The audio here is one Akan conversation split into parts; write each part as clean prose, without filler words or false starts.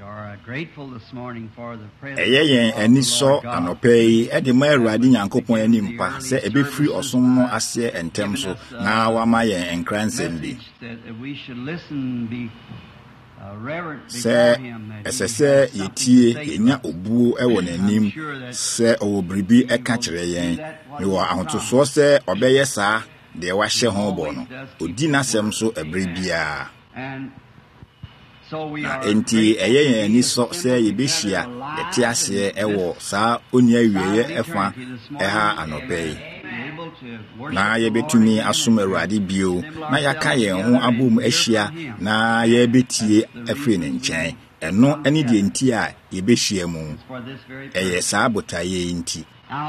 Yen any so anopay, Eddie riding Yankopon and impa, say a bit free or some more assay and temso, now am I and cransly. We should listen, be reverent before him. Say, ye tea, ye obu, ewan and nim, say, oh, bribi a catcher yen. You are out to so say, obey, sir, they wash your home, Udina semso a bribia. Enti eye ni so say yebehia etiase ewo saa onia wieye efa eha anopei na yebetumi asum Awurade bio na yaka ye ho abom ahia na yebetie afre ne nchen eno ene de enti a yebehia mu eye saa botaye enti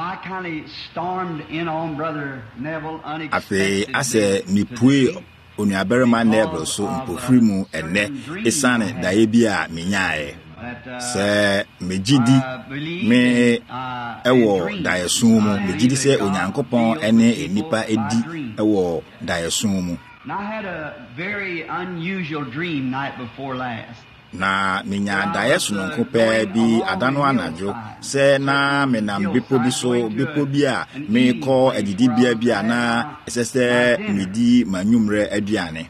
afi ase ni pue Onuaberema Nebel so mpofiri mu enne isane daye bia menyae se mejidi me ewo dayesun mu mejidi se Onyankopon ene enipa edi ewo dayesun mu. I had a very unusual dream night before last. Na minya dayesun nkope bi adano anajo se na menam bepo bi so bepo bi a me ko adidi bia na esese medi manyumre aduane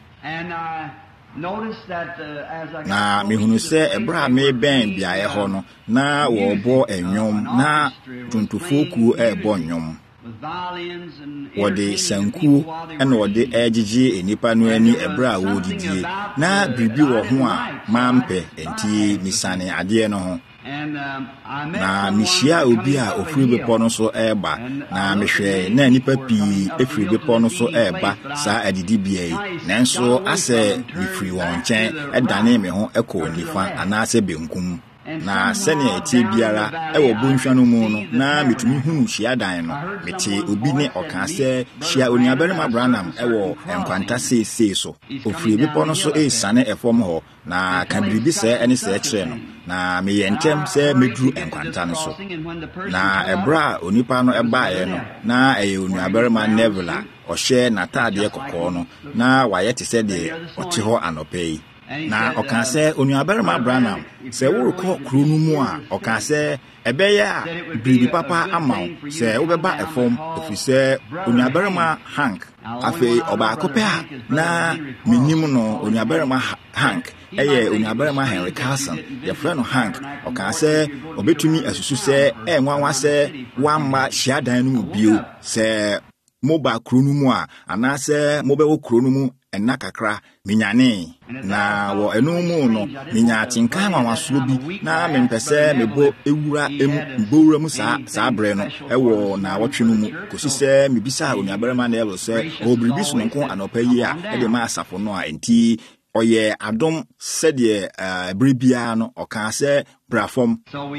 na mehunu se ebra me ben bia ye ho no na wo bo enwom na tuntufoku ebo nwom wode sanku ena wode ejiji enipa no ani ebra wo didie na bibi wo ho a mampe enti misane ade no ho na mihia obi a ofiri bepo no so eba na mehwe na nipa pi efiri bepo no so eba saa adidi bia yi nanso ase mifiri won chen edane me ho eko nifa anase benkum na sene eti biara ewo bonhwa no mu no na metumi hunu hia dan no meti obi ne oka se hia Onuaberema Branham ewo enkwanta sei so ofiri bepo no so esane efom ho na kabiribi se ene se kire no na me yentem se medru enkwanta no so na ebra onipa no ebaaye no na eye Onuaberema Neville ohye na taade kokko no na wayete se de ote ho anopei na oka se Onuaberema Branham se worukọ kru no mu a oka se ebeye a bibi papa amaw se obeba efom ofise Onuaberema Hank afi oba akope a na minim no Onuaberema Hank eye Onuaberema Henry Carson ye frɛ no Hank oka se obetumi asusu se enwanwa se wamma hyiadan no bio se moba kru no mu a anase mobewo kru no mu enna kakra minyane na wo enu mu no minya tinkan wanwaso bi na mempese mebo ewura mbowura mu saa bre no ewo na wotwe no mu kosi se mebisa Onuaberema na ewo se obribi so nko anopa yi a e de ma asafo no a enti oye adom sede bribia no oka se brafom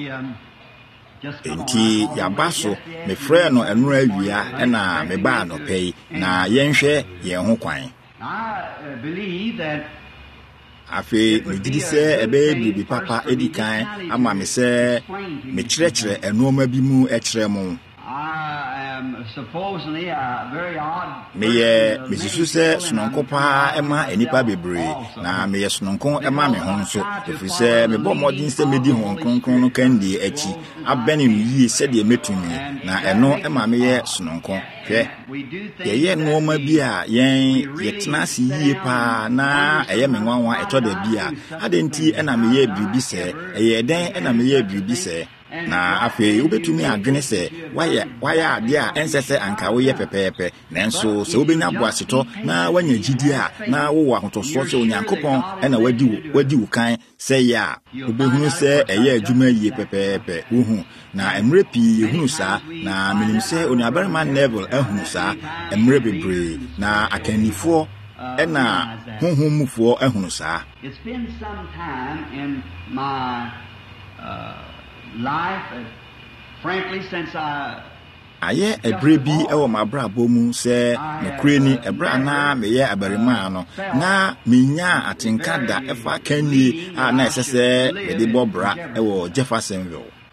enti yabaso me frɛ no enura awia e na me ba no pɛi na yenhwɛ yen ho kwan. I believe that afi mejidi se ebe bibi papa edikan ama me se me kyerɛkyerɛ enoma bi mu ɛkyerɛ mu. I am supposedly very odd. Meye mesisu se sononko pa ema enipa bebre na meye sononko ema me ho nso efi se me bɔ modin se medi ho kronkron no kandi achi abeni no yie se de metumi na eno ema meye sononko hwɛ yeye no ma bi a yen yetena se yie pa na eye me nwanwa etoda bi a adenti ena meye bibi se eye den ena meye bibi se na afi ubetumi adwene se waya ade a ensese anka wo ye pepepe nanso se obenya boaseto na wanya gidi a na wo wa hotoso se Onyankopon ena wadi wo kan se ya obehunu se eye adwuma yie pepepe uhu na emre pi ehunu sa na minim se Onuaberema Neville ehunu sa emre bebre na akanifo ena honhommufo ehunu sa. It's been some time in my life, frankly, since aye ebre bi ewo mabrabo mu se nokure ni ebra na meye abarima no na minya atenkada efa kani a na esese me de bobra ewo Jeffersonville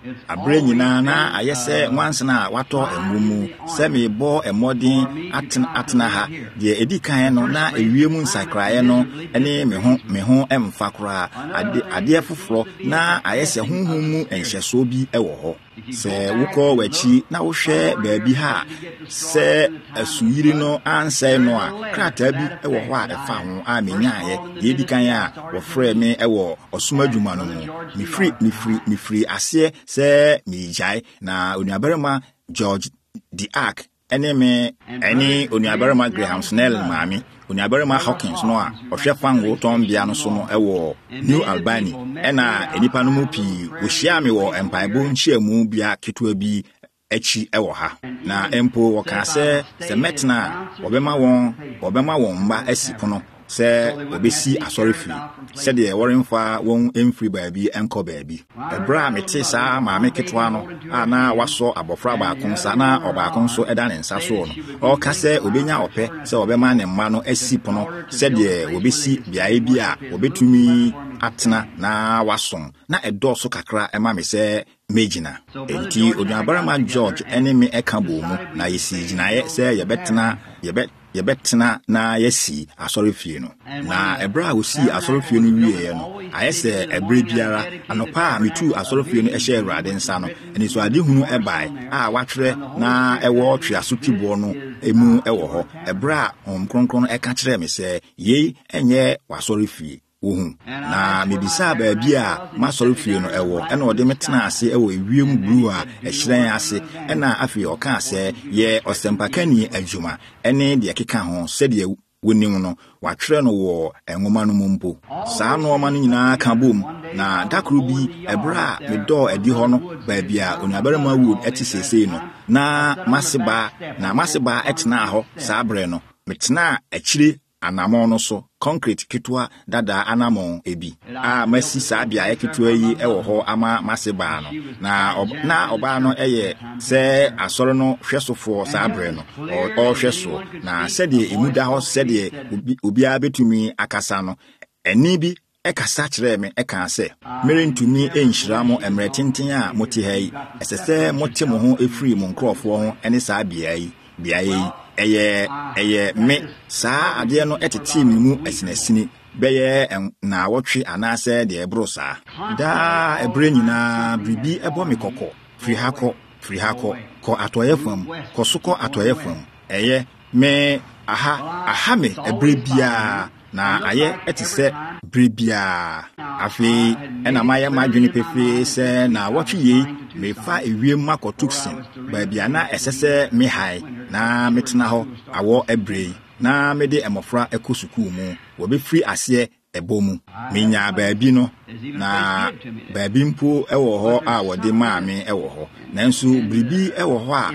abre nyina na ayese nwansena wato enwumu se me bo emodin atena ha de edikan no na ewiemu nsakrae no ene me ho emfa kora ade foforo na ayese honhomu enhyeso bi ewo ho se wukọ wachi na wohwe baabi ha se asuyiri no anse no a krata bi ewo ho a efa ho a menyaye de edikan a wofre me ewo osomadwuma no mi free ase se mi jai na onuabarema George the Ark ene onuabarema Graham Snell maami onuabarema Hawkins no a ohwe fango tombia no so no ewo New Albany ena enipa no mu pi wohia me wo empaibo nchiamu bia ketua bi echi ewo ha na empo woka se metna obema won mba asipono se obesi asorifi se de worenfa won emfri baabi enko baabi ebra mete saa maame ketwa no ana waso abofra ba konsa na obakon so eda ne nsa so no o ka se obenya ope se obema ne mma no asipono se de obesi biae bi a obetumi atena na wason na edo so kakra ema me se mejina enti onuabarama George enemy ekabo mu na yesi ginaye se yebetena na yesi asorifie no na ebra wosi asorifie no wiye no ayese ebre biara anopa metu asorifie no ehye Awurade nsa no eni so ade hunu ebai a watwere na ewo twiaso tibo no emu ewo ho ebra kronkron eka kire me se yei enye wasorifie wohu na mebisa baabi a masorifie no ewo ena ode metena ase ewo ewiem blu a ehyiren ase ena afi oka ase ye osempakani adwuma ene de keka ho se de wonim no watwere no wo enwoma no mumpo saa no ma no nyina ka bom na dakru bi ebra medo edi ho no baabi a onuabarema wood eti sesei no na maseba etena ho saa bre no metena akire anamon no so concrete kitwa dada anamon ebi a masi saa bia kitwa yi ewo ho ama maseba no na oba no eye se asoro no hwesofo saa bre no o hweso na sede emuda ho sede obi abetumi akasa no eni bi ekasa kire me eka se mere ntumi enhyira mo emre tenten a moti ha yi esese moti mo ho efiri mo nkrofo ho ene saa bia yi eye me saa ade no etete mu asinesini beye na wotwe anase de ebro saa da ebre nyina bribi ebo me kokko firi hako ko atoyefam ko soko atoyefam eye me aha me ebre bia na aye etise bribia afi ena maye madwene pefe se na wotwe yi mefa ewiem makotuksin baabia na esese me hai na metena ho awo ebre na mede emofra ekosuku mu wo be free ase ebomu menya baabi no na baabi mpo ewo ho a wode maame ewo ho nanso bribi ewo ho a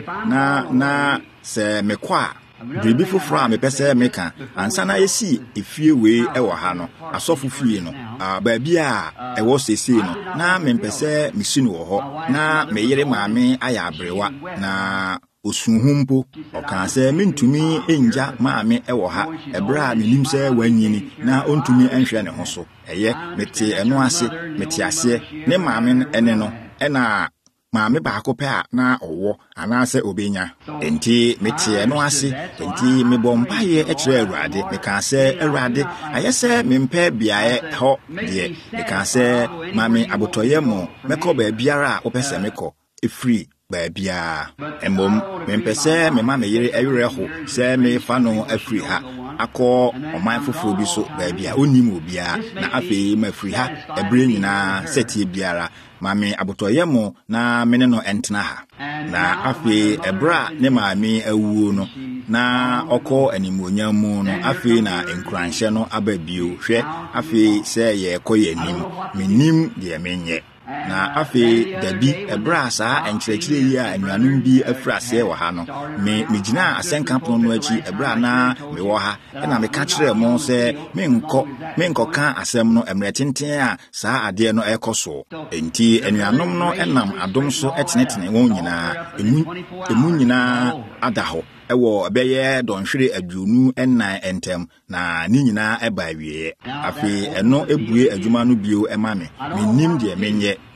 na se mekwa bribi foforo a mepese meka ansa na yesi efie we ewo ha no asofo fie no baabi a ewo sese no na mempese misinu wo ho na meyere maame aya abrewa na osunhumpo okanse mentumi enja maame ewo ha ebra menim se wanyini na ontumi enhwe ne ho so eye mete eno ase mete ase ne maame ene no ena maame baako pe a na owo anase obenya enti mete eno ase enti mebombaye ekire Awurade mekanse Awurade ayese mempe biae ho de mekanse maame abotoyemo meko ba biara opese meko efree baabia embom mempese mema meyere awere ho se me fa no afiri ha akọ oman foforo bi so baabia onim obia na afei ma afiri ha ebre nyina setie biara mame abotoyemo na mene no entena ha na afei ebra ne maame awuo no na okọ animonyam mu no afei na enkranhye no ababio hwe afei se ye koye nim menim de menye na afi dabi ebra saa enkyerɛkyerɛ yi a anuanum bi afrase wɔ ha no me gina asenka pon no achi ebra na me wɔ ha na me ka kyerɛ mo sɛ menkɔ ka asɛm no emre tenten a saa ade no ɛkɔso enti anuanom no enam adom so etenetene wɔn nyinaa emu nyinaa ada hɔ ewo beye donhwere adwunu ennan entem na ni nyina eba wie afi eno ebue adwuma no bio ema me nim de menye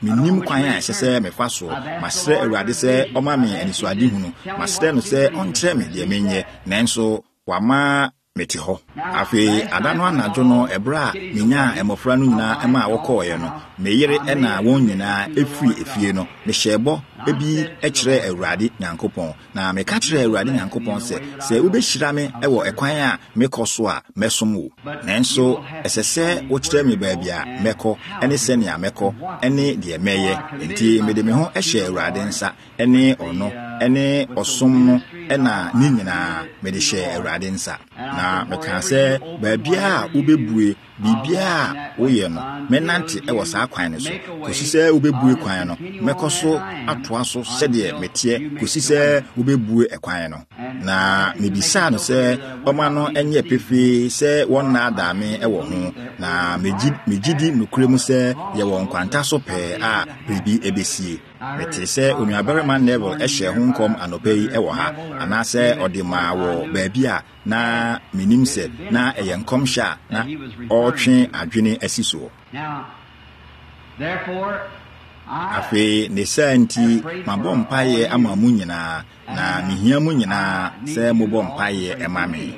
menim kwan a ɛsɛ me fa so masrɛ Awurade sɛ ɔma me anisoade hunu masrɛ no sɛ ɔnkyerɛ me deɛ menyɛ nanso wama meti hɔ afei ada no anadwo no ɛbra menya ɛmɔfra no nyinaa ɛma wɔkɔɔyɛ no meyere ɛna wɔn nyinaa efiri efie no mehyɛ bɔ ebi ɛkyerɛ Awurade Nyankopɔn na meka kyerɛ Awurade Nyankopɔn sɛ wobɛhyira me ɛwɔ ɛkwan a mekɔ so a mɛsom wo nanso ɛsɛ sɛ wokyerɛ me baabi a mɛkɔ ɛne sɛnea mɛkɔ ɛne deɛ mɛyɛ nti mede me ho ɛhyɛ Awurade nsa ɛne ɔno ɛne ɔsom no ɛna ne nyinaa mede hyɛ Awurade nsa na meka sɛ baabia a wobɛbue bibia a woyɛ no menante ɛwɔ saa kwan no so kosi sɛ wobɛbue kwan no mɛkɔ so atoa so sɛdeɛ meteɛ kosi sɛ wobɛbue ɛkwan no na mebisa no sɛ ɔma no ɛnyɛ pefe sɛ wɔn naadaa me ɛwɔ ho na megyidi nokure mu sɛ yɛwɔ nkwanta so pɛɛ a biribi ɛbɛsie mete sɛ onuabarima Neville ɛhyɛ ho nkɔm anɔpa yi ɛwɔ ha anaasɛ ɔde maa wɔ baabi a na menim sɛ na ɛyɛ nkɔmhyɛ a na ɔtwe adwene asi so afei ne saa nti mabɔ mpaeɛ ama mu nyinaa na mehia mu nyinaa sɛ mobɔ mpaeɛ ɛma me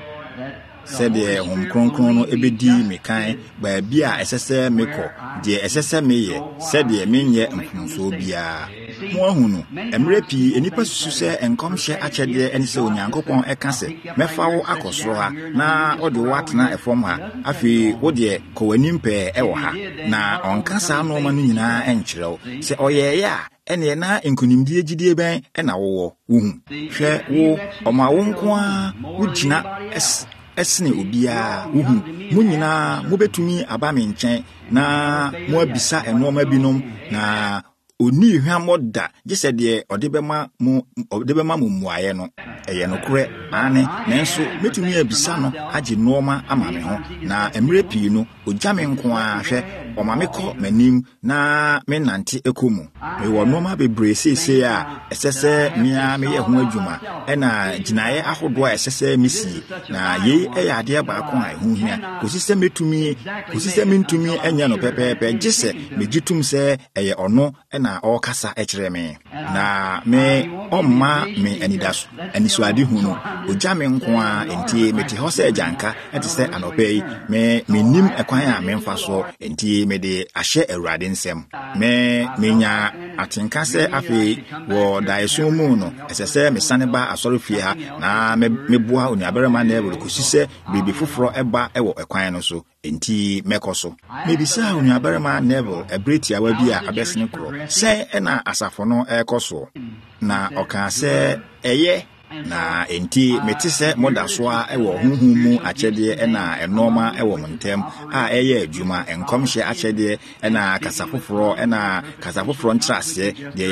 sɛdeɛ Honhom Kronkron no ɛbɛdi me kan baabi a ɛsɛ sɛ mekɔ deɛ ɛsɛ sɛ meyɛ sɛdeɛ menyɛ mfomsoɔ biara mo ahunu mmerɛ pii enipa susu sɛ nkɔmhyɛ akyɛdeɛ ɛne sɛ Onyankopɔn ɛka sɛ mɛfa wo akɔ soro ha na ɔde wo atena ɛfam ha afei wo deɛ kɔ w'anim pɛɛ ɛwɔ ha na ɔnka saa nneɛma no nyinaa ɛnkyerɛ wo sɛ ɔyɛɛyɛ a ɛneɛ na nkonimdie gyidie bɛn ɛna wowɔ wohu hwɛ wo ɔma wo nko a wogyina ɛsene obiara wohu mo nyinaa mobɛtumi aba me nkyɛn na mo abisa ɛnoɔma binom na oni hwamɔ da gye sɛ deɛ ɔde bɛma mo mmuaeɛ no ɛyɛ nokorɛ ane nanso metumi abisa no agye nnoɔma ama me ho na mmerɛ pii no ogya me nko a hwɛ ɔma me kɔ m'anim na me nante ɛkɔ mu mewɔ nnoɔma bebree seesei a ɛsɛ sɛ mea meyɛ ho adwuma ɛna gyinaeɛ ahodoɔ a ɛsɛ sɛ mesie na yei ɛyɛ adeɛ baako a ɛho hia kosi sɛ mentumi ɛnyɛ no pɛpɛɛpɛ gye sɛ megye tom sɛ ɛyɛ ɔno ɛna ɔkasa ɛkyerɛ me na me ɔmma me anisoade hu no ogya me nko a enti mete hɔ sɛ agyanka ɛte sɛ anɔpa yi menim ɛkwan a memfa so enti mede ahyɛ Awurade nsɛm menya atenka sɛ afei wɔ daeso mu no ɛsɛ sɛ mesane ba asɔre fie ha na meboa onuabarima Neville kosi sɛ biribi foforɔ ɛba ɛwɔ ɛkwan no so enti mɛkɔ so mebisa onuabarima Neville ɛberɛ tiawa bi a abɛsene korɔ sɛ ɛna asafo no ɛkɔ so na ɔka sɛ ɛyɛ na enti mete sɛ moda so a ɛwɔ honhom mu akyɛdeɛ ɛna ɛnɔɔma ɛwɔ mo ntɛm a ɛyɛ adwuma nkɔmhyɛ akyɛdeɛ ɛna kasa foforɔ nkyerɛaseɛ deɛ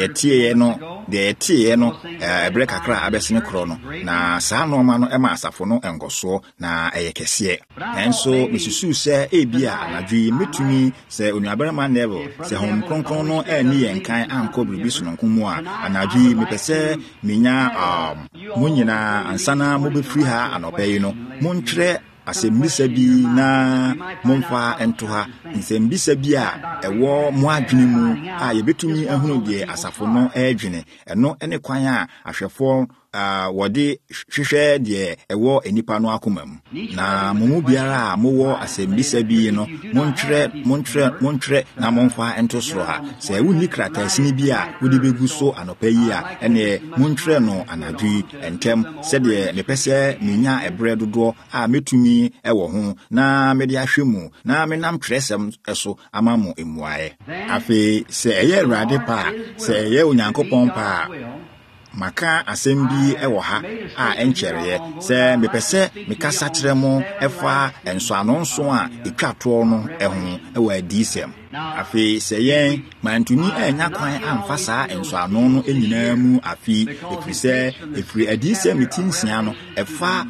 yɛteeɛ no ɛberɛ kakra a abɛsene korɔ no na saa nɔɔma no ɛma asafo no nkɔsoɔ na ɛyɛ kɛseɛ nanso mesusuu sɛ ebi a anadwo yi metumi sɛ onuabarima Neville sɛ Honhom Kronkron no ɛni yɛn kan ankɔ biribi sononko mu a anadwo yi mepɛ sɛ menya mo nyinaa ansana mobɛfiri ha anɔpa yi no montwerɛ asɛmbisa bi na momfa nto ha nsɛmbisa bi a ɛwɔ mo adwene mu a yɛbɛtumi ahunu deɛ asafo no ɛdwene ɛno ne kwan a ahwɛfoɔ wɔde hwehwɛ deɛ ɛwɔ enipa no akoma mu na mo biara a mowɔ asɛmbisa bi no montwerɛ na momfa nto soro ha sɛ wonni kratasini bi a wode bɛgu so anɔpa yi a ɛne montwerɛ no anadwo yi ntɛm sɛdeɛ mepɛ sɛ menya ɛberɛ dodoɔ a metumi ɛwɔ ho na mede ahwɛ mu na menam twerɛsɛm ɛso ama mo mmuaeɛ afei sɛ ɛyɛ Awurade pa a sɛ ɛyɛ Onyankopɔn pa a maka asɛm bi ɛwɔ ha a ɛnkyɛreɛ sɛ mepɛ sɛ mekasa kyerɛ mo ɛfa nsɔano nso a ɛtwa toɔ no ɛho ɛwɔ adiyisɛm afei sɛ yɛn mantumi ɛnya kwan amfa saa nsɔano no nyinaa mu afi ɛfiri adiyisɛm ti nsia no ɛfa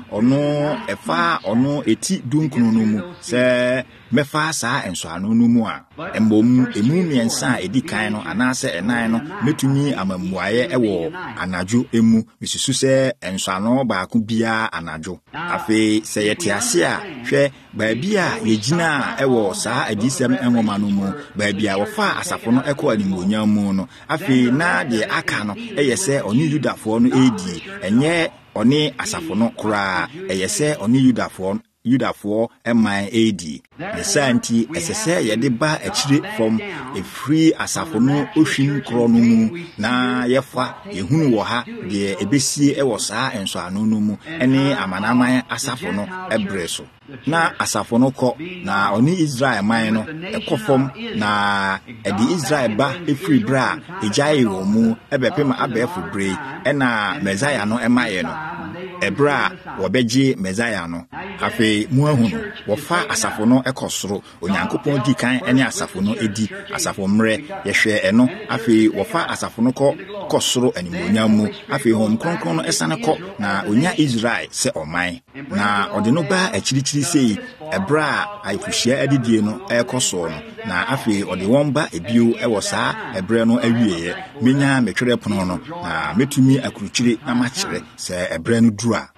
ɔno ɛti dunkunu no mu sɛ mɛfa saa nsɔano no mu a mmom emu mmiɛnsa a ɛdi kan no anaasɛ ɛnan no metumi amammuaeɛ ɛwɔ anadwo emu misusu sɛ nsɔano baako biara anadwo afei sɛ yɛte ase a hwɛ baabi a yɛgyina ɛwɔ saa adiyisɛm nwoma no mu mu baabia wofa asafo no ekọ animonyam mu no afi na de aka no eyese oni Yudafo no edi enye oni asafo no kura eyese oni Yudafo eman edi nesanti esese yede ba akire fom efri asafo no ohwin kro no mu na yefa ehunu wo ha de ebesi ewo saa enso anu no mu ene amanaman asafo no ebreso na asafo no kọ na oni Israel man no ekofom na edi Israel ba efri bra ejaye wo mu ebepem abefu bre ena Messiah no emaye no ebra wobeji Messiah no afi mu ahunu wofa asafo no ekosoro onyankopon di kan ene asafo no edi asafo mre yehwe eno afi wofa asafo no kosoro animonyam mu afi hom kronkron no esane kọ na onya Israel se oman na ode no ba akirichiri sei ebra aifuhia adidie no ekoso no na afi ode won ba ebio ewo saa ebre no awieye menya metwere pono no na metumi akuruchiri na machire se ebre no dura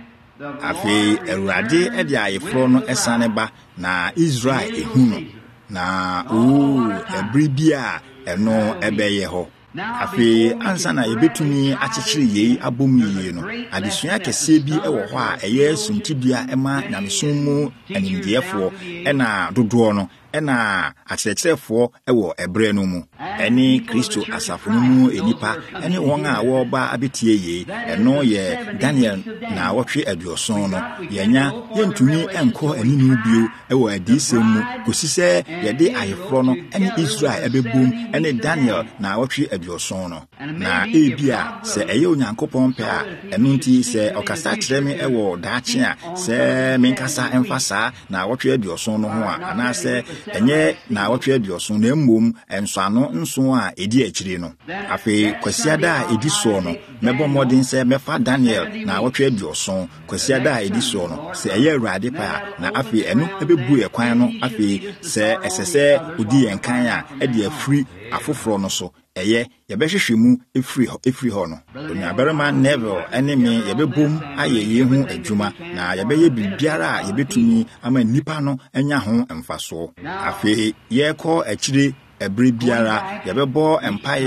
afi Awurade ede ayefro no esane ba na Israel ehuno na ebre bia eno ebeye ho afi ansa na yebetumi akyekere yei abomuye no adesua kese bi ewo ho a eye suntibia ema nyamesom mu animdiefo ena dodo no ena akyerɛkyerɛfo ewo ebre no mu eni Kristo asafo no mu enipa eni won a wo ba abetie yei eno ye Daniel na wotwe aduoson no yenya yentumi enko aninu bio ewo adisem mu kosi sɛ yɛde ayefro no eni Israel ebebom eni Daniel na wotwe aduoson no na ebia sɛ ɛyɛ onyankopɔn pɛ a eno nti sɛ ɔkasa kyerɛ me ewo daakye a sɛ menkasa emfasa na wotwe aduoson no ho a anase enye na wotwe aduoson na mmom ensano nso a edi akire no afi kwasiada a edi so no mebo modin sɛ mefa Daniel na wotwe aduoson kwasiada a edi so no sɛ ɛyɛ Awurade pa na afi eno ebebu ekwan no afi sɛ esese odi enkan a edi afri afoforo no so eye yebehwehwe mu efri ho no onyabarema Neville ene me yebebom ayeye hu adwuma na yebeye bibiara a yebetumi ama nipa no anya ho emfaso afi yekọ akire ebre biara yebebo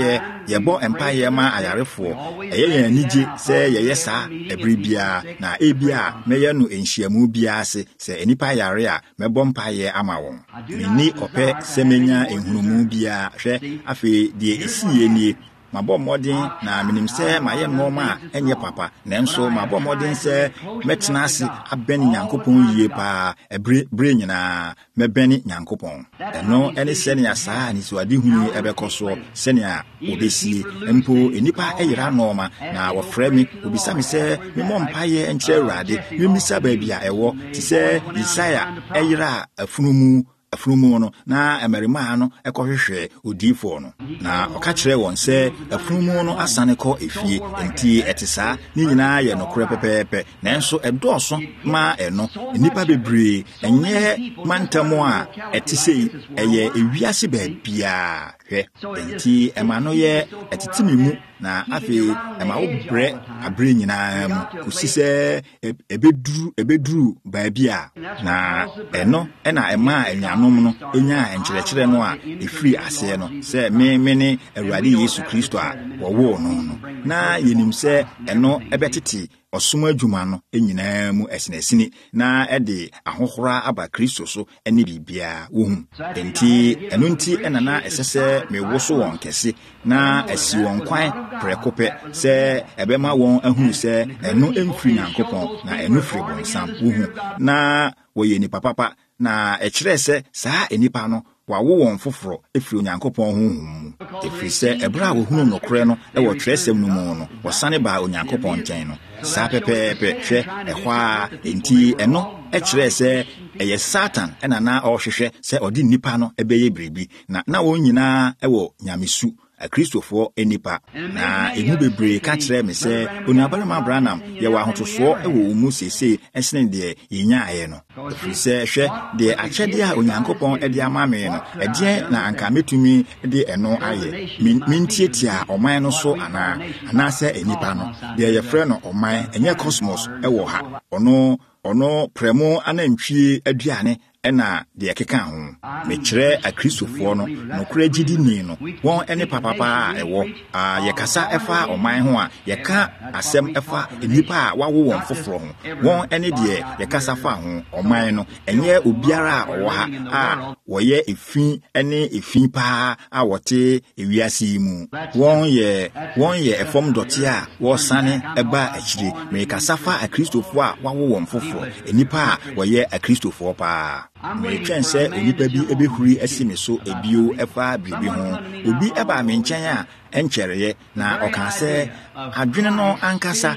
empire ma ayarefo eye yanije se yeye sa ebre bia na ebia meye no enhyiamu bia ase se enipa yare a mebo mpaye ama won mini ope semenya enhunumu bia hwe afi de esiye nie mabɔ modern na minim sɛ maye normal enye papa nanso mabɔ modern sɛ metena ase abɛn nyankopɔn yie pa ebre nyina mebɛni nyankopɔn ɛno ene sɛnea saa ni so ade hunu ɛbɛkɔso sɛnea obesi mpo enipa eyira normal na wɔfrɛ me obisa me sɛ me mɔ mpaye enkyerɛ Awurade memisa baabi a ɛwɔ ti sɛ Isaiah eyira afunumu no na emerima no ekohwehwe odifo no na okakire won se afunumu no asane kɔ efie enti etisa ni nyina ye nokore pepepe nanso edoso ma eno nipa bebre enye mantamo a etisei eye ewiase ba bia hwe enti ema no ye etitimi mu na afi ema wo bre abre nyina mu kusi se ebeduru ba bia na eno ena ema enyanom no enya enkyerɛkyerɛ no a efiri ase no sɛ me ne Awurade Yesu Kristo a wɔwo no na yenim sɛ eno ebetete ɔsom adwuma no enyina mu esenesini na ɛde ahohora aba Kristo so ene bibia wohu enti eno nti enana ɛsɛsɛ mewoso wɔn kɛse na asi wɔn kwan prekope sɛ ɛbɛma wɔn ahunu sɛ eno emfiri Nyankopɔn na eno firi bonsam wohu na wɔyɛ nipa papa na ɛkyerɛ sɛ saa enipa no wawo wɔn foforo efiri Onyankopɔn honhom efiri sɛ ɛbra wo hunu nokore no ɛwɔ twerɛsɛm no mu no wɔsane ba Onyankopɔn nkyɛn no saa pɛpɛɛpɛ hwɛ ɛhɔ a enti ɛno ɛkyerɛ sɛ ɛyɛ Satan ɛna na ɔhwehwɛ sɛ ɔde nipa no ɛbɛyɛ biribi na wɔn nyinaa ɛwɔ nyamesu Kristofo enipa na emu bebre ka kyerɛ me sɛ onuabarima Branham yɛ wɔ ahotoso ɛwɔ mu sese ɛsene deɛ yenya ayɛ no efiri sɛ hwɛ deɛ akyɛde a Onyankopɔn ɛde ama me no ɛdeɛ na anka metumi de ɛno ayɛ mentietia ɔman no so anaasɛ enipa no deɛ yɛfrɛ no ɔman ɛnyɛ cosmos ɛwɔ ha ɔno prɛmo anantwie aduane ena de ekeka ho mekire akristofo no nokura gidi ni no won ene papapa ewo yekasa efa oman ho a yeka asem efa enipa a wawo won foforo ho won ene de yekasa fa ho oman no enye obiara owo ha a woye efi ene efi pa a wote ewiase mu won ye efom dote a wo sane eba akire mekasa fa akristofo a wawo won foforo enipa a woye akristofo pa me twense onipa bi ebehuri asime so ebio efa bibi ho obi eba me nchen a enchereye na oka se adwene no ankasa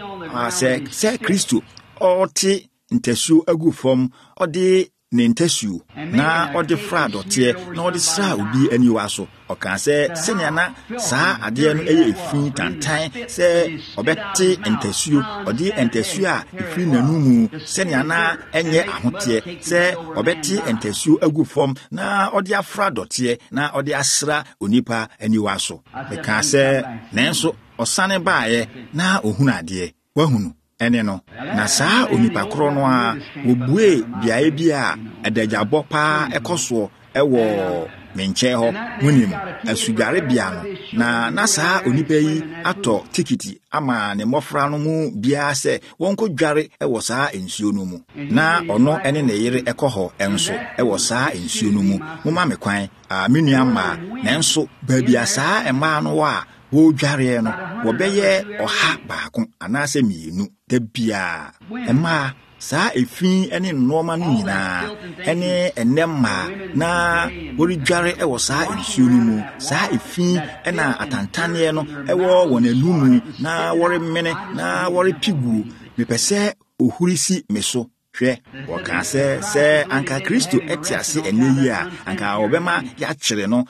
se Kristo oti ntesu agufom odi ne ntesu na odi fra dote na odi sra obi aniwa so oka se senya na saa ade no eye efi tantan se obeti ntesu odi ntesu a efi nanumu senya na enye ahote se obeti ntesu agufom na odi afra dote na odi asra onipa aniwa so beka se nenso osane baaye na ohunu ade wahunu ene no na saa onipa kro no a obue biae bia adagabo pa ekoso ewo menche ho munim asugare bia no na saa onipa yi ato tikiti ama ne mofra no mu bia se wonko dware ewo saa ensuo no mu na ono ene ne yire ekoho enso ewo saa ensuo no mu moma mekwan menua ma nenso babia saa ema no wa wo dware no wo beye oha baako anase mienu da bia ema saa efi ene nnoma no nyina ene enemma na wori dware ewo saa ensuo no mu saa efi ena atantane no ewo wonanum na wori mene na wori pigu mepese ohurisi meso hwe woka se anka Kristo etiase eneyi a anka obema ya kyere no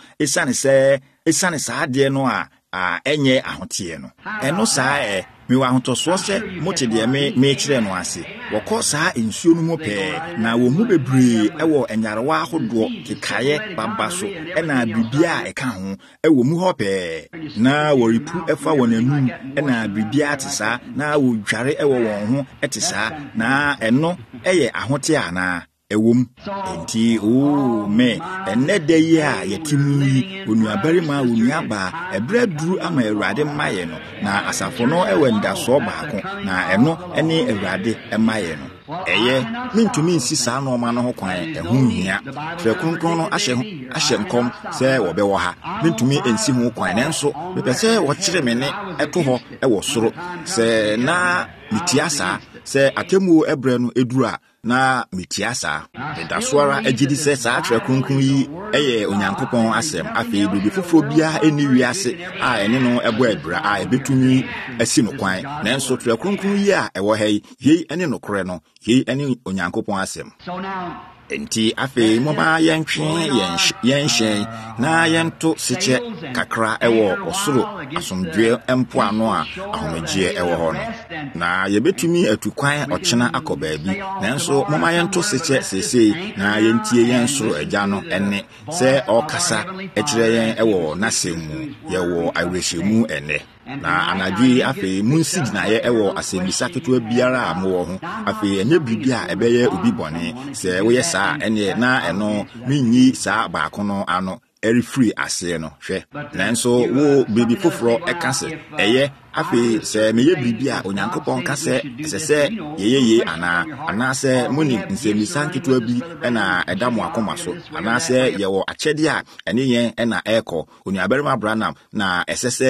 esane saa de no a enye ahotie no eno saa me wa hotoso se mote de me kire no ase wokọ saa ensuo no mu pe na wo mu bebre ewo enyarewa ahodo kekaye baba so ena bibia eka ho ewo mu ho pe na woripu efa wonanum ena bibia tesa na wo dware ewo won ho etesa na eno eye ahote ana ewom enti me enede yi a yetimu onuabari ma onuaba ebreduru ama Awurade maye no na asafo no ewe ndaso baako na eno ene Awurade emaye no eye mintumi nsi saa no ma no ho kwan ehun hia hwe kronkron no ahye nkom se wo bewo ha mintumi ensi ho kwan nenso bepese wo kire me ne eto ho ewo soro se na mitiasa se atemu ebre no edura na mitiasa dasoara agidi se saa hwe kronkron yi eye onyankopon asem afi bibi fofo bia eni wiase a ene no ebo ebra a ebetumi asi no kwan nenso hwe kronkron yi a ewo hei yei ene no kore no yei ene onyankopon asem enti afi moba yenshen na yento siche kakra ewo osoro asomdwe empo ano a ahomegie ewo ho no na yebetumi atukwan ochena akoba bi nanso moma yento siche sesei na yentie yensoro agya no ene se okasa ekire yen ewo nasemu yewo awrehemu ene na anadwi afi munsigina ye ewo asembisa keto biara amowo ho afi enye bibia ebeye obi bone se wo yesa ene na eno minyi saa baako no ano eri free ase no hwe nanso wo bibi foforo ekase eye afi se meye bibia onyankopon kase sese yeye ana se muni nsembisa keto bi na edamo akoma so ana se yewo akyede a ene yen na eko onuabarima Branham na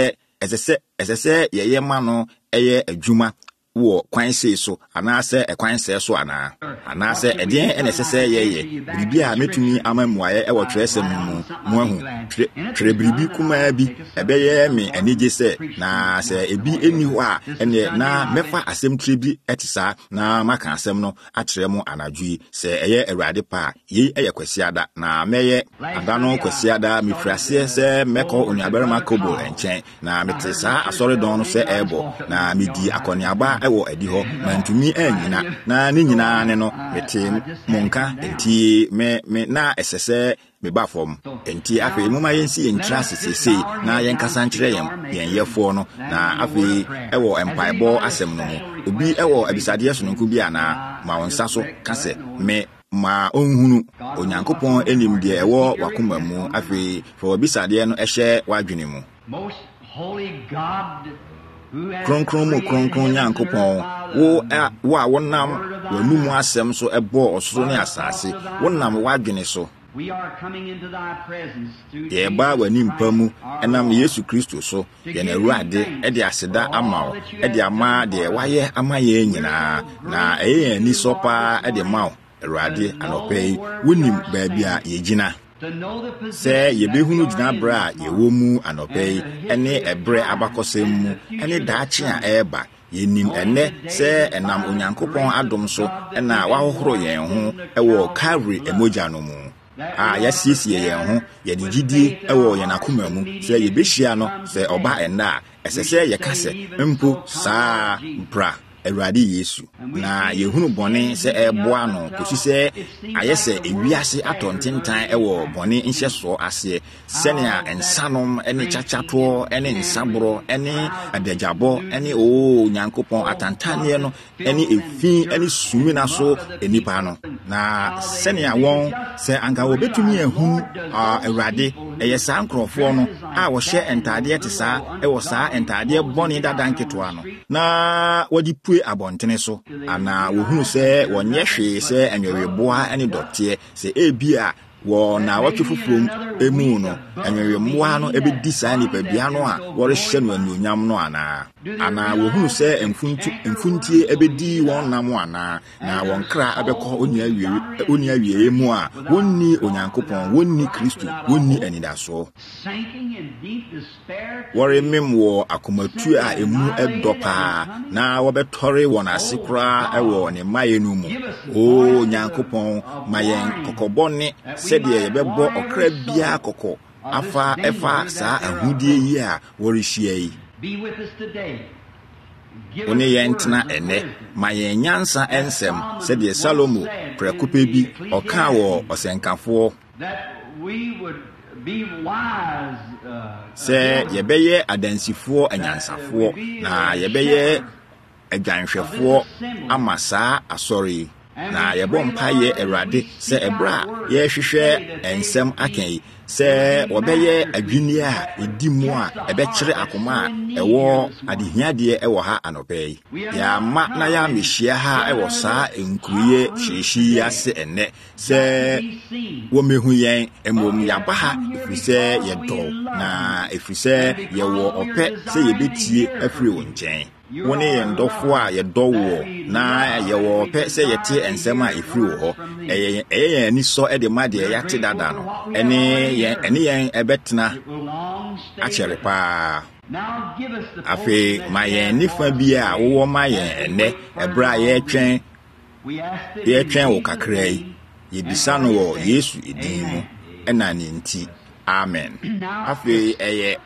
esese yeye ma no eye adwuma wo kwanse so anase ekwanse so anase edien ene sese yeye bibia metumi amamuaye ewo tresem mu ahu tre bibi kuma bi ebeye me anije se na se ebi eni ho a ene na mefa asem trebi etisa na maka asem no akyere mu anadwi se eye Awurade pa yi eye kwasiada na meye adano kwasiada mifrase se meko onuabarima kobo enchen na metesa asore don no se ebo na medi akoniaba ewo edi ho mantumi anyina na ni nyina ne no mete monka enti me na esese me ba fom enti afi muma yensi entrase sesei na yenkasa nkyere yen yefo no na afi ewo empaibo asem no obi ewo abisade so nku bia na ma wonsa so kase me ma onhunu onyankopɔn enim de ɛwɔ wakoma mu afei fa wabisade no ɛhyɛ wadwene mu kronkron mu kronkron nyankopɔn wo a wonam wanum asɛm so ɛbɔ ɔsoro ne asase wonam wadwene so yɛba w'anim pa mu ɛnam Yesu Kristo so yɛn Awurade ɛde aseda ama wo ɛde ama deɛ wayɛ ama yɛn nyinaa na ɛyɛ yɛn ani sɔ paa ɛde ma wo Awurade anɔpɛ yi wonim baabi a yɛgyina sɛ yɛbɛhunu gyina berɛ a yɛwɔ mu anɔpɛ yi ɛne ɛberɛ abakɔsɛm mu ɛne daakye a ɛreba yɛnim ɛnɛ sɛ ɛnam Onyankopɔn adom so ɛna wahohoro yɛn ho ɛwɔ Calvary ɛmogya no mu a yɛasiesie yɛn ho yɛde gyidie ɛwɔ yɛn akoma mu sɛ yɛbɛhyia no sɛ ɔba ɛnɛ a ɛsɛ sɛ yɛka sɛ mpo saa bra Awurade Yesu na yɛhunu bɔne sɛ ɛboa no kɔsi sɛ ayɛ sɛ ewiase atɔntentan ɛwɔ bɔne nhyɛsoɔ aseɛ sɛnea nsanom ɛne kyakyatoɔ ɛne nsaborɔ ɛne adagyabɔ ɛne Nyankopɔn atantaneɛ no ɛne efi ɛne sumina so enipa no na sɛnea wɔn sɛ anka wɔbɛtumi ahunu Awurade ɛyɛ saa nkurɔfoɔ no a wɔhyɛ ntaadeɛ te saa ɛwɔ saa ntaadeɛ bɔne dada nketewa no na wɔde abɔntene so ana wohunu sɛ wɔnyɛ hwee sɛ anweweboa ne dɔteɛ sɛ ebia wɔ na wɔtwe foforom emu no anwewemmoa no ebedi saa nipa bia no a wɔrehyɛ no anuonyam no ana wohunu sɛ mfuntie ebedi wɔn nam ana na wɔn kra abɛkɔ oni awie mu a wonni Onyankopɔn wonni Kristo wonni anidaso wɔremem wɔ akomatu a emu ɛdɔ paa na wɔbɛtɔre wɔn ase koraa ɛwɔ ne mayɛ no mu Nyankopɔn ma yɛn kɔkɔbɔne sɛdeɛ yɛbɛbɔ ɔkra biara kɔkɔ ɛfa saa ahudie yi a wɔrehyia yi wone yɛn tena ɛnɛ ma yɛn nyansa ɛnsɛm sɛdeɛ Salomo prɛkope bi ɔkaa wɔ ɔsɛnkafoɔ sɛ yɛbɛyɛ adansifoɔ anyansafoɔ na yɛbɛyɛ adwanhwɛfoɔ ama saa asɔre yi na yɛbɔ mpaeɛ Awurade sɛ ɛberɛ a yɛhwehwɛ nsɛm aka yi sɛ wɔbɛyɛ adwinni a ɛdi mu a ɛbɛkyerɛ akoma a ɛwɔ adehiadeɛ ɛwɔ ha anɔpɛ yi yɛama na yɛamehyia ha ɛwɔ saa nkuruye hyehyɛ ase ɛnɛ sɛ wɔmɛhu yɛn mmom yɛaba ha ɛfiri sɛ yɛdɔ na ɛfiri sɛ yɛwɔ ɔpɛ sɛ yɛbɛtie afiri wo nkyɛn wone yɛn dɔfo a yɛdɔ wo na yɛwɔ pɛ sɛ yɛte nsɛm a ɛfiri wo hɔ ɛyɛ yɛn ani sɔ ɛde ma deɛ yɛate dada no ɛne yɛn ɛbɛtena akyɛre paa afei ma yɛn nifa bi a wowɔ ma yɛn ɛnɛ ɛberɛ a yɛtwɛn wo kakra yi yɛbisa no wɔ Yesu edin mu ɛna ne nti amen afei ɛyɛ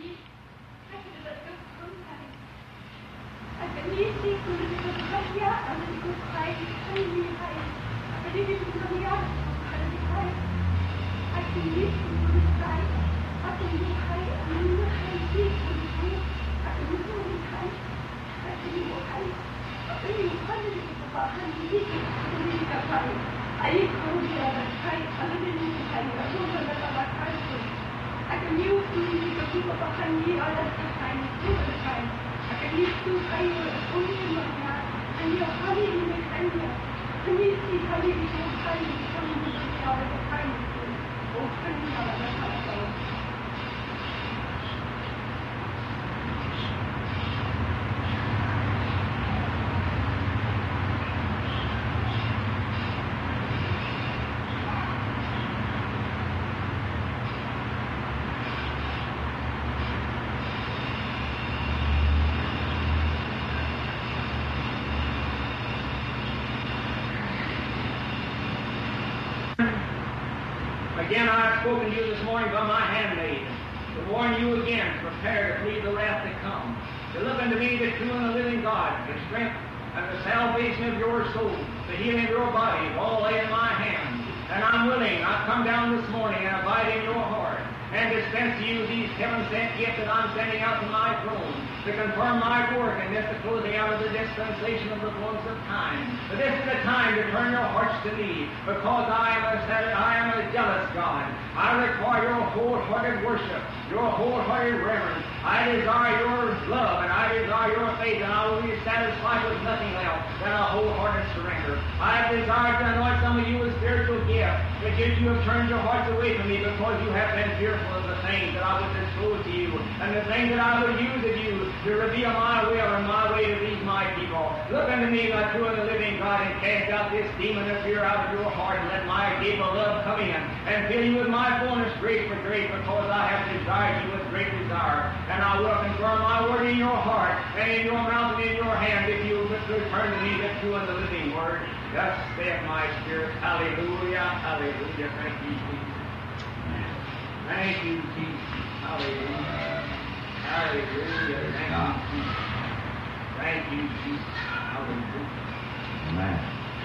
Again, I have spoken to you this morning by my handmaid, to warn you again, prepare to flee the wrath to come, to look unto me, the true and the living God, the strength and the salvation of your soul, the healing of your body, all lay in my hands. And I'm willing, I've come down this morning and abide in your heart, and to dispense to you these heaven-sent gifts that I'm sending out to my throne to confirm my work and this the closing out of the dispensation of the fullness of time. But this is the time to turn your hearts to me, because I am a jealous God. I require your wholehearted worship, your wholehearted reverence. I desire your love and I desire your faith, and I will be satisfied with nothing else than a wholehearted surrender. I desire to anoint some of you with spiritual gifts, but yet you have turned your hearts away from me because you have been fearful of the things that I would disclose to you, and the things that I would use of you to reveal my will and my way to these my people. Look unto me, my true and the living God, and cast out this demon of fear out of your heart, and let my gate of love come in, and fill you with my fullness grace for grace, because I have desired you with great desire. And I will confirm my word in your heart, and in your mouth and in your hand, if you would return to me the true and the living word. Thus saith my spirit. Hallelujah, hallelujah. Thank you, Jesus. Thank you, Jesus. Hallelujah. Hallelujah. Thank you, Jesus. Hallelujah. Amen.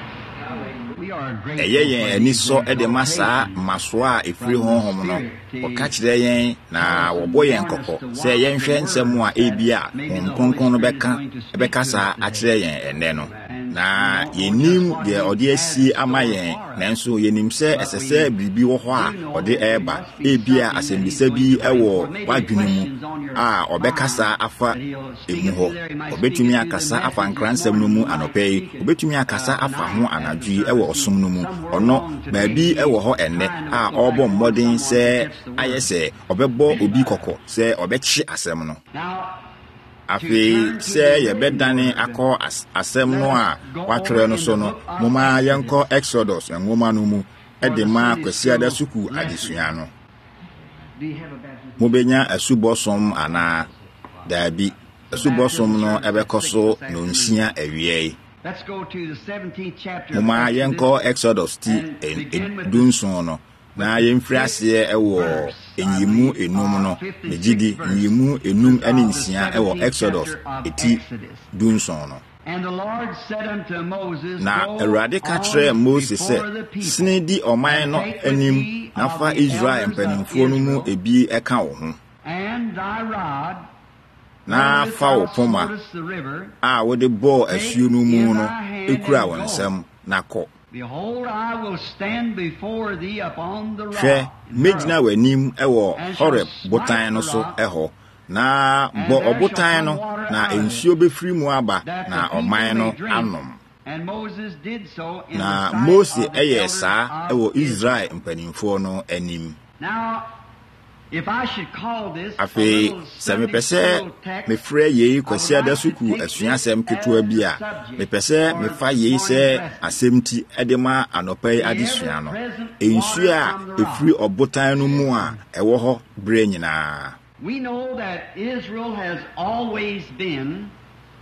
Ɛyɛ yɛn ani sɔ ɛde ma saa maso a efiri honhom no ɔka kyerɛ yɛn na wɔbɔ yɛn kɔkɔ sɛ yɛnhwɛ nsɛm a ebia kronkron no bɛka saa akyerɛ yɛn ɛnɛ no na yɛnim deɛ ɔde asi ama yɛn nanso yɛnim sɛ ɛsɛ sɛ biribi wɔ hɔ a ɔde ɛɛba ebia asɛmbisa bi ɛwɔ wadwene mu a ɔbɛkasa afa emu hɔ ɔbɛtumi akasa afa nkransɛm no mu anɔpɛ yi ɔbɛtumi akasa afa ho anadwo yi ɛwɔ ɔsom no mu ɔno baabi ɛwɔ hɔ ɛnɛ a ɔbɔ mmɔden sɛ ayɛ sɛ ɔbɛbɔ obi kɔkɔ sɛ ɔbɛkye asɛm no afei sɛ yɛbɛdane akɔ asɛm no a watwerɛ no so no moma yɛnkɔ Exodus nwoma no mu ɛde ma kwasiada suku adesua no mobɛnya asubɔsom anaa daabi asubɔsom no ɛbɛkɔ so nonsia awiei. Let's go to the 17th chapter. Moma yɛnkɔ Exodus ti dunson no na yɛmfiri aseɛ ɛwɔ enyimu enum no megidi enyimu enum ɛne nsia ɛwɔ Exodus eti dunson no. And the Lord said unto Moses, na Awurade ka kyerɛ Mose sɛ sini di ɔman no anim na fa Israel mpanimfoɔ no mu ebi ɛka wo ho and thy rod na fa wo poma a wode bɔɔ asuo no mu no ekura wɔn nsam na kɔ. Behold, I will stand before thee upon the rock. Hwɛ megyina w'anim ɛwɔ Horeb botan no so ɛhɔ na bɔ ɔbotan no na nsuo bɛfiri mu aba na ɔman no anom. And Moses did so in na the sight Mose of the ɛyɛ elders saa of ɛwɔ Israel Israel. mpanimfoɔ no anim. Now, if I should call this a afei little sɛ Sunday mepɛ sɛ school text, mefrɛ yei kwasiada suku asuasɛm ketewa bi a mepɛ sɛ mefa yei sɛ asɛm ti ɛde ma anɔpa yi adesua no nsuo a ɛfiri ɔbotan no mu a ɛwɔ hɔ berɛ nyinaa. we know that Israel has always been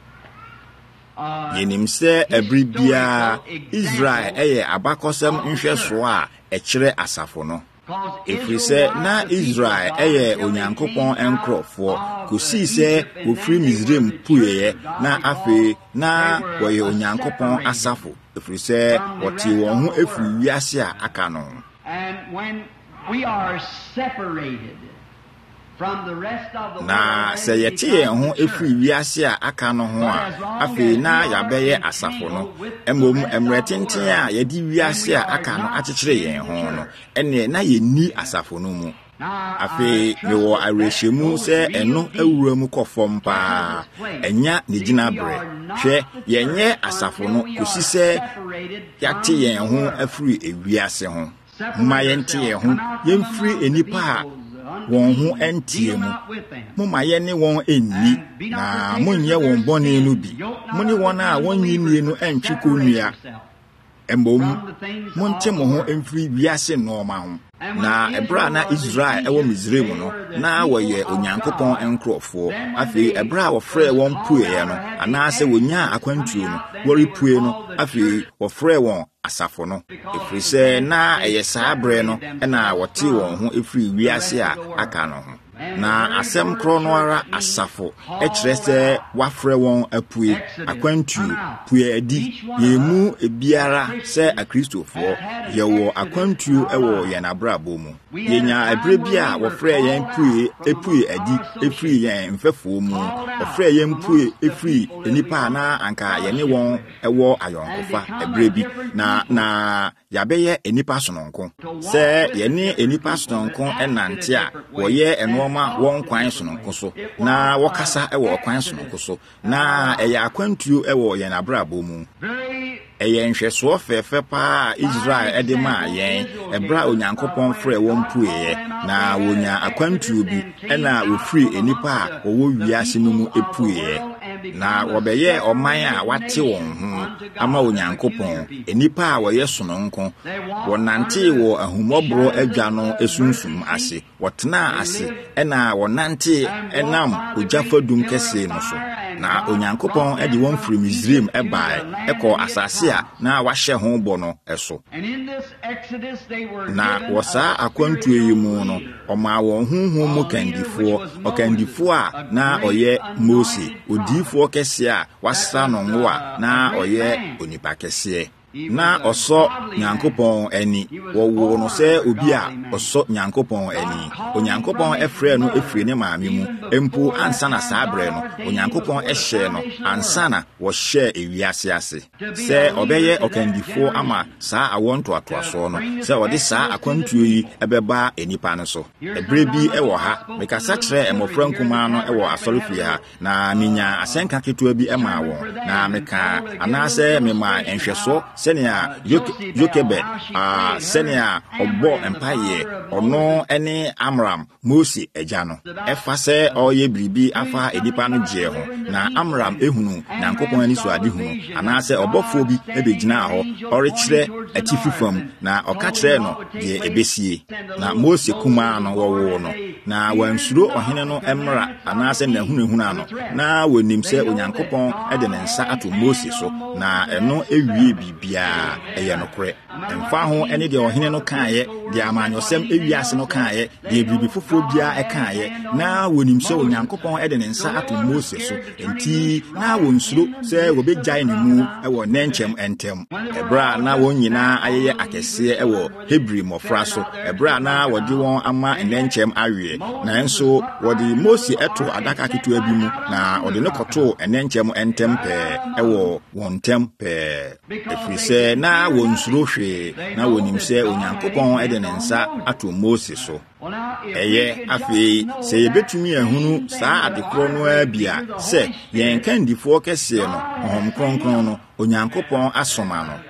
yɛnim sɛ ɛbere biara Israel ɛyɛ abakɔsɛm nhwɛsoɔ a ɛkyerɛ asafo no ɛfiri sɛ na Israel ɛyɛ Onyankopɔn nkurɔfoɔ kosii sɛ wɔfiri Misraim pueɛ na afei na wɔyɛ Onyankopɔn asafo ɛfiri sɛ wɔte wɔn ho ɛfiri wiase a aka no. and when we are separated from the rest of the na world, sɛ yɛte yɛn ho ɛfiri wiase a aka no ho a afei na yɛabɛyɛ asafo no mmom mmerɛ tenten a yɛde wiase a aka no akyekyere yɛn ho no ɛnɛ na yɛnni asafo no mu. afei mewɔ awerɛhyɛmu sɛ ɛno awura mu kɔ fam paa ɛnya ne gyina berɛ. hwɛ yɛnyɛ asafo no kosi sɛ yɛate yɛn ho afiri ewiase ho. moma yɛnte yɛn ho yɛmfiri enipa a wɔn ho ɛntie mu. moma yɛne wɔn ɛnni na monyɛ wɔn bɔne no bi. mo ne wɔn a wɔnyinnue no ɛntwe kɔnnua. mmom monte mo ho ɛmfiri wiase nɔɔma ho. na ɛberɛ a na Israel ɛwɔ Misraim no na wɔyɛ Onyankopɔn nkurɔfoɔ. afei ɛberɛ a wɔfrɛɛ wɔn pueɛ no anaasɛ wɔnyaa akwantuo no wɔrepue no afei wɔfrɛɛ wɔn asafo no ɛfiri sɛ na ɛyɛ saa berɛ no ɛna wɔte wɔn ho ɛfiri wiase a aka no ho. na asem kro no ara asafo ekire se wafre won apue akwantu pue adi yemu ebiara se akristofo yewo akwantu ewo ye na brabo mu yenya abre bia wofre yen epue adi efri yen mfefo mu wofre yen pue efri enipa na anka ye ne won ewo ayonkofa abre bi na yabeye enipa sononko se ye ne enipa sononko enante a woye enoma won kwan sononko so na wokasa ewo kwan sononko so na eya akwantuo ewo ye na brabo mu eye nhweso fefe pa Israel edema yen ebra onyankopon frɛ won pueye na wonya akwantuo bi na wofri enipa owo wiase no mu epueye na wobeye oman a wate won ho ama onyankopon enipa a woyɛ sononko wonante wo ahumobro adwa no esunsum ase wotena ase na wonante enam ojafadum kese no so na onyankopon edi won firi Misraim ebae ekɔ asase na wahye ho bɔ no eso na wosa akwantu yi mu no ɔma wɔn honhom mu kandifo a na ɔyɛ Mose odifo kɛse a wasa no ngoa na ɔyɛ onipa kɛse na ɔsɔ nyankopɔn ani wɔwo no sɛ obi a ɔsɔ nyankopɔn ani onyankopɔn ɛfrɛ no efiri ne maame mu empo ansa na saa brɛ no onyankopɔn ɛhyɛ no ansa na wɔhyɛ ewiase ase sɛ ɔbɛyɛ ɔkandifo ama saa awonto atoaso no sɛ ɔde saa akwantuo yi ɛbɛba enipa no so ɛbrɛ bi ɛwɔ ha mekasa kyerɛ mmɔfra nkumaa no ɛwɔ asɔrefie ha na minya asɛnka ketewa bi ɛma wɔn na meka anaasɛ mema nhwɛso senia Yokebed senia obo empire ono ene Amram Mose eja no efa se oye bribi afa edipa no je ho na Amram ehunu Nyankopon ani so ade hunu anase obofo bi ebegina ho orekire atififam na okakire no de ebesie na Mose kuma no wowo no na wansuro ohene no emra anase na hunahunu ano na wonim se Onyankopon ede ne nsa ato Mose so na eno ewie bibia eye no kore emfa ho ene de ohene no kaaye de amanyosem ewiase no kaaye de bibi foforo bia ekaaye na wonim se Onyankopon ede ne nsa ato Mose so enti na wonsuro se wobegyae ne mu ewo nenchem entem ebra na wonyina ayeye akese ewo Hebrew mofra so ebra na wode won ama nenchem awie na enso wode Mose eto adaka ketua bi mu na wode ne koto nenchem entem pe ewo wontem pe efrise na wonsuro hwe na wonim se Onyankopon ede ne nsa ato Mose so eye afi se yebetumi ehunu saa adekro no abia se yen kandifo kese no ohom kronkron no Onyankopon asoma no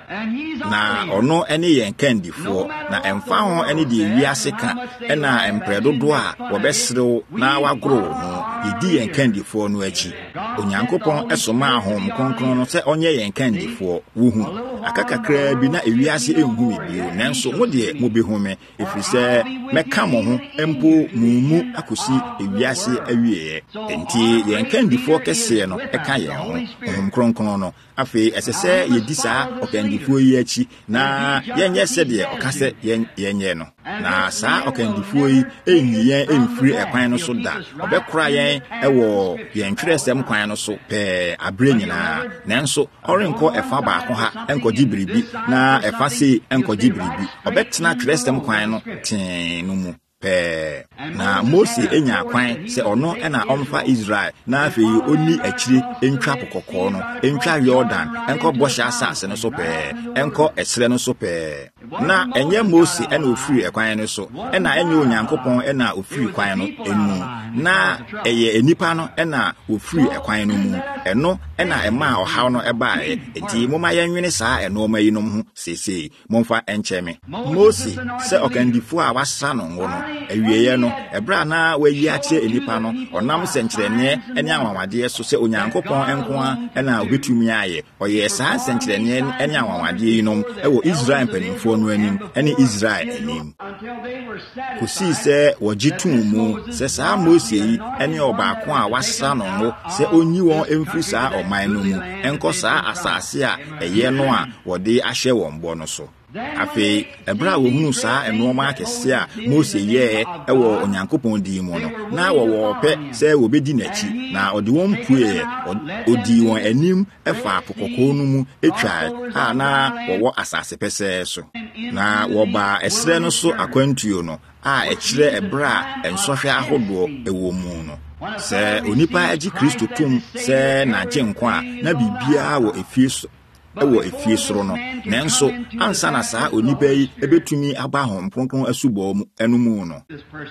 na ono ene yen kandifo na emfa ho ene de wiase ka ena empredodo a wobesrew na wagoro ho yedi yen kandifo no achi Onyankopon esoma ahom kronkron no se onye yen kandifo wuhu akakakra bi na ewiase enhu bi nanso mo de mo behume efrise meka mo ho empo mumu akosi ewiase awie enti yen kandifo kese no eka ye ho ohom kronkron no afi esese yedi saa okandifo yi achi na yenye sede okase yenye no na saa okandifo yi enyi yen emfiri ekwan no so da obekora yen ewo yen twerɛsɛm kwan no so pe abre nyina nanso orenko efa baako ha enkogi biribi na efa se enkogi biribi obetena twerɛsɛm kwan no tin no mu pe na Mose enya kwan se ono ena omfa Israel na afei oni akire entwa pokokɔ no entwa Jordan enko bɔhyɛ asase no so pe enko esre no so pe na enye Mose ena ofiri ekwan no so ena enye Onyankopon ena ofiri kwan no enu na eye enipa no ena ofiri ekwan no mu eno ena ema ɔhaw no ɛbaae enti moma yenwene saa eno ma yinom ho sesei momfa enkyeme Mose se okandifo a wasa no ngo no awieye no ebra na wayi akyere enipa no onam senkyerene ene anwamade so se Onyankopon enkoa ena obetumi aye oyɛ saa senkyerene ene anwamade yinom ɛwɔ Israel mpanimfo no anim ene Israel anim kusi se wogitum mu se saa Mose yi ene obaako a wasa no ngo se onyi won emfiri saa ɔman no mu enko saa asase a ɛyɛ no a wɔde ahyɛ wɔn bɔ no so Afe ebra wo hunu saa enoma akese a Mose ye ewo Onyankopɔn di mu no na wo pɛ sɛ obedi n'achi na ɔde wɔn pue odi wɔn anim ɛfa apokɔkɔ no mu etwa na wɔwɔ asase pɛsɛ so na wɔba ɛsrɛ no so akwantuo no a ɛkyerɛ ebra ensɔhwɛ ahodoɔ ɛwɔ mu no sɛ onipa agye Kristo tum sɛ na agye nkwa na bibia wɔ efie soro no nanso ansa na saa onipa yi ebetumi aba hom kronkron asubɔ mu enumu no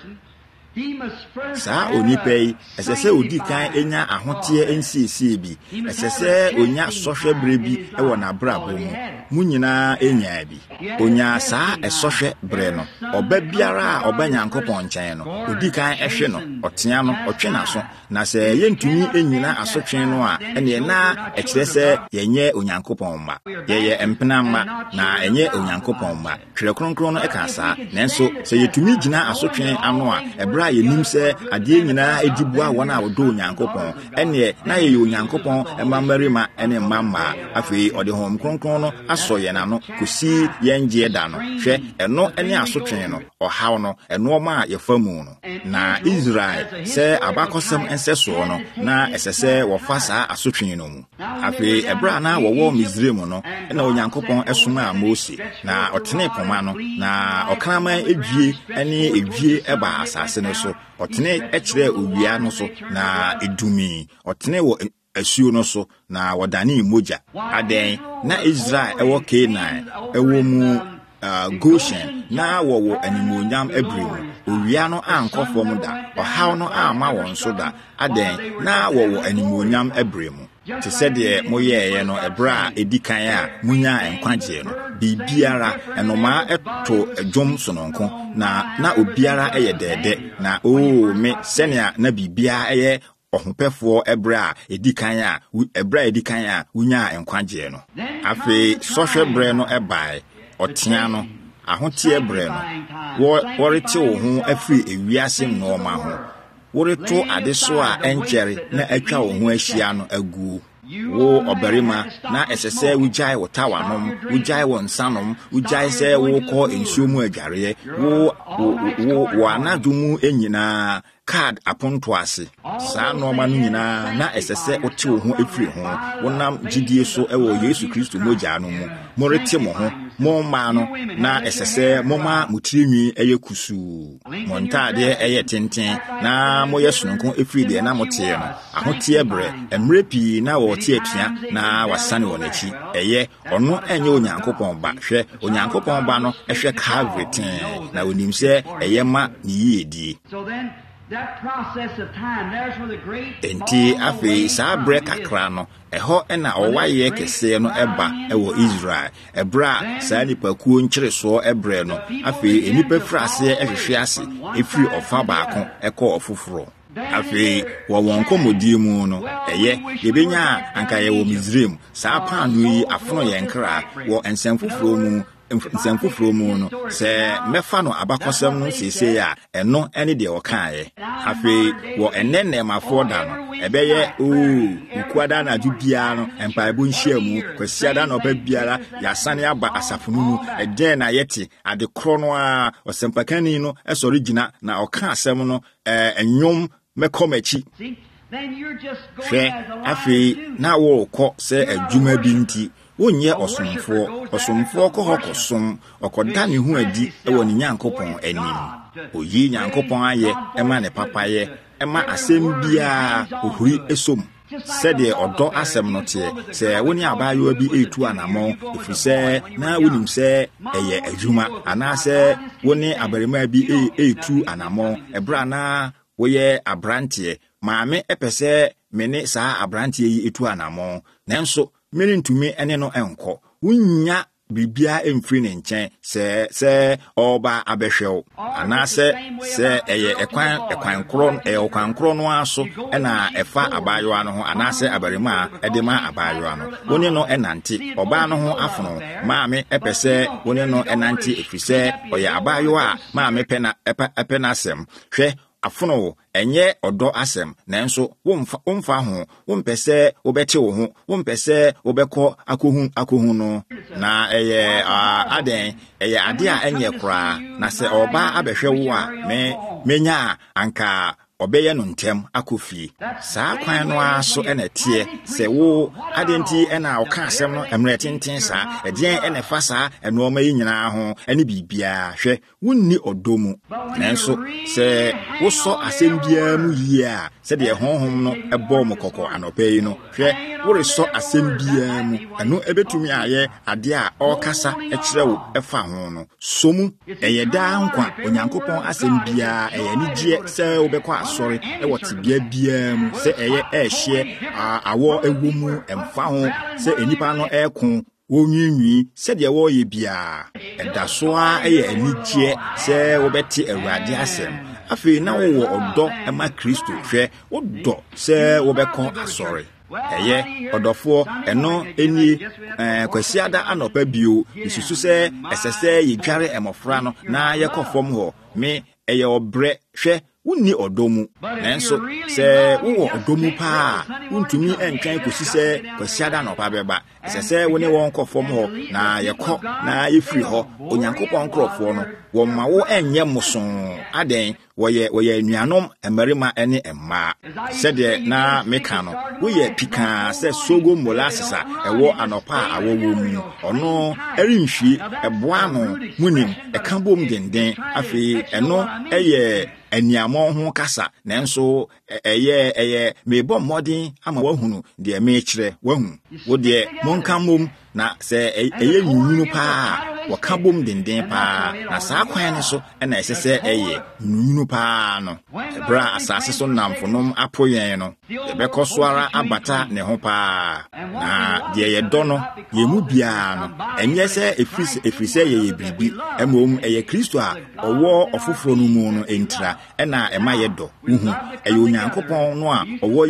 saa onipa yi ɛsɛ sɛ odi kan enya ahoteɛ ensiesie bi ɛsɛ sɛ onya sɔhwɛ bere bi ɛwɔ n'abrabɔ mu nyinaa enya bi onya saa ɛsɔhwɛ bere no ɔba biara a ɔba Nyankopɔn nkyɛn no odi kan ɛhwɛ no ɔtea no ɔtwe n'aso na sɛ yɛntumi enyina asotwe no a ɛne na ɛkyerɛ sɛ yɛnyɛ Onyankopɔn mma yɛyɛ mpena mma na ɛnyɛ Onyankopɔn mma twerɛ kronkron no ɛka saa nanso sɛ yɛtumi gyina asotwe ano a ɛbra yenim sɛ adeɛ nyinaa edibua wɔn a wɔdo Onyankopɔn ɛne na yɛyɛ Onyankopɔn ɛmammarima ɛne mmamma afei ɔde hom kronkron no asɔ yɛn ano kosi yɛn gye da no hwɛ ɛno ɛne asotwe no ɔhaw no ɛnoɔma a yɛfa mu no na Israel sɛ abakɔsɛm nsɛsoɔ no na ɛsɛ sɛ wɔfa saa asotwe no mu afei ɛbra na wɔwɔ Misraim no ɛna Onyankopɔn ɛsoma Mose na ɔtene poma no na ɔkraman edwie ɛne edwie ɛba asase no so ɔtene ɛkyerɛ owia no so na edumi ɔtene wɔ asuo no so na wɔdane mogya aden na Israel ɛwɔ Canaan ɛwɔ mu Goshen na wɔwɔ animonyam abremu owia no ankɔ fam da ɔhaw no ama wɔn so da aden na wɔwɔ animonyam abremu te sɛ deɛ moyɛɛ no ɛbra a edi kan a munya nkwagye no bibiara ɛnoma ɛto adwom sononko na obiara ɛyɛ dɛdɛ na me sɛnea na bibiara ɛyɛ ɔhopɛfoɔ ɛbra a edi kan a wunya nkwagye no afei sɔhwɛ brɛ no ɛbae ɔtea no ahoteɛ brɛ no wɔrete wo ho afiri ewiase nnoɔma ho wɔreto ade so a ɛnkyɛre na atwa wo ho ahyia no aguo wo ɔbarima na ɛsɛ sɛ wugyae wo tawanom wugyae wo nsanom wugyae sɛ wokɔ nsuo mu adwareɛ wo anadwo mu nyinaa card aponto ase saa nɔɔma no nyinaa na ɛsɛ sɛ wote wo ho efiri ho wonam gyidie so ɛwɔ Yesu Kristo mogya no mu morete mo ho mo mmaa no na ɛsɛ sɛ moma mutirinwi ɛyɛ kusuu mo ntaadeɛ ɛyɛ tenten na moyɛ sononko efiri deɛ na moteɛ no ahoteɛ brɛ mmerɛ pii na wɔte atua na wasane wɔn akyi ɛyɛ ɔno ɛnyɛ Onyankopɔn ba hwɛ Onyankopɔn ba no ɛhwɛ Calvary ten na onim sɛ ɛyɛ ma ne yiedie enti afei saa brɛ kakra no ɛhɔ ɛna ɔwayɛ kɛseɛ no ɛba ɛwɔ Israel ɛbra saa nipakuo nkyerɛsoɔ ɛbrɛ no afei enipa firi aseɛ ɛhwehwɛ ase efiri ɔfa baako ɛkɔ ɔfoforo afei wɔn kɔmɔdie mu no ɛyɛ yɛbɛnya a anka yɛwɔ Misraim saa paano yi afono yɛn kra wɔ nsɛmfoforo mu no sɛ mɛfa no abakɔsɛm no sesee a ɛno ɛne deɛ ɔkaeɛ afei wɔ ɛnɛnɛmafoɔ da no ɛbɛyɛ ukuada na adu biara no mpaebɔ nhyia mu kwasiada na ɔba biara yɛasane aba asafo no mu ɛdɛn na yɛte ade korɔ no a ɔsɛmpakani no ɛsɔre gyina na ɔka asɛm no ɛnwom mɛkɔmakyi hwɛ afei na wɔrekɔ sɛ adwuma bi nti wonyɛ ɔsomfoɔ kɔ hɔ kɔsom ɔkɔda ne ho adi ɛwɔ ne Nyankopɔn anim oyi Nyankopɔn ayɛ ɛma ne papayɛ ɛma asɛm biara ohuri esom sɛdeɛ ɔdɔ asɛm no teɛ sɛ wo ne abaayewa bi etu anamɔ efiri sɛ na wonim sɛ ɛyɛ adwuma anaasɛ wo ne abarima bi etu anamɔ ɛbra na woyɛ abranteɛ maame ɛpɛ sɛ me ne saa abranteɛ yi etu anamɔ nanso merentumi ɛne no ɛnkɔ wonya bibia emfiri ne nkyɛn sɛ ɔba abɛhwɛw anaasɛ sɛ ɛyɛ ɛkwan korɔ no aso ɛna ɛfa abaayewa no ho anaasɛ abarima ɛde ma abaayewa no wone no ɛnante ɔbaa no ho afono maame ɛpɛ sɛ wone no ɛnante efiri sɛ ɔyɛ abaayewa a maame pɛ na asɛm hwɛ afono enye odo asem nanso womfa ho wompese wobete wo ho wompese wobekọ akohu no na eye aden eye ade a enye kra na se oba abehwe wo a menya anka obeye no ntem akofi saa kwan no aso enetie se wo adenti ena oka asem no emre tenten saa edien enefa saa enoma yi nyina ho ene bibia hwe wonni odomu nanso se wo so asem bia mu yia se de honhom no ebo mo kokko anopai no hwe wo reso asem bia mu eno ebetumi aye ade a okasa ekire wo efa ho no somu eyeda nkwa onyankopon asem bia eyanigye se wobekọ sorry ewoti bia mu se eye ehye awo ewomu emfa ho se enipa no ekon wonwinwi se de wo ye bia edaso a eye anigye se wobeti awurade asem afi na wo odo ema Kristo hwe wodo se wobekọ asori eye odofo eno eni kwasiada anopa bio isusu se esese yidware emofra no na yekofom ho me eye obre hwe wonni odomu nanso se wo odomu pa untumi entwan kosi se kwasiada no pa beba se woni won kofom ho na yekọ na yefiri ho onyankopon krofo no wo ma wo enye muson aden woye nuanom emerima ene emma sede na meka no woye pika se sogo molasisa ewo anopa awowo mu ono erinhwi eboa no munim ekambom denden afi eno eye eniamo ho kasa nanso eye mebo modern ama wahunu de mekire wahu wo de monkamom na se eye nyunu pa wakabom denden pa na saa kwan ne so na esese eye nyunu pa no ebra asase so namfonom apoyen no ebekọ soara abata ne ho pa na de ye dọ no ye mu bia no enye se efrise ye bribi emom eye Kristo a owo ofoforo no mu no entra na ema ye dọ uhu eye onyankopon no a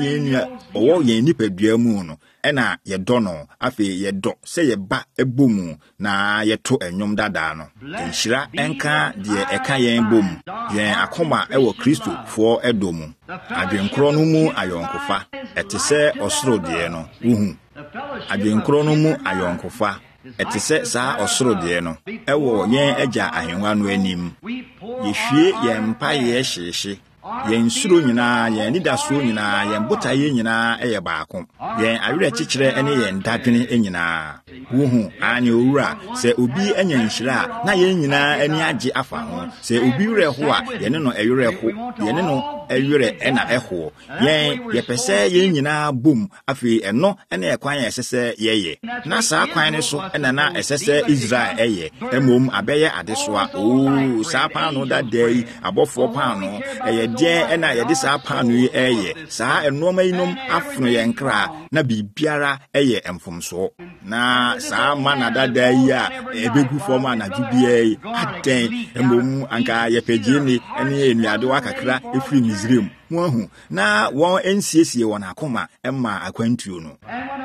owo ye nipadua mu no ena ye dọ no afi ye dọ se ye ba ebomu na ye to enyom dada no enhira enka de eka yen bom yen akoma ewo Kristo fo edomu adwenkro no mu ayonkofa etise osoro de no uhu adwenkro no mu ayonkofa etise saa osoro de no ewo yen agya ahenwa no anim yehwie yen mpa ye hyehye yen suro nyina yen nidaso nyina yen botaye nyina eye baako yen awere kikire ene yen dadwene nyina wuhu anye owura se obi anya nhira na yen nyina ani age afa ho se obi were ho a yen no ewere ho yen no ewere ena eho yen yepese yen nyina bom afi eno ena ekwan esese yeye na saa kwan ne so ena na esese Israel eye emom abeye adesoa o saa pa no da dai abofo pa no eye die ena ye de saa pa no eye saa enoma yinom afno ye nkra na bibiara eye emfomso na saa mana dada yi a ebegu forma na dubie aden emom anka ye pegini ene enuade wakakra efiri Misraim muahu na won ensiesie won akoma emma akwantuo no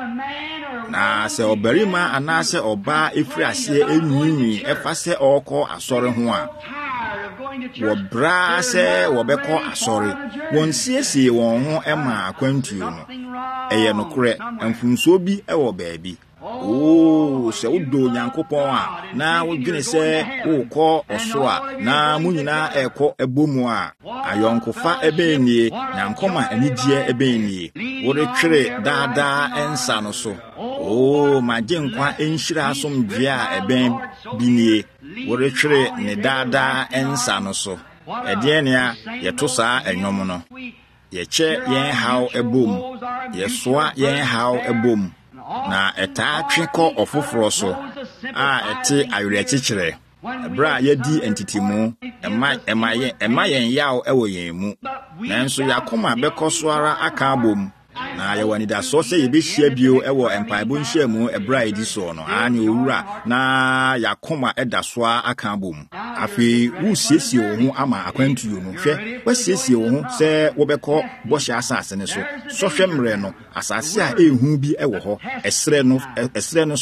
na se obarima anase oba efiri ase enwinwi efa se okọ asọre ho a wobra se wobekọ asọre won siesie won ho emma akwantuo no eye nokure emfunso bi ewo baabi se udo nyankopon a na wodwene se wokọ osoro a na munyina ekọ ebomu a ayonkofa ebenie nyankoma anigye ebenie woretwere dada ensa no so majenkwa enhyira asomdwe a eben binie woretwere ne dada ensa no so edienia yeto saa enwom no yeche yen haw ebom yesoa yen haw ebom na eta twekọ ofoforo so a ete awere kikire bra yedi entitimu ema yen yaw ewo yen mu nanso yakoma bekọ soara aka abom na yewani da so se yebehia bio ewo empaibo nhia mu ebra edi so no anya owura na yakoma edasoa aka abom afi wu siesie wo ho ama akwantuo no hwe wasiesie wo ho se wobekọ bohya asase ne so hwe mre no asase a ehu bi ewo ho esre no so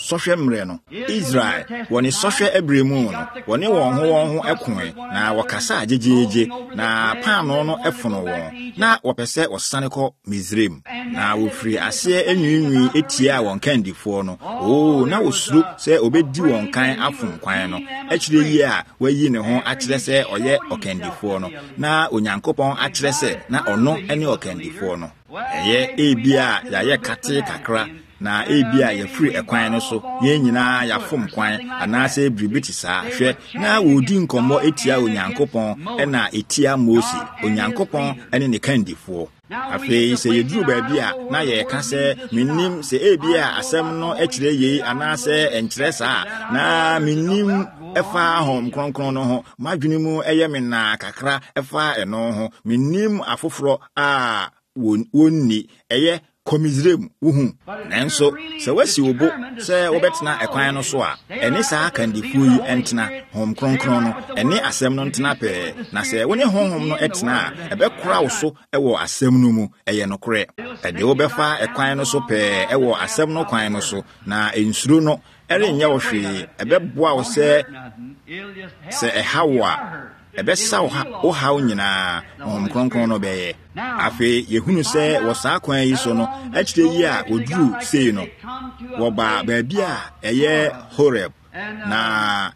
sɔhwɛ mmerɛ no Israel wɔne sɔhwɛ abremu no wɔne wɔn ho ɛkoe na wɔkasa agyegeegye na paano no ɛfono wɔn na wɔpɛ sɛ wɔsane kɔ Misraim na wofiri aseɛ enwiinwii etia wɔn kandifoɔ no na wosuro sɛ obedi wɔn kan afom kwan no akyire yi a wayi ne ho akyerɛ sɛ ɔyɛ ɔkandifoɔ no na Onyankopɔn akyerɛ sɛ na ɔno ɛne ɔkandifoɔ no ɛyɛ ebia yɛayɛ kate kakra na ebia yɛfiri ɛkwan no so yɛn nyinaa yɛafom kwan anaasɛ biribi te saa hwɛ na wodi nkɔmmɔ etia Onyankopɔn ɛna etia Mose Onyankopɔn ɛne ne kandifoɔ afei sɛ yɛduru baabi a na yɛka sɛ mennim sɛ ebia asɛm no akyerɛ yei anaasɛ ɛnkyerɛ saa na mennim ɛfa hom kronkron no ho madwene mu ɛyɛ me na kakra ɛfa ɛno ho mennim afoforɔ a wonni ɛyɛ Misraim wuhu nanso sɛ wasi wobo sɛ wobɛtena ɛkwan no so a ɛne saa kandifuo yi ɛntena hom kronkron no ɛne asɛm no ntena pɛɛ na sɛ wone honhom no ɛtena a ɛbɛkora wo so ɛwɔ asɛm no mu ɛyɛ nokorɛ ɛde wobɛfa ɛkwan no so pɛɛ ɛwɔ asɛm no kwan no so na nsuro no ɛrenyɛ wo hwee ɛbɛboa wo sɛ ɛhaw a ɛbɛsa wo haw nyinaa hom kronkron no bɛyɛ afei yɛhunu sɛ wɔ saa kwan yi so no akyire yi a woduru sei no wɔba baabi a ɛyɛ Horeb na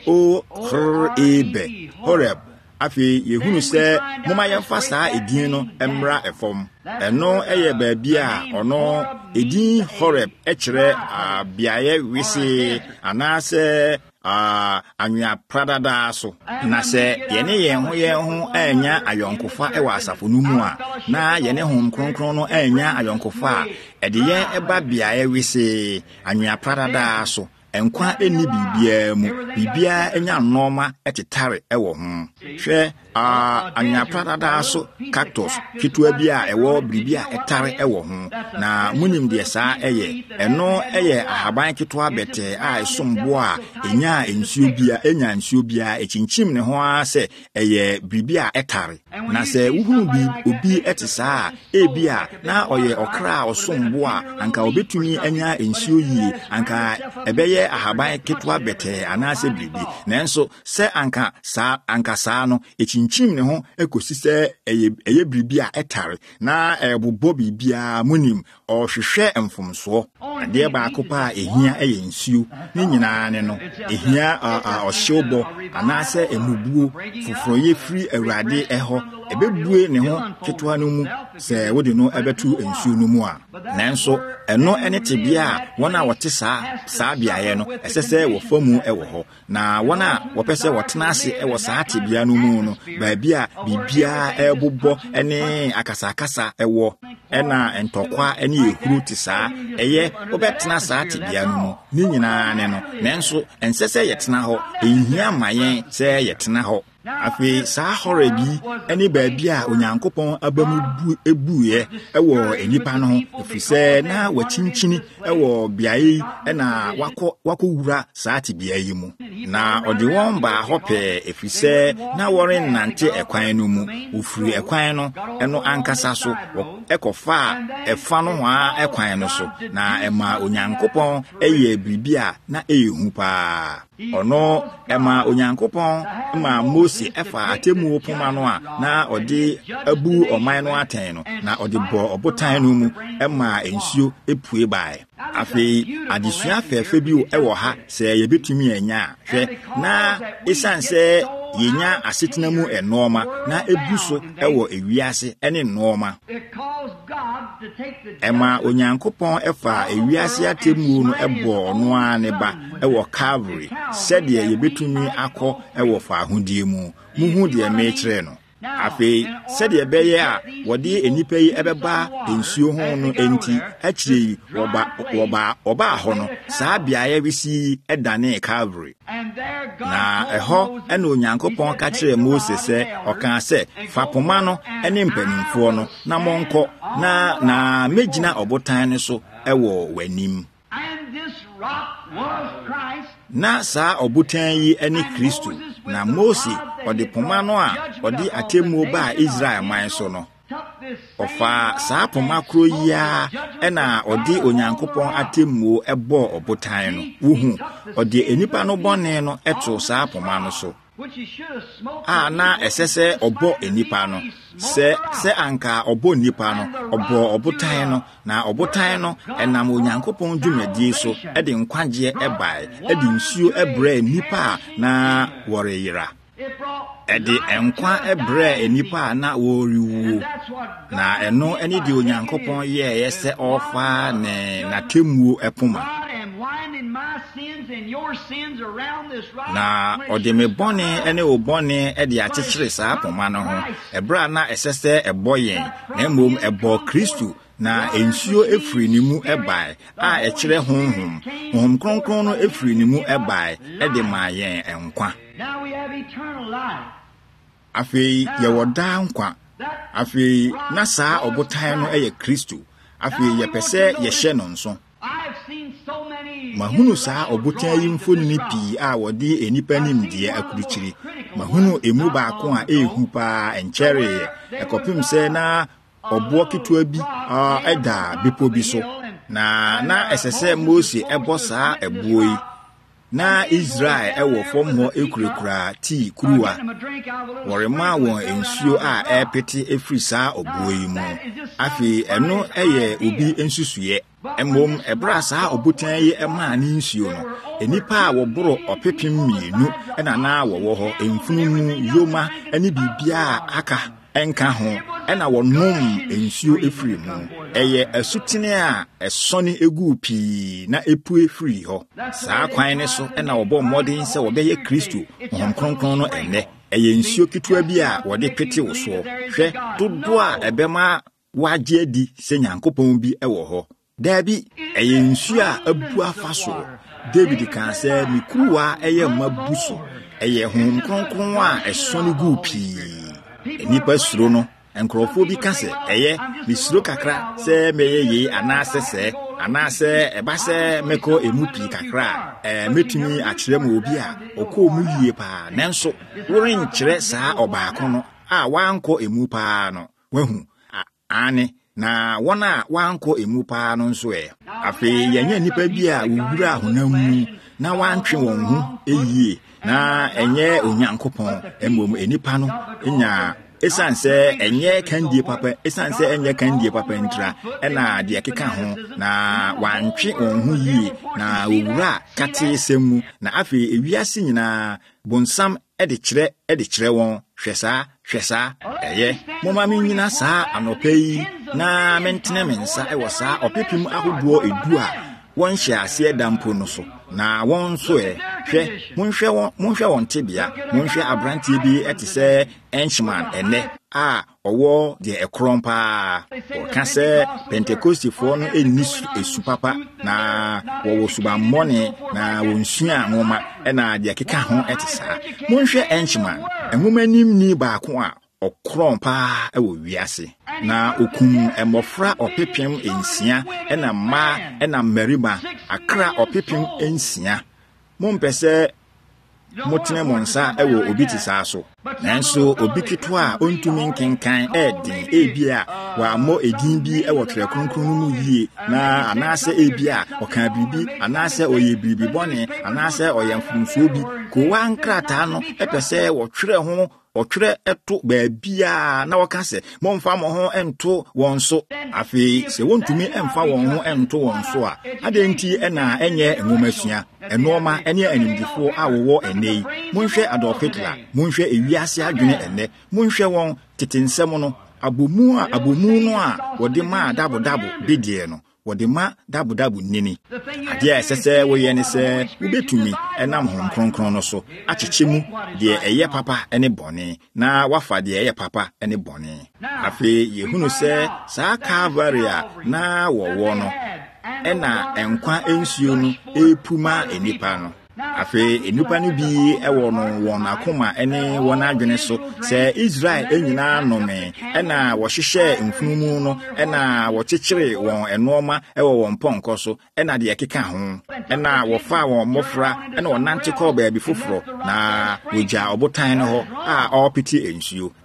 Horeb afei yɛhunu sɛ moma yɛmfa saa edin no mmra ɛfam ɛno ɛyɛ baabi a ɔno edin Horeb ɛkyerɛ beaeɛ wese anaasɛ anwea pradada so na sɛ yɛne yɛn ho anya ayɔnkofa ɛwɔ asafo no mu a na yɛne hom kronkron no anya ayɔnkofa a ɛde yɛn ɛba beaeɛ wese anwea pradada so nkwa ɛni biribiara mu biribiara anya nnɔɔma ɛtetare ɛwɔ ho hwɛ anwea pradada so cactus ketewa bi a ɛwɔ biribi a ɛtare ɛwɔ ho na munim deɛ saa ɛyɛ ɛno ɛyɛ ahaban ketewa bɛtɛ a ɛsombo a enya nsuo bia ɛkyinkyim ne ho a sɛ ɛyɛ biribi a ɛtare na sɛ wuhunu obi ɛte saa ebi a na ɔyɛ ɔkra a ɔsombo a anka obetumi anya nsuo yie anka ɛbɛyɛ ahaban ketewa bɛtɛ anaasɛ biribi nanso sɛ anka saa no ɛkyinkyim ne ho ekosi sɛ ɛyɛ biribi a ɛtare na ɛbobɔ biribiara munim ɔhwehwɛ mfomsoɔ adeɛ baako pa a ehia ɛyɛ nsuo ne nyinaa ne no ehia ɔhyewbɔ anaasɛ emubuo foforo yɛ firi Awurade ɛhɔ ɛbɛbue ne ho ketewa no mu sɛ wode no ɛbɛto nsuo no mu a nanso ɛno ɛne tebea a wɔn a wɔte saa beaeɛ no ɛsɛ sɛ wɔfa mu ɛwɔ hɔ na wɔn a wɔpɛ sɛ wɔtena ase ɛwɔ saa tebea no mu no baabi a biribiara ɛbobɔ ɛne akasakasa ɛwɔ ɛna ntɔkwa ɛne ehuru te saa ɛyɛ wobɛtena saa tebea no mu ne nyinaa ne no nanso ɛnsɛ sɛ yɛtena hɔ ehia ma yɛn sɛ yɛtena hɔ afei saa Horeb bi ɛne baabi a Onyankopɔn abamu ebuiɛ ɛwɔ enipa no ho efisɛ na wakyinkyini ɛwɔ beaeɛ yi ɛna wakɔ wura saa tebea yi mu na ɔde wɔn baa hɔ pɛɛ efisɛ na wɔrennante ɛkwan no mu ofiri ɛkwan no ɛno ankasa so ɛkɔfa ɛfa no ho a ɛkwan no so na ɛma Onyankopɔn ɛyɛ biribi a na ɛyɛ hu paa ɔno ɛma Onyankopɔn ma Mose ɛfa atemmuo poma no a na ɔde abu ɔman no atɛn no na ɔde bɔ ɔbotan no mu ɛma nsuo epue bae afei adesua fɛfɛ bi ɛwɔ ha sɛ yɛbɛtumi anya hwɛ na esan sɛ yenya asetena mu ɛnɔɔma na ebu so ɛwɔ ewiase ɛne nnɔɔma ɛma Onyankopɔn ɛfa ewiase atemmuo no ɛbɔ ɔno a ne ba ɛwɔ Calvary sɛdeɛ yɛbɛtumi akɔ ɛwɔ faahodie mu muhu deɛ mekyerɛ no afei sɛdeɛ ɛbɛyɛ a wɔde enipa yi ɛbɛba nsuo ho no enti akyire yi wɔba hɔ no saa beaeɛ bisi ɛdane Calvary na ɛhɔ ɛna Onyankopɔn ka kyerɛ Mose sɛ ɔka sɛ fa poma no ɛne mpanimfoɔ no na mɔnkɔ na megyina ɔbotan no so ɛwɔ w'anim na saa ɔbotan yi ɛne Kristo na Mose ɔde poma no a ɔde atemmuo baa Israel man so no ɔfa saa poma koro yi a ena odi onyankopon atemmuo ebo obotan no wuhu odi enipa no bone no eto saa poma no so na esese obo enipa no se anka obo nipa no obo obotan no na obotan no enam onyankopon dwumadi so ede nkwaje ebae ede nsuo ebre nipa na woreyira ede enkwa ebre enipa na woriwu na eno eni di onyankopon ye yese ofa ne na temuo epoma na ode me bone ene obone ede akyekyere saa poma no ho ebra na esese eboyen na mom ebo Kristo na ensuo efiri ni mu ebae a ekyere honhom kronkron no efiri ni mu ebae ede ma yen enkwa. Now we have eternal life. Afei yewoda nkwa. Afei na saa obotan no eye Kristo. Afei yepese yehye no nso. Mahunu saa obotan yi mfoni pi a wodi enipa nimdie akurikyiri. Mahunu emu baako a ehu pa enchere ekopim se na obo ketua bi eda bepo bi so. Na esese Mose ebo saa ebuoi. Na Israel ewo fom ho ekurekura ti kuruwa worema won ensuo a epete efiri saa obuoyi mu afi eno eye obi ensusuye emom ebra saa obutan yi ema ne nsuo no enipa a woboro opepem mienu na wo ho emfunu yoma eni bibia aka enka ho ena wonom ensuo efiri mu eye asutene a esone egu pi na epue free ho saa kwan ne so ena wobo modern se wobeye Kristo hom kronkron no enne eye nsuo kitua bi a wode pete wo so hwe dodo a ebema waje adi se nyankopon bi ewo ho dabi eye nsuo a abu afa so David kan se mikuwa eye mabuso eye hom kronkron a esone gu pi enipa suro no enkrofo bi kase eye misuro kakra se meye yi anase ebase meko emupi kakra metumi akyere mu obi a okọ mu yie pa nanso worin kyere saa obaako no a wanko emu pa no wahu ane na wona wanko emu pa no nso afi yenye nipa bi a wura honam na wantwe won hu eyie na enye onyankopon emom enipa no enya esanse enye kandie papa esanse enye kandie papa ntra ena de keka ho na wantwe onhu yi na owura kate semu na afi ewiase nyina bonsam ede kyerɛ won hwesa eye moma menyina saa anopai na mentene mensa ewo saa opepim ahodoɔ edu a won hye ase dampo no so na won so hwɛ monhwɛ won tebea monhwɛ abrantie bi etise Enchman ene a owo de ekrompa o ka se Pentecostifo no eni esu papa na wo suba mmone na wonsua nwoma na de keka ho etisa monhwɛ Enchman enwoma nimni baako a okrompa ewo wiase na okum emofra opepem ensia na ma na mmarima akra opepem ensia mompese motene monsa ewo obi tisa so nanso obi keto a ontumi nkenkan edin ebia wa mo edin bi ewo twerɛ kronkron mu yie na anase ebia oka bibi anase oye bibi bone anase oyemfumso bi ko wa nkrata no epese wo twerɛ ho otwerɛ eto baabia na waka se momfa mo ho ento wonso afi se wontumi emfa won ho ento wonso a adenti na enye enwomasua enoma ene animdifo a wowo enei monhwɛ Adolf Hitler monhwɛ ewiase adwene enne monhwɛ won tetensɛm no abomu no a wode ma dabo bidie no wode ma dabo nini ade a sese woye ne se wobetumi enam hom kronkron no so akyekye mu de eye papa ene bone na wafa de eye papa ene bone afi yehunu se saa Calvary na wowo no ena enkwa ensuo no epuma enipa no afi enipa no bi ewo no won akoma ene won adwene so se Israel enyina nome ena wo hyehyɛ mfunumu no ena wo kyekyere won enoma ewo won ponko so ena de ekeka ho ena wo fa won mofra ena won nante call baabi foforo na wogya obotan no ho a opiti ensuo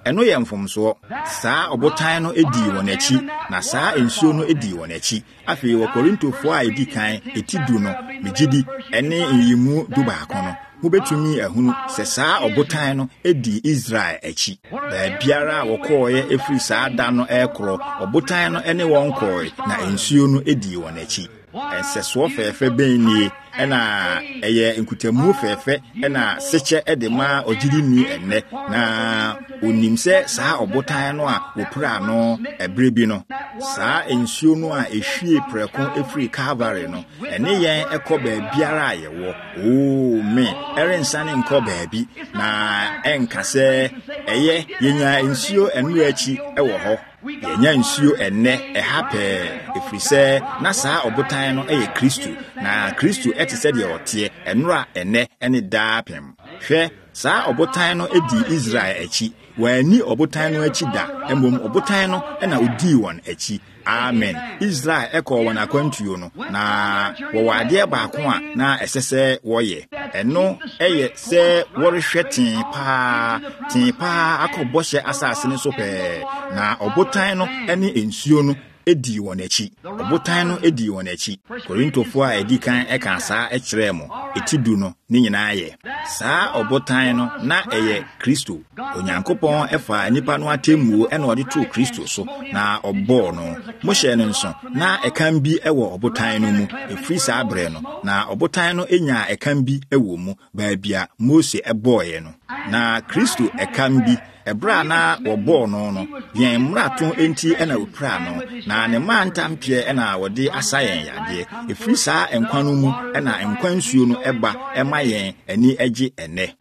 eno ye mfomso saa obotan no edi won achi na saa ensuo no edi won achi afi wo Korintofo a edi kan etidu no megidi ene yimu dubaako no mubetumi ahunu se saa obotan no edi Israel achi ba biara wokoye efri saa da no ekro obotan no ene won koy na ensuo no edi won achi enseso fefe beni ena eye nkutamu fefe ena seche edema ogidini enne na onimse saa obotan no a wopra no ebrebi no saa ensuo no a ehwie preko efri Calvary no ene yen ekọ ba biara yewo o me erensane nkọ baabi na enkase eye yenya ensuo enu achi ewo ho yenya nsuo enne ehape efrise na saa obotan no eye Kristo na Kristo eti se de otie enura enne ene daapem hwe saa obotan no edi Israel achi wani obotan no achi da embom obotan no ena odi won achi amen Israel eko won akwantuo no na wo wade baako a na esese woye eno eye se worehwe tin pa akoboshe asase ne so pe na obotan no ene ensuo no edi won achi obotan no edi won achi Korintofo a edi kan eka saa ekiremo etidu no ni nyina ye saa obotan no na eye Kristo onyankopon efa nipa no atemmuo ena ode to Kristo so na obo no mohye no nso na ekan bi ewo obotan no mu efri saa bre no na obotan no enya ekan bi ewo mu baabia Mose eboye no na Kristo ekan bi ebra na wobo no yen mrato enti ena opra no na ne mantampie ena wode asayen yade efri saa enkwan no mu ena enkwan suo no eba ema yen ani agi ene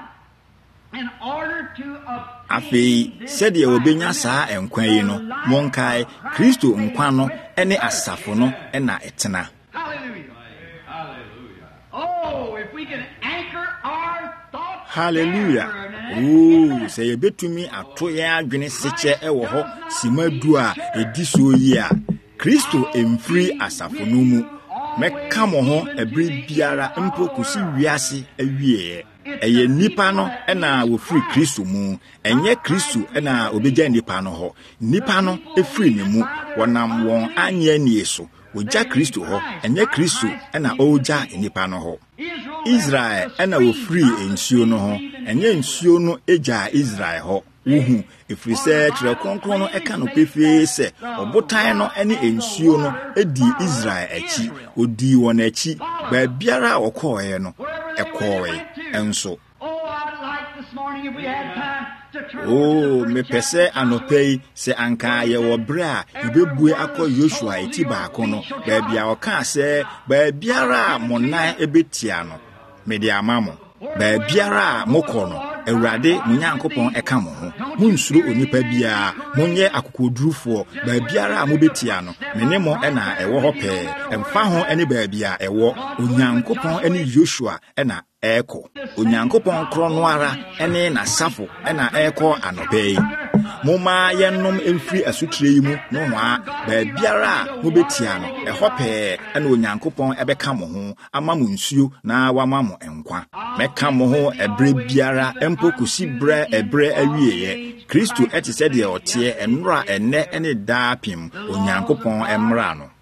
afi sede obenya saa enkwan yi no monkai Kristo nkwan no ene asafo no ena etena. Oh, if we can anchor our thoughts. Hallelujah. Oh, say ye betumi ato ye adwene seche ewo ho simadu a ediso yi a Kristo emfiri asafo no mu meka mo ho ebri biara mpo kusi wiase awie eye nipa no ena wo free Kristo mu enye Kristo ena obegya nipa no ho nipa no efiri ne mu wonam won anye nie so oja Kristo ho enye Kristo ena oja nipa no ho Israel ena wo free ensuo no ho enye nsuo no eja Israel ho uhu efrise kire konkron no eka no pefe se obotan no ene ensuo no edi Israel achi odi won achi ba biara okoe no ekoe enso oh me pese anopei se anka ye wo bre a ibebue akọ Yoshua eti baako no ba bia oka se ba biara monan ebetia no me di amamo ba biara mokọ no Ewurade munyankopon eka mo ho munsuro onipa bia monye akokodurufo ba biara mobetia no mene mo ena ewo ho pe emfa ho ene ba bia ewo onyankopon ene Yoshua ena eko onyankopon krono ara ene na safo ena eko anobei moma yennom emfiri asutire yi mu no hoa ba biara mobetia no eho pe ena onyankopon ebeka mo ho ama mo nsuo na wama mo enkwa meka mo ho ebre biara empo kusi bre ebre awieye Kristo eti se de otie enura enne ene daapim onyankopon emra no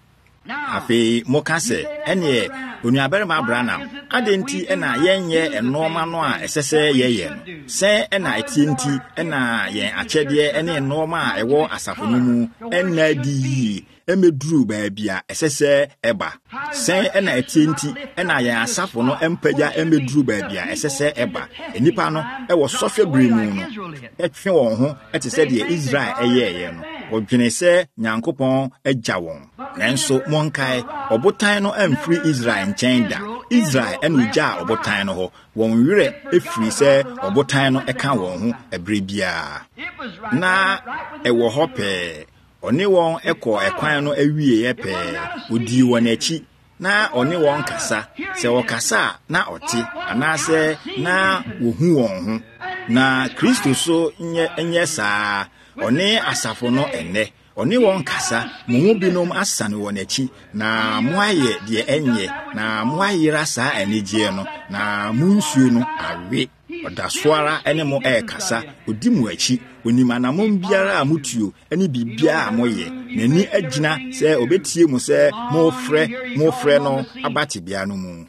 afi mokase ene onuaberema Abraham adenti ena yenye enoma no a esese yeye no se ena etienti ena yen akyede ene enoma a ewo asafo no mu ena di emeduru baabia esese eba se ena etienti ena yen asafo no empaja emeduru baabia esese eba enipa no ewo sofie bremu no etwe won ho etise de Israel eyeye no odwene se nyankopon agya won nanso monkai obotan no amfiri Israel nkyenda Israel enuja obotan no ho won wire efiri se obotan no eka won ho ebrebia na ewo ho pe oni won eko ekwan no awie ye pe odi won achi na oni won kasa se okasa na oti anase na wohu won ho na Kristo so nye saa oni asafo no enne oni won kasa mu binom asane won achi na moaye de enye na moayira saa enigye no na munsuo no awe Odaswara ene mo kasa odi mu achi onim anamon biara amutuo ene bibia amoye nani agina se obetie mu se mo frɛ no abate bia no mu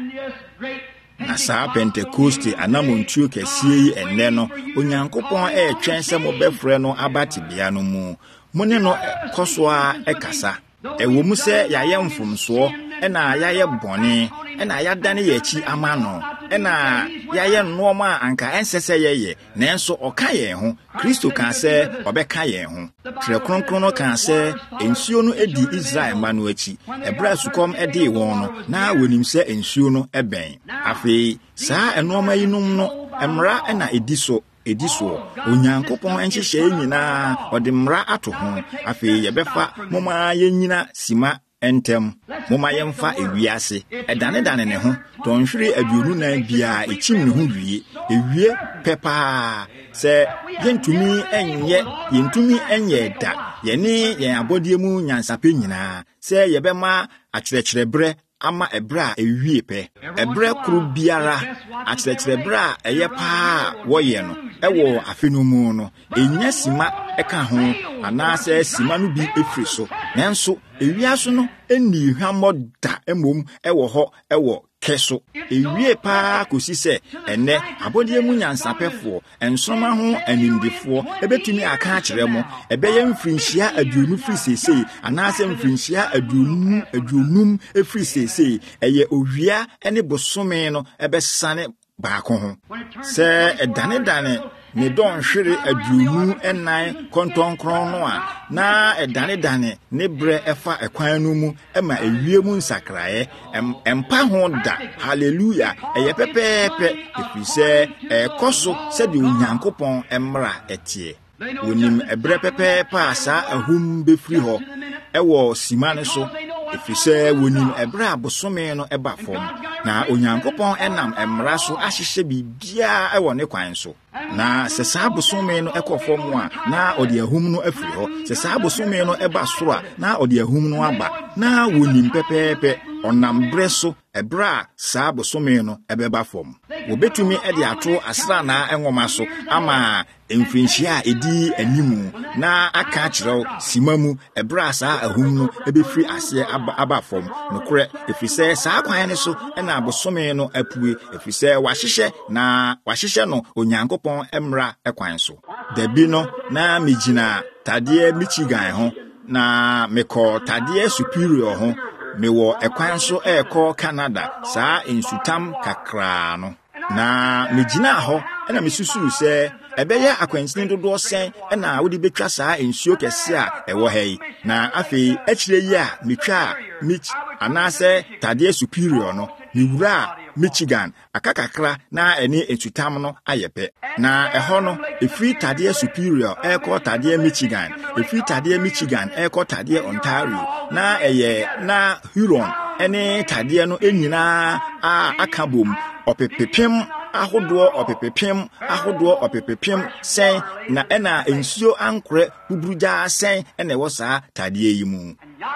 na saa Pentecost anamontuo kɛseɛ yi enne no Onyankopɔn twɛn sɛ mo bɛfrɛ no abate bia no mu mo ne no kɔsoa kasa ɛwɔ mu sɛ yɛayɛ mfomsoɔ ɛna yɛayɛ bɔne ɛna yɛadane yɛakyi ama no ɛna yɛayɛ nnoɔma anka ɛnsɛ sɛ yɛyɛ nanso ɔka yɛn ho Kristo ka sɛ ɔbɛka yɛn ho Twerɛ Kronkron no ka sɛ nsuo no edi Israel ma no akyi ɛbra sukɔm ɛde wɔn no na wɔnim sɛ nsuo no ɛbɛn afei saa nnoɔma yinom no mmara ɛna edi so Onyankopɔn nhyehyɛ nyinaa ɔde mmara ato ho afei yɛbɛfa moma yɛnyina sima entem moma yɛmfa ewiase ɛdane ne ho tɔnhwere aduonu nan bia ekyim ne ho ewie pepa sɛ yɛntumi ɛnyɛ da yɛne yɛn abɔdeɛ mu nyansapɛ nyinaa sɛ yɛbɛma akyerɛkyerɛbrɛ ama ebra ewie pɛ ebre kru biara akyerɛkyerɛbrɛ a ɛyɛ paa wɔyɛ no ɛwɔ afenu mu no enya sima ɛka ho anaasɛ sima no bi efiri so nanso ewiaso no eni hwamɔ da emom ɛwɔ hɔ ɛwɔ keso ewie paa kosi sɛ enne abɔdeɛ mu nyansapɛfoɔ ensoma ho animdefoɔ ebetumi aka akyerɛ mo ɛbɛyɛ mfrinhyia aduonu firi sesei anaasɛ mfrinhyia aduonum efiri sesei ɛyɛ owia ɛne bosome no ɛbɛsane baako ho sɛ ɛdane ne don hwere aduonu ɛnan kɔntɔnkron no a na ɛdane ne brɛ ɛfa ɛkwan no mu ɛma ewie mu nsakrae ɛmpa ho da hallelujah ɛyɛ pɛpɛɛpɛ efisɛ ɛkɔso sɛde Onyankopɔn ɛmra ɛtie wonim ɛbrɛ pɛpɛɛpɛ saa ahum befiri hɔ ɛwɔ sima ne so efisɛ wonim ɛbrɛ abosome no ɛba fam na Onyankopɔn ɛnam ɛmra so ahyehyɛ bibia ɛwɔ ne kwan so na sɛ saa bosome no ɛkɔ fam a na ɔde ahum no afiri hɔ sɛ saa bosome no ɛba soro a na ɔde ahum no aba na wonim pɛpɛɛpɛ ɔnam brɛ so ɛbrɛ a saa bosome no ɛbɛba fam wobetumi ɛde ato asrana ɛnwoma so ama mfinhyia a edi animu na aka kyerɛw sima mu ɛbrɛ a saa ahum no ɛbɛfiri aseɛ aba fam nokorɛ efisɛ saa kwan ne so ɛna bosome no apue efisɛ wahyehyɛ no Onyankopɔn emra ɛkwan so dabi no na megyina Tadeɛ Michigan ho na mekɔ Tadeɛ Superior ho mewɔ ɛkwan so ɛkɔ Canada saa insutam kakra no na megyina hɔ ɛna mesusu sɛ ɛbɛyɛ akwansini dodoɔ sɛn ɛna wodi betwa saa nsuo kɛse a ɛwɔ ha yi na afei akyire yi a metwa anaasɛ Tadeɛ Superior no miwura Michigan akakakra na ɛne etutam no ayɛpɛ na ɛhɔ no efiri Tadeɛ Superior ɛkɔ Tadeɛ Michigan efiri Tadeɛ Michigan ɛkɔ Tadeɛ Ontario na ɛyɛ na Huron ɛne Tadeɛ no enyinaa a akabom ɔpepepem ahodoɔ sɛn na ɛna nsuo ankorɛ buburugya sɛn ɛna ɛwɔ saa Tadeɛ yi mu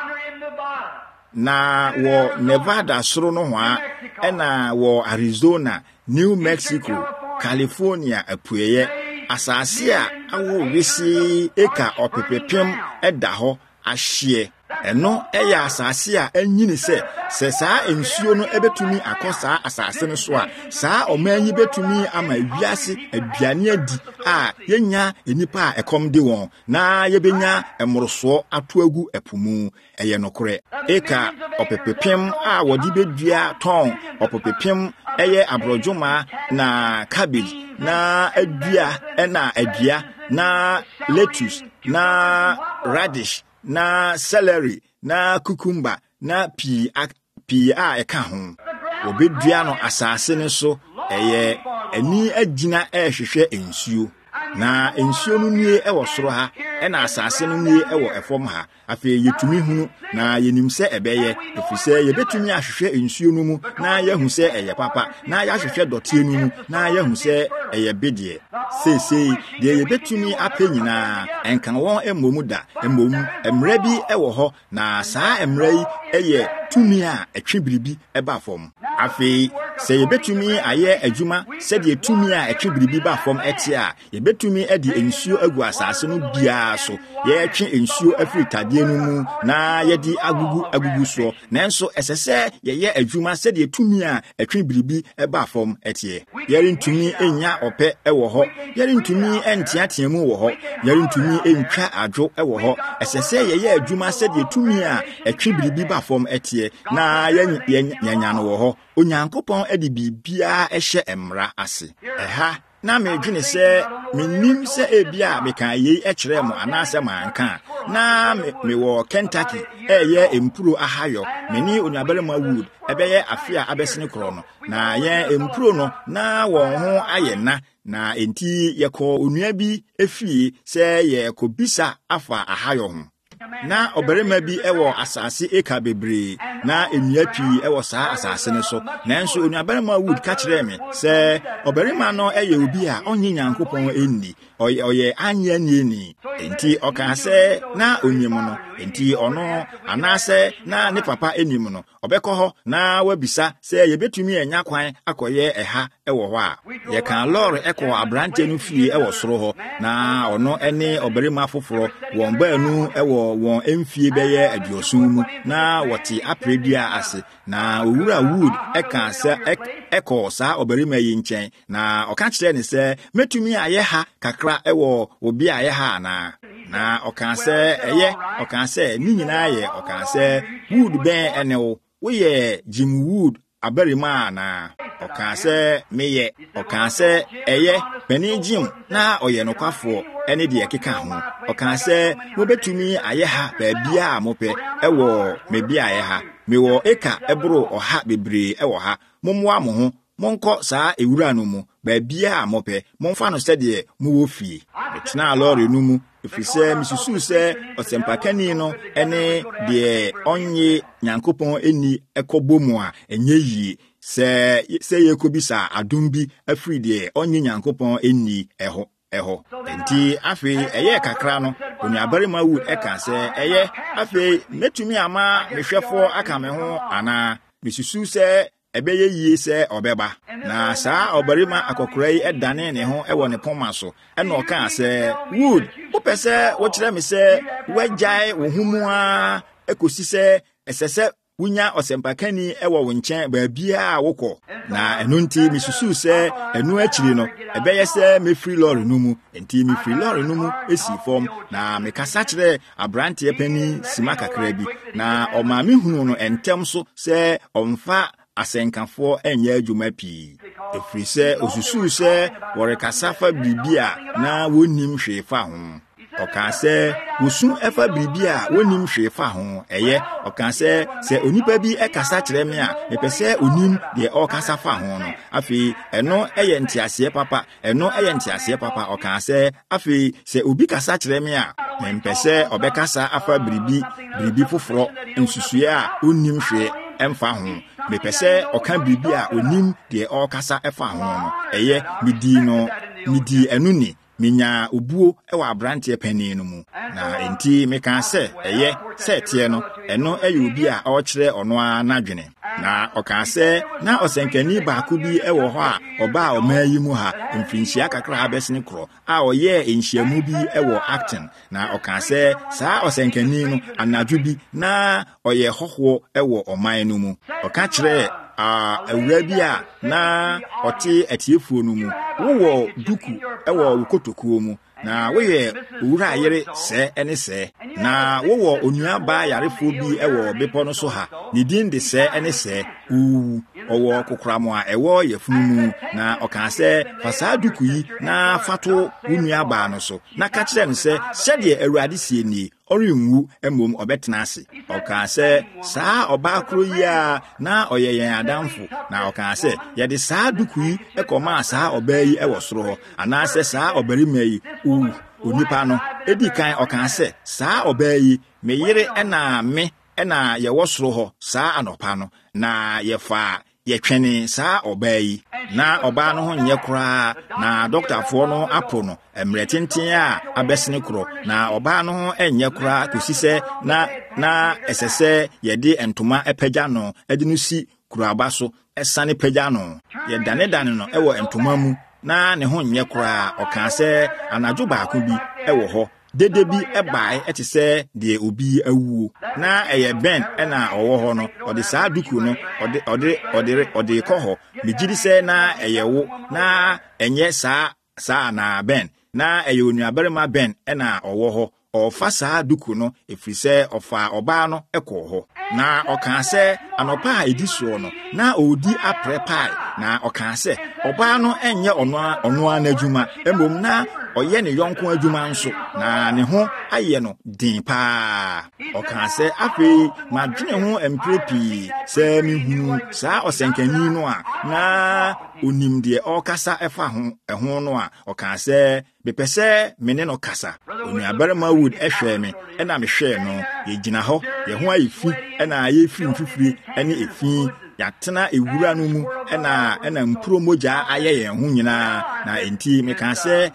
na wɔ Nevada soro no ho a ɛna wɔ Arizona, New Mexico, California apueyɛ asase a awo wesi eka ɔpepepem ɛda hɔ ahye ɛno ɛyɛ asase a anyini sɛ saa nsuo no ɛbɛtumi akɔ saa asase no so a saa ɔman yi bɛtumi ama wiase aduane adi a yenya enipa a ɛkɔm de wɔn na yɛbɛnya ɛmorosoɔ ato agu ɛpo mu ɛyɛ nokorɛ eka ɔpepepem a wɔde bɛdua tɔn ɔpepepem ɛyɛ aborɔdwoma na cabbage na adua na lettuce na radish na celery na cucumber na pii a ɛka ho obedua no asase ne so ɛyɛ ani agina ɛhwehwɛ nsuo na nsuo no nie ɛwɔ soro ha ɛna asase no nie ɛwɔ ɛfam ha afei yɛtumi hunu na yɛnim sɛ ɛbɛyɛ efisɛ yɛbɛtumi ahwehwɛ nsuo no mu na yɛhu sɛ ɛyɛ papa na yɛahwehwɛ dɔteɛ no mu na yɛhu sɛ ɛyɛ bedeɛ seesei deɛ yɛbɛtumi apɛ nyinaa ɛnka wɔn mmom da mmom mmara bi ɛwɔ hɔ na saa mmara yi ɛyɛ tumi a ɛtwe biribi ɛba fam afei se yebetumi aye adwuma se de etumi a etwe biribi ba fam ete a yebetumi ade ensuo agu asase no bia so ye etwe ensuo afiri tade no mu na yedi agugu so nanso esese ye adwuma se de etumi a etwe biribi eba fam ete yeri ntumi enya ope ewo ho yeri ntumi entiatiamu wo ho yeri ntumi entwa adwo ewo ho esese ye adwuma se de etumi a etwe biribi ba fam ete na yenya no wo ho Onyankopɔn adi bibia ehye emra ase eha na medwene se menim se ebia meka yei ekyere mo anase manka na me wo Kentucky eye empuro ahayo meni onuabere ma wood ebeye afia abesene kro no na ye empuro no na won ho ayena na enti yekọ onua bi efie se ye kobisa afa ahayo ho na oberema bi ewo asase eka bebre na enua pii ewo saa asase ne so nanso onuaberema wood ka kire me se oberema no eye obi a onye Nyankopon enni oye anya ni enti oka se na onyem no enti ono anase na ne papa enim no obekọ ho na wabisa se yebetumi enya kwan akoye eha ewo ho a ye kan lord eko abrante no fie ewo soro ho na ono ene oberema foforo won baanu ewo won emfie beye adiosun mu na woti apredua ase na owura wood eka se eko sa oberema yi nchen na oka kire ne se metumi aye ha kakra ewo obi aye ha na oka se ni nyina ye oka se wood ben ene wo ye Jim Wood aberima na oka se meye oka se eye pani Jim na oye nokwafo ene de ekeka ho oka se mo betumi aye ha ba bia amope ewo me bia aye ha me wo eka ebro oha bebre ewo ha momwa mo ho monko saa ewura no mu ba bia amope momfa no sede mu wo fie betena lori no mu efise misusu se osempakani no ene de onye Nyankopon eni ekobomu a enye yi se yekobisa adumbi afiri de onye Nyankopon eni eho enti afi eye kakra no onuabarema wood eka se eye afi metumi ama mehwefo aka me ho ana misusu se ebeye yie se obeba na saa obarima akokora yi edane ne ho ewo ne poma so ena oka se wood opese wo kire me se wajai wo humu a ekosi se esese wunya osempakani ewo wo nchen ba bia wokọ na enu nti misusu se enu akiri no ebeye se me free lorry no mu enti me free lorry no mu esi form na me kasa kire abrante pani sima kakra bi na o ma me hunu no entem so se omfa asenkafo enye adwuma pii efiri se osusu se worekasafa bibia na wonim hwefa ho oka se wosu efa bibia wonim hwefa ho eye oka se onipa bi ekasa kire me a epese onim de okasafa ho no afi eno eye ntiase papa oka se afi se obi kasa kire me a mpese obekasa afa biribi foforo nsusue a onim hwe emfa ho mepese oka biribi a onim de okasa efa ho no eye midi enu ni minya obuo ewa abrante pani no mu na enti meka se eye se tie no eno eye obi a okire ono anadwene na oka se na osenkani baako bi ewo ho a oba omayi mu ha mfinhia kakra abesene kro a oye enhyiamu bi ewo acting na oka se saa osenkani no anadwo bi na oye hoho ewo oman no mu oka kire awura bi a na ote atiefuo no mu wo duku ewo wukotokuo mu na woye owura ayere se ene se na wo onua ba yarefo bi ewo bepo no so ha ni din de se ene se owo kokramo a ewo yefunu mu na oka se fasa duku yi na fato onua ba no so na ka kire no se sede awurade sie ni orinwu emom obetena ase oka se saa oba kro yi a na oyeyen adamfo na oka se ye de saa duku yi ekoma saa oba yi ewo soro ho ana se saa obarima yi onipa no edi kan oka se saa oba yi me yire ena ye wo soro ho saa anopa no na ye fa ye twene saa oba yi na oba no ho nye kura na doctorfo no apo no emretenten a abesene kro na oba no ho enye kura kosise na esese ye de entoma epagya no ede no si kuraba so esane pagya no ye dane no ewo entoma mu na ne ho nye kura oka se anadwo baako bi ewo ho dede bi ebae ete se de obi awuo na eye Ben na owo ho no ode saa duku no ode kɔ ho megidi se na eye wo na enye saa na Ben na eye onuabarima Ben na owo ho ofa saa duku no efrise ofa oba no ekɔ ho na oka se anopa edisuo no na odi aprepai na oka se oba no enye ono anadwuma emom na oye ne yonko adwuma nso na ne ho aye no din pa oka se afi madwene ho emprepi se mihunu saa osenkani no a na onim de okasa efa ho no a oka se bepese mene no kasa onuabarima wood ehwe me na me hwe no ye gina ho ye ho ayifi na ye fi mfifiri ene efi yatena ewura no mu na mpuro moja aye ye ho nyina na enti meka se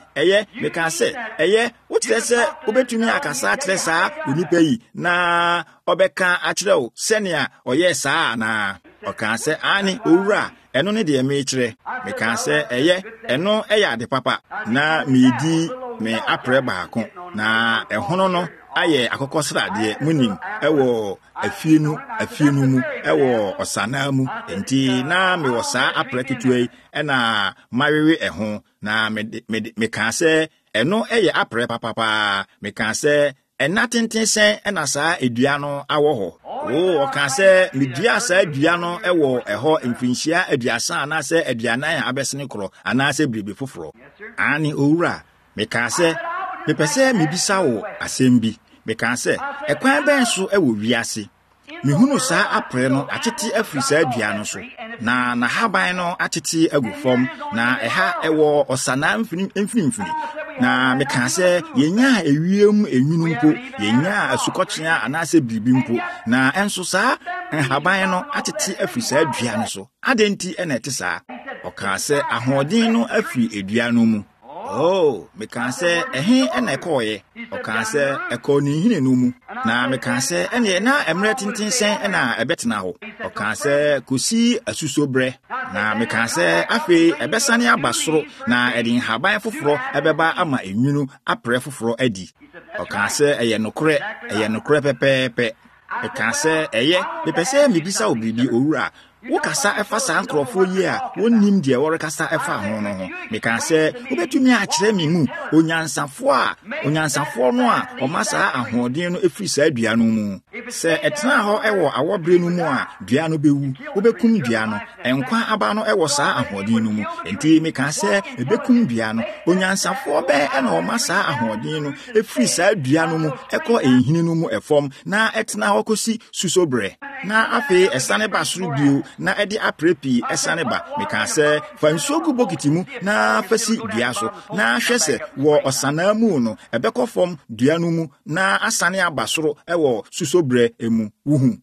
eye wotire se obetumi akasa akyere saa onipa yi na obeka akyere o senia oye saa na oka se ani owura eno ne de me kyere meka se eye eno eya ade papa na medi me apre baako na ehono no aye akokosrade munim ewo afienu mu ewo osana mu enti na me wo saa apreketuai na mawewe eho na me ka se eno eye apre papa me ka se enatentensen na saa edua no awo ho o ka se media saa edua no ewo eho mfinhia aduasa ana se aduanan abesene kro ana se bribe foforo ani owura me ka se me pese me bisa wo asembi me ka se ekwan ben so ewo wiase mehunu saa apre no atete afiri saa dua no so na haban no atete agu fom na eha ewo osana mfini na me ka se yenya ewiem enwunu mpo yenya asukochia anase bibi mpo na enso saa haban no atete afiri saa dua no so adenti ena ete saa oka se ahoden no afiri edua no mu me can say ena ekoye o can say ekoni hine no mu na me can say ene na emre tintin sen na ebetena ho o can say kosi asuso bre na me can say afi ebesane abasoro na edin haban foforo ebeba ama enwunu apre foforo adi o can say eye nokre pepepe e can say eye me pese me bisa obibi owura wokasa efa saa nkrofo yi a wonnim de worekasa efa ho no ho me kan se obetumi a kyerɛ me mu onyansafo no a omasa ahoden no efiri saa dua no mu se etena ho ewo awobre no mu a dua no bewu obekum dua no enkwa aba no ewo saa ahoden no mu enti me kan se ebekum dua no onyansafo be na omasa ahoden no efiri saa dua no mu ekɔ ehini no mu efom na etena ho kosi susobre na afi esane basuru bio na edi aprepi esane ba me kan se fa nsogu bokiti mu na fasi dua so na hwese wo osana mu no ebekɔ fom dua no mu na asane abasoro ewo susobre emu wuhu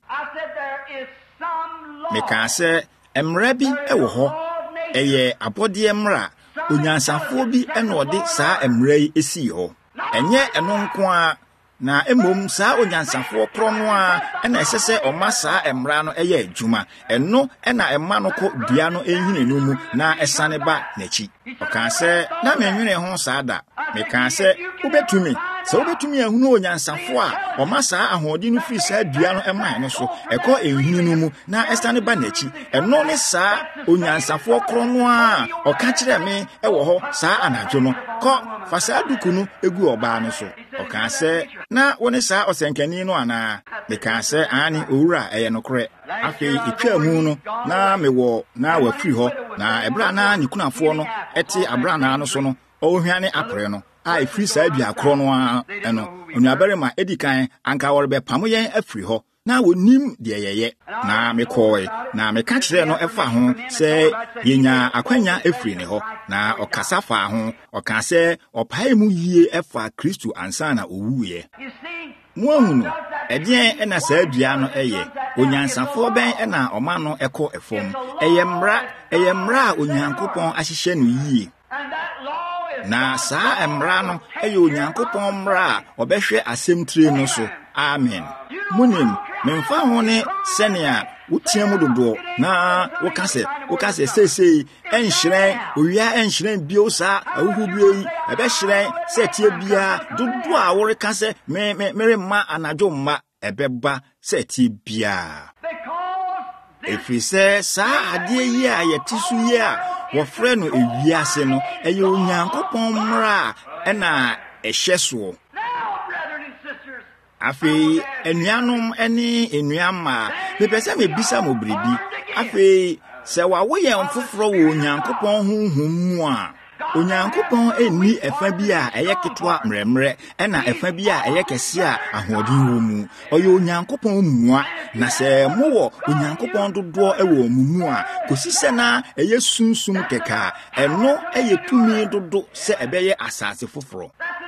me kan se emra bi ewo ho eye abode emra onyansafo bi ena ode saa emra yi esi ho enye eno nko a na emom saa onyansafo kro no a ena esese oma saa emra no eye adwuma eno ena ema no ko dua no ehine no mu na esane ba nachi oka se na menwene ho saa da me kan se obetumi ahunu onyansafo a oma saa ahode no firi saa dua no ema no so ekɔ ehine no mu na esane ba nachi eno ne saa onyansafo kro no a oka kyerɛ me ewo ho saa anadwo no kɔ fa saa duku no egu oba no so oka se na woni saa osenkani no ana me kan se ani owura eye nokre afi etwa mu no na mewo na wafiri ho na ebra na nikunafo no ete abra na no so no ohwane apre no a efiri saa bia kro no a eno onuabere edikan anka worbe pamo yen afiri ho na wonim de yeye na mekɔe na meka kyerɛ no ɛfa ho sɛ yenya akwanya efiri ne ho na ɔkasa fa ho ɔka sɛ ɔpae mu yie ɛfa Kristo ansa na owuye muahunu ɛdeɛn ɛna saa dua no ɛyɛ onyansafo bɛn ɛna ɔma no ɛkɔ ɛfom ɛyɛ mmara a Onyankopɔn ahyehyɛ no yie na saa emra no ɛyɛ Onyankopɔn mmara a ɔbɛhwɛ asɛm tire no so amen munim memfa ho ne sɛnea wotia mu dodo na woka se sesei enhyiren owia enhyiren bio sa awuhu bio yi ebe hyiren se tie bia dodo a woreka se mere ma anajo ma ebeba se tie bia efise sa ade yi a yetisu yi a wofre no ewiase no eye onyankopon mra na ehyeso afi enuanom eni enuama mepese mebisa mobribi afi se wa wo ye mfoforo wo onyankopon honhom mu a onyankopon eni efa bi a eye ketwa mremre na efa bi a eye kese a ahodin wo mu oye onyankopon mua na se mo wo onyankopon dodo ewo mu a kosise na eye sunsum keka eno eye tumi dodo se ebeye asase foforo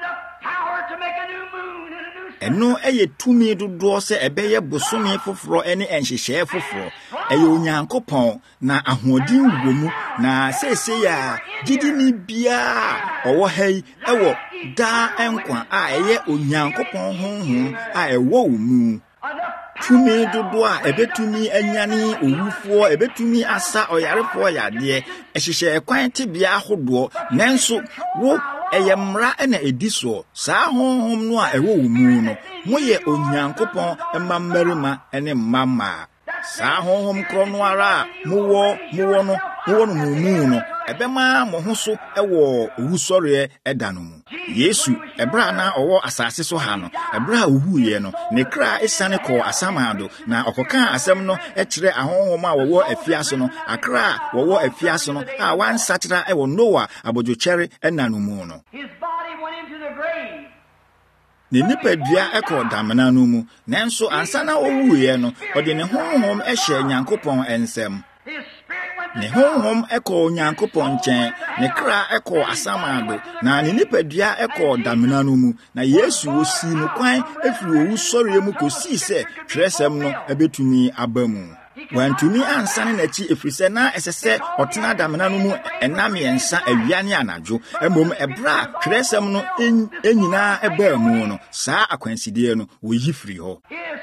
eno eye tumi dodo se ebeye bosome foforo ene enhyehye foforo eye onyankopon na ahodin wo mu na sese ya gidini bia owo hai ewo da enkwa a eye onyankopon honhom a ewo mu tumi dodo a ebetumi anyane owufo ebetumi asa oyarefo yade ehyehyɛ kwan tebea hodo nanso wo eyemra na ediso saa honhom no a ewo mu no moye onyankopon emammarima ene mama saa honhom kro no ara mowo no mu no ebema mo ho so ewo owusɔre edano mu Yesu ebra na owo asase so ha no ebra ohuye no ne kra esane kɔ asamado na okoka asem no ekire ahonhom a wowo afiase no akra wowo afiase no a wansatira ewo Noah abodwochere enano mu no ne nipadua ekɔ damena no mu nanso ansana owuye no ode ne honhom ehye Nyankopɔn ensem ne honhom ekɔ Nyankopɔn nkyɛn ne kra ekɔ asamado na ne nipadua ekɔ damena no mu na Yesu osi no kwan efiri owu sɔre mu kosi sɛ twerɛsɛm no ebetumi aba mu wantumi ansane nachi efrise na esese otena damena no mu enam yensa awia ne anajo emom ebra twerɛsɛm no enyina eba mu no saa akwansidie no woyi firi hɔ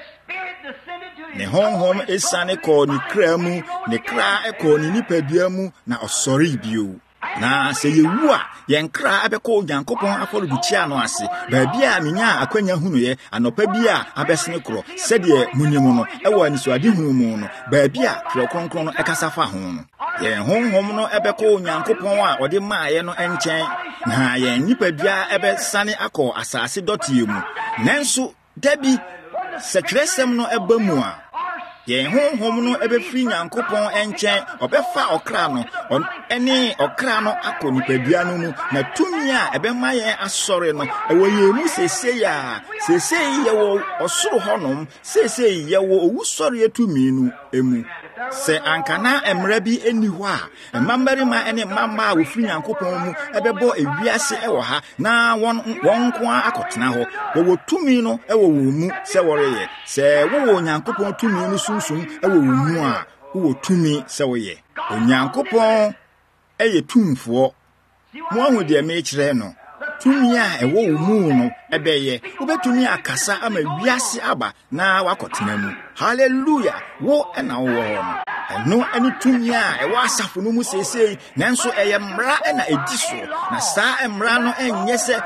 ne honhom esane kɔ ne kra mu ne kra ekɔ ne nipadua mu na ɔsɔre bio na se yewu a yen kra abekɔ Nyankopɔn afɔrebukyia no ase baabi a menya akwanya hunuye anopa bi a abesene kro sɛdeɛ munyim no ɛwɔ anisuade hu mu no baabi a twerɛ kronkron no ɛkasa fa ho no yen honhom no ɛbɛkɔ Nyankopɔn a ɔde maaye no ɛnkyɛn na yen nipadua ɛbɛsane akɔ asase dɔteɛ mu nanso dabi sɛ twerɛsɛm no ɛba mu a yen honhom no ebefiri Nyankopɔn enkyɛn ɔbɛfa ɔkra no ɛne ɔkra no akɔ nipadua no mu na tumi a ɛbɛma yɛn asɔre no ɛwɔ yɛn mu sesei yɛwɔ ɔsoro hɔnom sesei yɛwɔ owusɔre tumi no emu sɛ ankana emra bi eni hɔ a mmammarima ene mmamma a wofiri Nyankopɔn mu ɛbɛbɔ ewiase ɛwɔ ha na wɔn nko akɔtena hɔ wɔwɔ tumi no ɛwɔ wɔn mu sɛ wɔreyɛ sɛ wɔwɔ Nyankopɔn tumi no sunsum ɛwɔ wɔn mu a wɔwɔ tumi sɛ wɔyɛ Onyankopɔn ɛyɛ tumfoɔ mo ahu deɛ mekyerɛ no tumi a ɛwɔ wɔn mu no ɛbɛyɛ wobɛtumi akasa ama wiase aba na wakɔtena mu hallelujah wo ɛna wo hɔ no ɛno ɛne tumi a ɛwɔ asafo no mu sesei nanso ɛyɛ mmara ɛna edi so na saa mmara no ɛnyɛ sɛ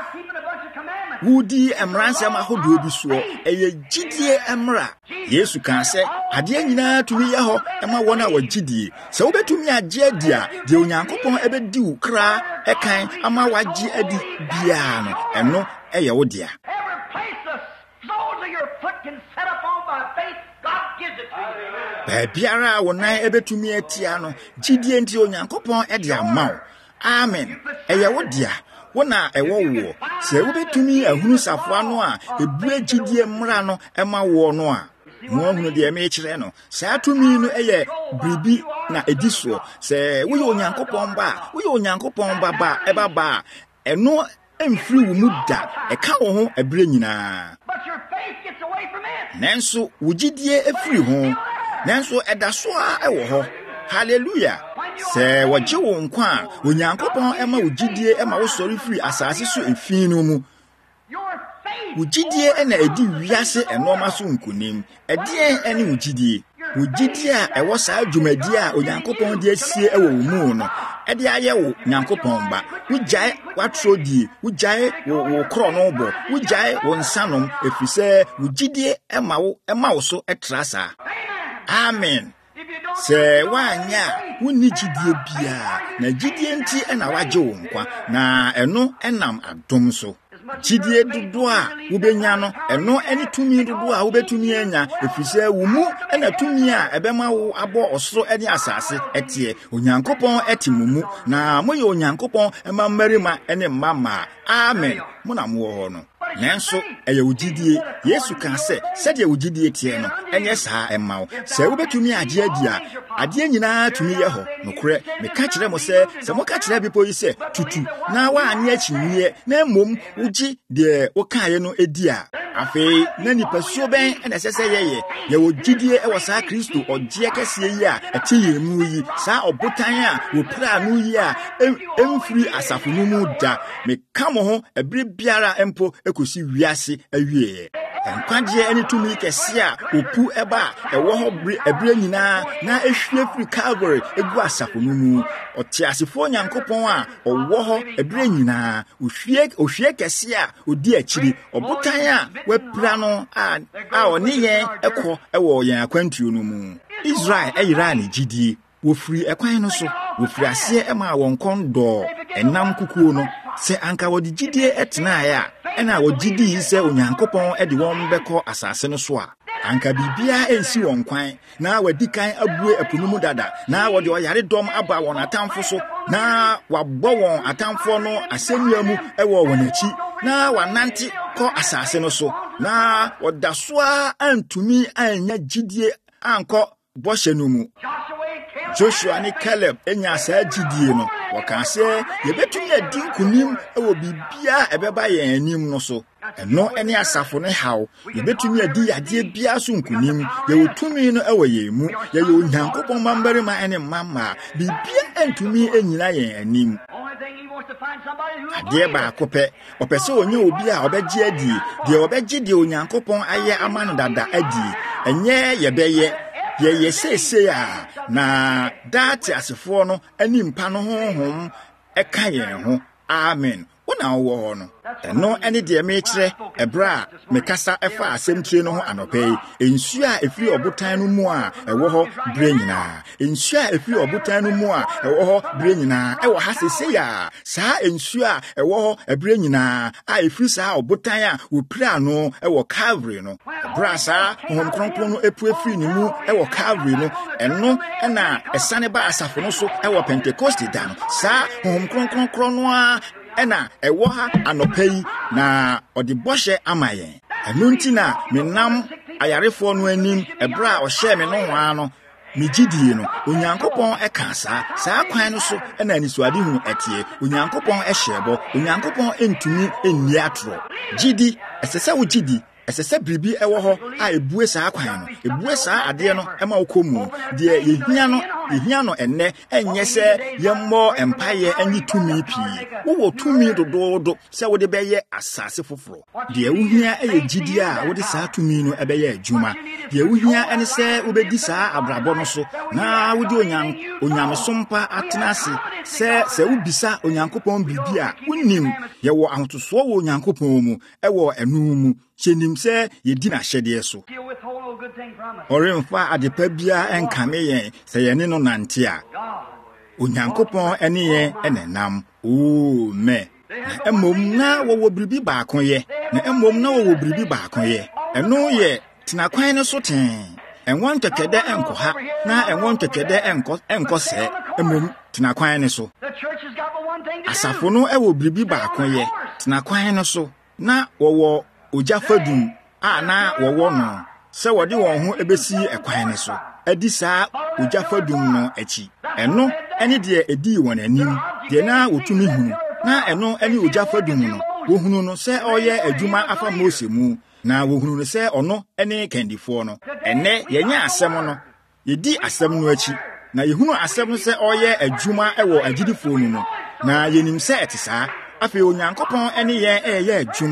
wudi emransem ahodo bi so eye gidie emra Yesu kan se ade nyina tumi ye ho ema wona wa gidie se obetumi age adi a de Onyankopon ebedi wo kra ekan ama wage adi bia no eno eye wo dia biara wonan ebetumi atia no gidie nti Onyankopon ede ama amen eye wo dia wona ewo wo se wobetumi ahunu safoa no a ebu agidie mmra no ema wo no a mo ahunu de eme kyerɛ no saa tumi no eye bribi na ediso se wo ye Onyankopɔn ba eba ba eno emfiri wo mu da eka wo ho ebre nyinaa nanso wo gidie efiri ho nanso ɛda so a ɛwɔ hɔ hallelujah se wagye wo nkwa Onyankopɔn ema wo gidie ema wo sɔre firi asase so efin no mu wo gidie na edi wiase enoma so nkonim ɛdeɛn ɛne wo gidie ugidi a ewo saa dwumadi a onyankopɔn de asie ewo mu no ede aye wo nyankopɔn ba ugyae watrodi ugyae wo kro no bo ugyae wo nsanom efise ugidi ema wo so etrasa amen se wanya woni gidie bia na gidie nti ena waje wo nkwa na eno enam adom so gidie dodo a wobenya no eno eni tumi dodo a wobetumi anya efise wo mu ena tumi a ebema wo abo osoro eni asase etie onyankopɔn etimumu na moye onyankopɔn ema mmarima ene mama amen muna mo ho no nanso eye wugidie Yesu kan se de wugidie tie no enye saa ema wo se wobetumi age adia ade nyina tumi ye ho nokore me ka kire mo se mo ka kire bipo yi se tutu na wa ane akyinwie na mom ugi de wo kaaye no edi a afei na nipasuo ben ena sese ye wugidie e wo saa Kristo ogie kese yi a etiye mu yi saa obotan a wo pra no yi a emfiri asafo no mu da me ka mo ho ebire biara empo ekosi wiase awie enkwagye eni tumi kese a opu eba ewo ho ebire nyina na ehwie firi Calvary egu asafo no mu otiasefo nyankopɔn a owo ho ebire nyina ohwie kese a odi akiri obotan a wapira no a oni yen ekɔ ewo yen akwantuo no mu Israel eyira ne gidie wofiri ekwan no so wofiri ase ema won kondo enam kukuo no se anka wodi gidie etena ya ena wogidi yi se onyankopɔn ede won bɛkɔ asase no so a anka bibia ensi won kwan na wadi kan abue apunu mu dada na wode oyare dom aba won atamfo so na wabɔ won atamfo no asɛnnua mu ɛwɔ won achi na wanante kɔ asase no so na wodasoa antumi anya gidie ankɔ bɔhye no mu Joshua ni Caleb enya saa gidie no wɔka sɛ yebetumi adi nkunim ɛwɔ bibia ɛbɛba yɛn anim no so ɛno ɛne asafo ne haw yebetumi adi ade bia so nkunim yɛwɔ tumi no ɛwɔ yɛn mu yɛyɛ onyankopɔn mambarima ɛne mama bibia antumi enyina yɛn anim ade ba akopɛ ɔpɛ sɛ onye obi a ɔbɛgye adi deɛ ɔbɛgye deɛ onyankopɔn ayɛ ama no dada adi ɛnyɛ yɛbɛyɛ ye sese a na date asefo no animpa no honhom eka yen ho amen wona wo no eno ene de me kire ebra me kasa efa asemtire no ho anopɛ ensu a efiri obotan no mu a ewo ho bre nyina ensu a efiri obotan no mu a ewo ho bre nyina ewo ha sese ya saa ensu a ewo ho ebre nyina a efiri saa obotan a wopira no ewo Calvary no bra saa honhom kronkron no epu efiri ni mu ewo Calvary no eno na esane ba asafo no so ewo Pentecost da no saa honhom kronkron no a ena ewo ha anopai na odi bɔhye amaye enu nti na menam ayarefo no anim ebra o hye me no hwa no megidie no onyankopɔn eka saa kwan no so ena anisuade hunu etie onyankopɔn ehyebo onyankopɔn entumi enni atro gidi esese wo gidi esese bribi ewo ho a ebue saa kwan no ebue saa ade no ema okomu de yehia no enne enye se yemmo empaye enyi tumi pii wo tumi dododo se wo de beye asase foforo de wuhia eye gidi a wo de saa tumi no ebeye adwuma de wuhia ene se wo bedi saa abrabo no so na wo de onyamesompa atenase se wo bisa onyankopɔn bibi a wonnim ye wo ahotoso wo onyankopɔn mu ewo enu mu chenim se yedi na hyede so oremfa adepa bia enkame yen se yene no nante a onyankopɔn ene yen enenam o me na emom na wo biribi baako ye na emom na wo biribi baako ye eno ye tinakwan ne so ten enwon tekede enkoha na enwon tekede enkose emom tinakwan ne so asafo no ewo biribi baako ye tinakwan ne so na wo ojafadum a na wowo no se wode won ho ebesi ekwan ne so adi saa ojafadum no achi eno ene de edi won anim de na wotumi hunu na eno ene ojafadum no wo hunu no se oye adwuma afa Mose mu na wo hunu no se ono ene kandifo no ene yenya asem no yedi asem no achi na yehunu asem no se oye adwuma ewo agidifo no na yenim se ete saa afi onyankopɔn ene ye eye adwuma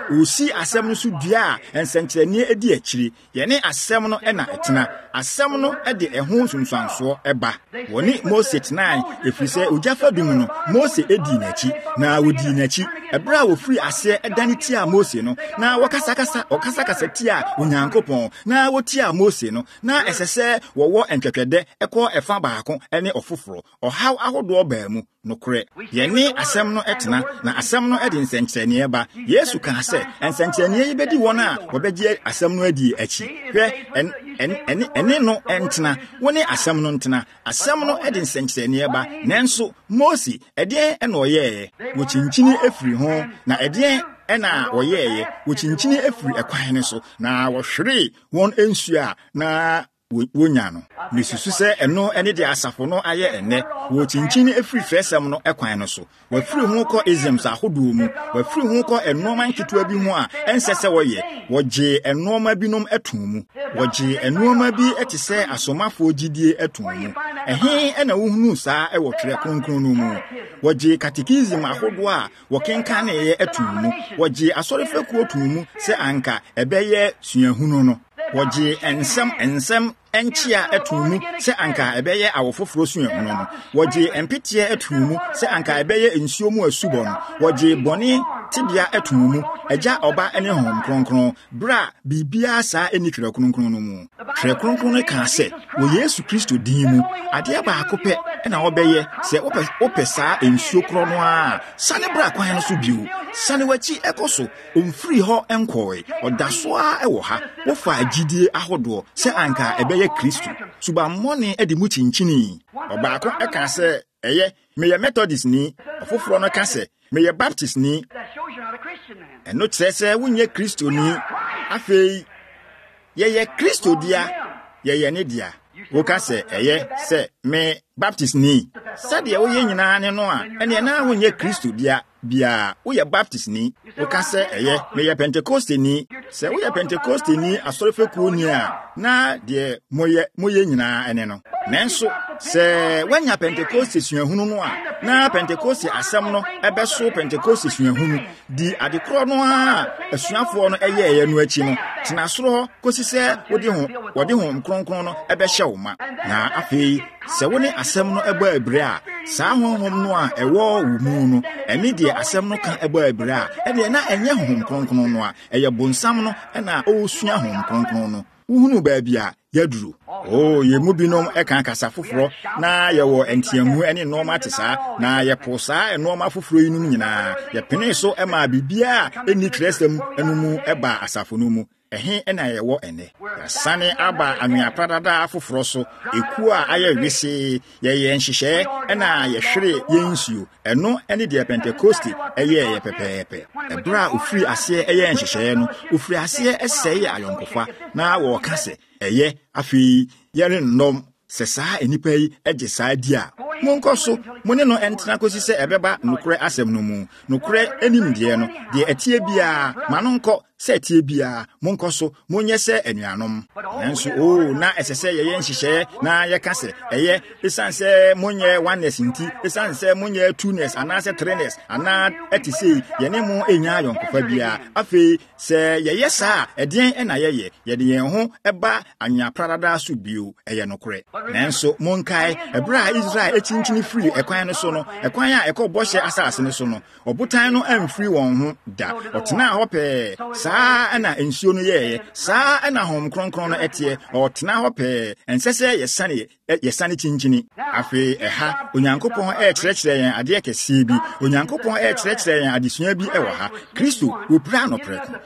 osi asɛm no so dua a ensenkyerɛne edi akyiri ye ne asɛm no na etena asɛm no de ɛho sunsuanso eba woni Mose tenan efisɛ ogyafa dum no Mose edi n'akyi na wodi n'akyi ebra wofiri ase edane ti a Mose no na okasakasa ti a Onyankopɔn na woti a Mose no na ɛsɛsɛ wɔwɔ entwetwede ɛkɔ ɛfa baako ɛne ɔfoforo ɔhaw ahodo ɔbaa mu nokore ye ne asɛm no etena na asɛm no de nsenkyerɛne eba Yesu ka sɛ nsenkyerɛne yi bedi wɔn a wɔbɛgye asɛm no adi akyi hwɛ ɛne no entena woni asɛm no ntena asɛm no de nsenkyerɛne eba nanso Mose ɛdeɛn ɛna ɔyɛɛ wɔkyinkyini efiri ho na ɛdeɛn ɛna ɔyɛɛ wɔkyinkyini efiri ɛkwan ne so na wɔhwere wɔn ensu a na wonya no mesusu sɛ ɛno ɛne de asafo no ayɛ ɛnɛ wɔkyinkyini efiri fɛsɛm no ɛkwan no so wɔfiri ho kɔ exams ahodoɔ mu wɔfiri ho kɔ ɛnoɔma nketewa bi ho a ɛnsɛ sɛ wɔgye ɛnoɔma binom ɛto mu wɔgye ɛnoɔma bi ɛte sɛ asomafoɔ gyidie ɛto mu ɛhe ɛna wohunu saa ɛwɔ twerɛ kronkron no mu wɔgye catechism ahodoɔ a wɔkenka ne yɛ ɛto mu wɔgye asɔrefekuo to mu sɛ anka ɛbɛyɛ suahunu no wɔgye ensɛm enchia etumu se anka ebeye awofoforo suahunu no wɔgye empetie etumu se anka ebeye ensuo mu asubo no wɔgye bɔne tibia etumu agya oba ene hom kronkron bra bibia saa eni twerɛ kronkron no mu twerɛ kronkron no ka se wo Yesu Kristo din mu ade ba akopɛ na wɔbɛyɛ se opɛ saa ensuo kro no a sane bra kwan no so bio sane wachi ekoso omfiri hɔ enkɔe ɔdaso a ɛwɔ ha wofa agidie ahodoɔ se anka ebeye Kristo subammɔne edi mu kyinkyini ɔbaako ɛka sɛ ɛyɛ meyɛ Methodist ni ɔfoforo no ka sɛ meyɛ Baptist ni ɛno kyerɛ sɛ wonyɛ Kristo ni afei yɛyɛ Kristo dia yɛyɛ ne dia woka sɛ ɛyɛ sɛ me Baptist ni sɛdeɛ woyɛ nyinaa ne no a ɛne na wonyɛ Kristo dia bia woyɛ Baptist ni woka sɛ ɛyɛ meyɛ Pentecost ni sɛ woyɛ Pentecost ni asɔrefekuo ni a na deɛ moyɛ nyinaa ɛne no nanso sɛ wanya Pentecost suahunu no a na Pentecost asɛm no ɛbɛso Pentecost suahunu di adekoro no a asuafoɔ no ɛyɛ no akyi no tena soro hɔ kosi sɛ wɔde ho kronkron no ɛbɛhyɛ wo ma na afei sɛ wo ne asɛm no ɛbɔ abrɛ a saa honhom no a ɛwɔ wo mu no ɛne deɛ asɛm no ka ɛbɔ abrɛ a ɛne na ɛnyɛ honhom kronkron no a ɛyɛ bonsam no ɛna ɔsua honhom kronkron no uhunu baabi a yaduru ye mu binom ɛka kasa foforo na yɛwɔ entiamu ɛne nɔɔma te saa na yɛpo saa nɔɔma foforo yi no nyinaa yɛpene so ɛma bibia ɛni twerɛsɛm ɛno mu ɛba asafo no mu ɛhe ɛna yɛwɔ ɛnɛ yɛsane aba anuapradada foforo so ekuo a ayɛ wese yɛyɛ nhyehyɛ ɛna yɛhwere yɛnsuo ɛno ɛne deɛ Pentecost ɛyɛ pɛpɛɛpɛ ɛbra ofiri aseɛ ɛyɛ nhyehyɛ no ofiri aseɛ ɛsɛe ayɔnkofa na wɔka sɛ ɛyɛ afei yɛre nnom sɛ saa enipa yi ɛgye saa di a monkɔ so mo ne no ɛntena kosi sɛ ɛbɛba nokore asɛm no mu nokore anim deɛ no deɛ ɛtie bia ma no nkɔ sɛ ɛtie bia monkɔ so monyɛ sɛ anuanom nanso na ɛsɛ sɛ yɛyɛ nhyehyɛ na yɛka sɛ ɛyɛ esan sɛ monyɛ oneness nti esan sɛ monyɛ two-ness anaasɛ three-ness anaa ɛte sɛ yɛne mo enya ayɔnkofa bia afei sɛ yɛyɛ saa ɛdeɛn ɛna yɛyɛ yɛde yɛn ho ɛba anyaprada so bio ɛyɛ nokore nanso monkae ɛbra Israel ɛkyinkyini firi ɛkwan no so no ɛkwan a ɛkɔ bɔhyɛ asase no so no ɔbotan no amfiri wɔn ho da ɔtena hɔ pɛɛ saa ɛna nsuo no yɛyɛ saa ɛna hom kronkron no ɛteɛ ɔtena hɔ pɛɛ ɛnsɛ sɛ yɛsane kyinkyini afei ɛha Onyankopɔn ɛkyerɛkyerɛ yɛn adeɛ kɛseɛ bi Onyankopɔn ɛkyerɛkyerɛ yɛn adesua bi ɛwɔ ha Kristo wopira no prɛko